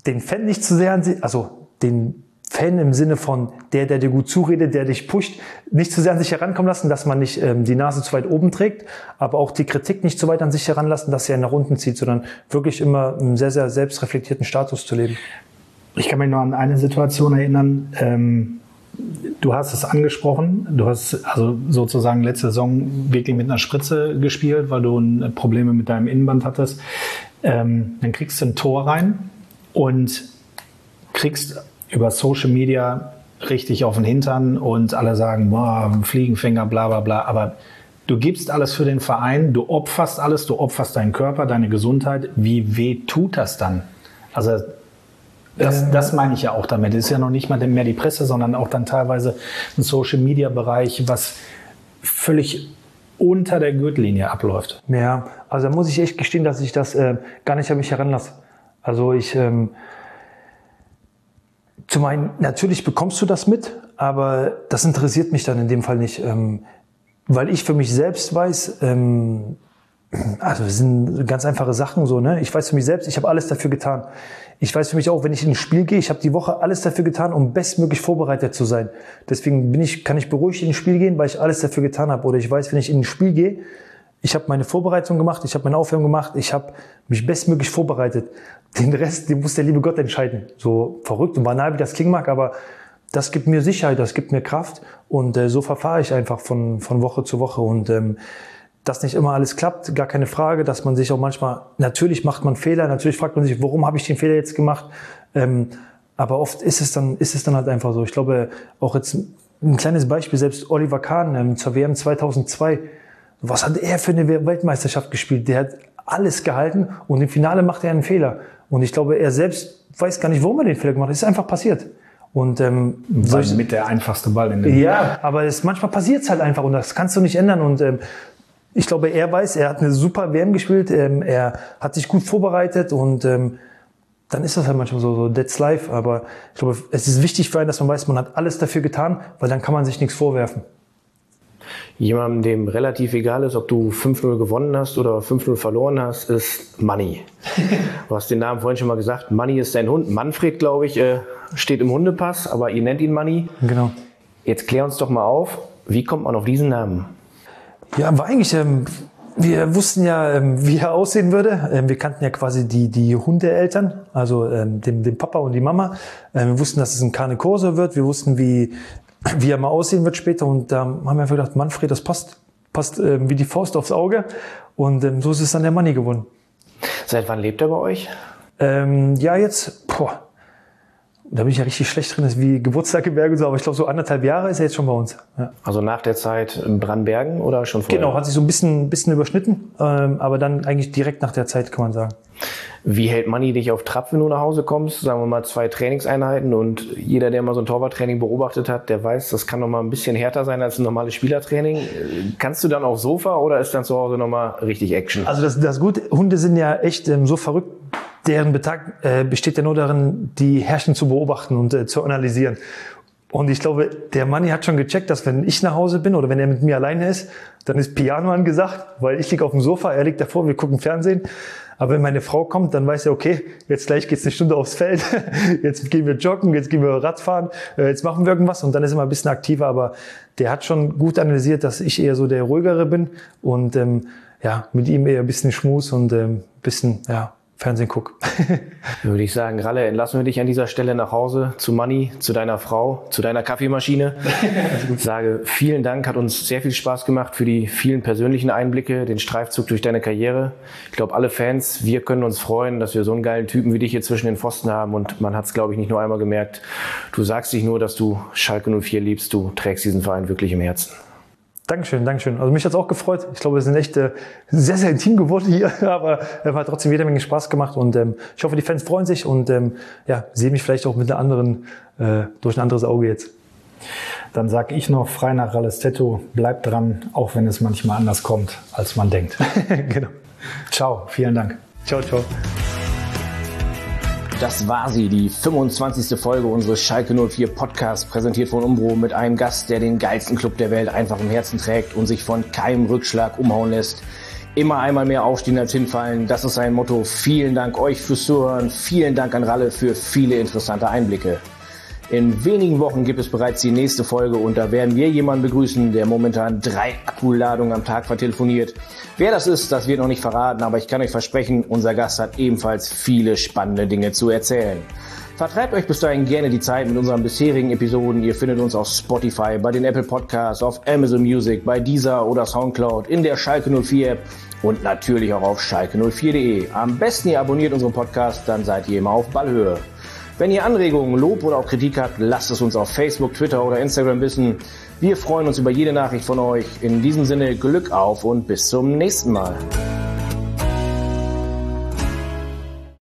den Fan nicht zu sehr an sich, also den Fan im Sinne von der, der dir gut zuredet, der dich pusht, nicht zu sehr an sich herankommen lassen, dass man nicht ähm, die Nase zu weit oben trägt, aber auch die Kritik nicht zu weit an sich heranlassen, dass sie einen nach unten zieht, sondern wirklich immer einen sehr, sehr selbstreflektierten Status zu leben. Ich kann mich noch an eine Situation erinnern, ähm, du hast es angesprochen, du hast also sozusagen letzte Saison wirklich mit einer Spritze gespielt, weil du Probleme mit deinem Innenband hattest. Ähm, dann kriegst du ein Tor rein und kriegst über Social Media richtig auf den Hintern und alle sagen, boah, Fliegenfänger, bla bla bla, aber du gibst alles für den Verein, du opferst alles, du opferst deinen Körper, deine Gesundheit. Wie weh tut das dann? Also das, das meine ich ja auch damit. Es ist ja noch nicht mal mehr die Presse, sondern auch dann teilweise ein Social-Media-Bereich, was völlig unter der Gürtellinie abläuft. Ja, also da muss ich echt gestehen, dass ich das äh, gar nicht an mich heranlasse. Also ich... Ähm Zum einen, natürlich bekommst du das mit, aber das interessiert mich dann in dem Fall nicht, ähm, weil ich für mich selbst weiß, ähm, also das sind ganz einfache Sachen so, ne? Ich weiß für mich selbst, ich habe alles dafür getan. Ich weiß für mich auch, wenn ich in ein Spiel gehe, ich habe die Woche alles dafür getan, um bestmöglich vorbereitet zu sein. Deswegen bin ich, kann ich beruhigt in ein Spiel gehen, weil ich alles dafür getan habe. Oder ich weiß, wenn ich in ein Spiel gehe, ich habe meine Vorbereitung gemacht, ich habe meine Aufwärmung gemacht, ich habe mich bestmöglich vorbereitet. Den Rest, den muss der liebe Gott entscheiden. So verrückt und banal, wie das klingen mag, aber das gibt mir Sicherheit, das gibt mir Kraft und äh, so verfahre ich einfach von, von Woche zu Woche und ähm, dass nicht immer alles klappt, gar keine Frage, dass man sich auch manchmal, natürlich macht man Fehler, natürlich fragt man sich, warum habe ich den Fehler jetzt gemacht, ähm, aber oft ist es dann, ist es dann halt einfach so. Ich glaube, auch jetzt ein kleines Beispiel, selbst Oliver Kahn ähm, zur W M zweitausendzwei, was hat er für eine Weltmeisterschaft gespielt? Der hat alles gehalten und im Finale macht er einen Fehler. Und ich glaube, er selbst weiß gar nicht, warum er den Fehler gemacht hat. Es ist einfach passiert. Und ähm, Weil mit der einfachste Ball in der Ja, aber es, manchmal passiert es halt einfach und das kannst du nicht ändern. Und ähm, ich glaube, er weiß, er hat eine super W M gespielt, ähm, er hat sich gut vorbereitet und ähm, dann ist das halt manchmal so, so that's life. Aber ich glaube, es ist wichtig für einen, dass man weiß, man hat alles dafür getan, weil dann kann man sich nichts vorwerfen. Jemandem, dem relativ egal ist, ob du fünf null gewonnen hast oder fünf null verloren hast, ist Manni. Du hast den Namen vorhin schon mal gesagt. Manni ist dein Hund. Manfred, glaube ich, steht im Hundepass, aber ihr nennt ihn Manni. Genau. Jetzt klär uns doch mal auf, wie kommt man auf diesen Namen? Ja, aber eigentlich, ähm, wir wussten ja, ähm, wie er aussehen würde. Ähm, wir kannten ja quasi die, die Hundeeltern, also ähm, den, den Papa und die Mama. Ähm, wir wussten, dass es ein Cane Corso wird. Wir wussten, wie... wie er mal aussehen wird später und da ähm, haben wir einfach gedacht, Manfred, das passt, passt ähm, wie die Faust aufs Auge und ähm, so ist es dann der Manni geworden. Seit wann lebt er bei euch? Ähm, ja, jetzt, boah, da bin ich ja richtig schlecht drin, das ist wie Geburtstag in Bergen und so, aber ich glaube, so anderthalb Jahre ist er jetzt schon bei uns. Ja. Also nach der Zeit in Brandbergen oder schon vorher? Genau, hat sich so ein bisschen, bisschen überschnitten, ähm, aber dann eigentlich direkt nach der Zeit, kann man sagen. Wie hält Manni dich auf Trab, wenn du nach Hause kommst? Sagen wir mal zwei Trainingseinheiten und jeder, der mal so ein Torwarttraining beobachtet hat, der weiß, das kann noch mal ein bisschen härter sein als ein normales Spielertraining. Kannst du dann aufs Sofa oder ist dann zu Hause noch mal richtig Action? Also das, das Gute, Hunde sind ja echt ähm, so verrückt, deren Betag äh, besteht ja nur darin, die Herrchen zu beobachten und äh, zu analysieren. Und ich glaube, der Manni hat schon gecheckt, dass wenn ich nach Hause bin oder wenn er mit mir alleine ist, dann ist Piano angesagt, weil ich liege auf dem Sofa, er liegt davor, wir gucken Fernsehen. Aber wenn meine Frau kommt, dann weiß er, okay, jetzt gleich geht's eine Stunde aufs Feld, jetzt gehen wir joggen, jetzt gehen wir Radfahren, jetzt machen wir irgendwas und dann ist er mal ein bisschen aktiver. Aber der hat schon gut analysiert, dass ich eher so der Ruhigere bin und ähm, ja, mit ihm eher ein bisschen Schmus und ein ähm, bisschen, ja, Fernsehen guck. Würde ich sagen, Ralle, entlassen wir dich an dieser Stelle nach Hause zu Manni, zu deiner Frau, zu deiner Kaffeemaschine. Ich sage vielen Dank, hat uns sehr viel Spaß gemacht für die vielen persönlichen Einblicke, den Streifzug durch deine Karriere. Ich glaube, alle Fans, wir können uns freuen, dass wir so einen geilen Typen wie dich hier zwischen den Pfosten haben und man hat es, glaube ich, nicht nur einmal gemerkt. Du sagst nicht nur, dass du Schalke null vier liebst, du trägst diesen Verein wirklich im Herzen. Dankeschön, Dankeschön. Also mich hat's auch gefreut. Ich glaube, wir sind echt äh, sehr, sehr intim geworden hier, aber es äh, hat trotzdem jede Menge Spaß gemacht und ähm, ich hoffe, die Fans freuen sich und ähm, ja, sehen mich vielleicht auch mit einer anderen, äh, durch ein anderes Auge jetzt. Dann sag ich noch frei nach Ralles Tattoo, bleibt dran, auch wenn es manchmal anders kommt, als man denkt. Genau. Ciao, vielen Dank. Ciao, ciao. Das war sie, die fünfundzwanzigste Folge unseres Schalke null vier Podcasts, präsentiert von Umbro mit einem Gast, der den geilsten Club der Welt einfach im Herzen trägt und sich von keinem Rückschlag umhauen lässt. Immer einmal mehr aufstehen als hinfallen, das ist sein Motto. Vielen Dank euch fürs Zuhören, vielen Dank an Ralle für viele interessante Einblicke. In wenigen Wochen gibt es bereits die nächste Folge und da werden wir jemanden begrüßen, der momentan drei Akkuladungen am Tag vertelefoniert. Wer das ist, das wird noch nicht verraten, aber ich kann euch versprechen, unser Gast hat ebenfalls viele spannende Dinge zu erzählen. Vertreibt euch bis dahin gerne die Zeit mit unseren bisherigen Episoden. Ihr findet uns auf Spotify, bei den Apple Podcasts, auf Amazon Music, bei Deezer oder Soundcloud, in der Schalke null vier App und natürlich auch auf schalke null vier punkt de. Am besten ihr abonniert unseren Podcast, dann seid ihr immer auf Ballhöhe. Wenn ihr Anregungen, Lob oder auch Kritik habt, lasst es uns auf Facebook, Twitter oder Instagram wissen. Wir freuen uns über jede Nachricht von euch. In diesem Sinne Glück auf und bis zum nächsten Mal.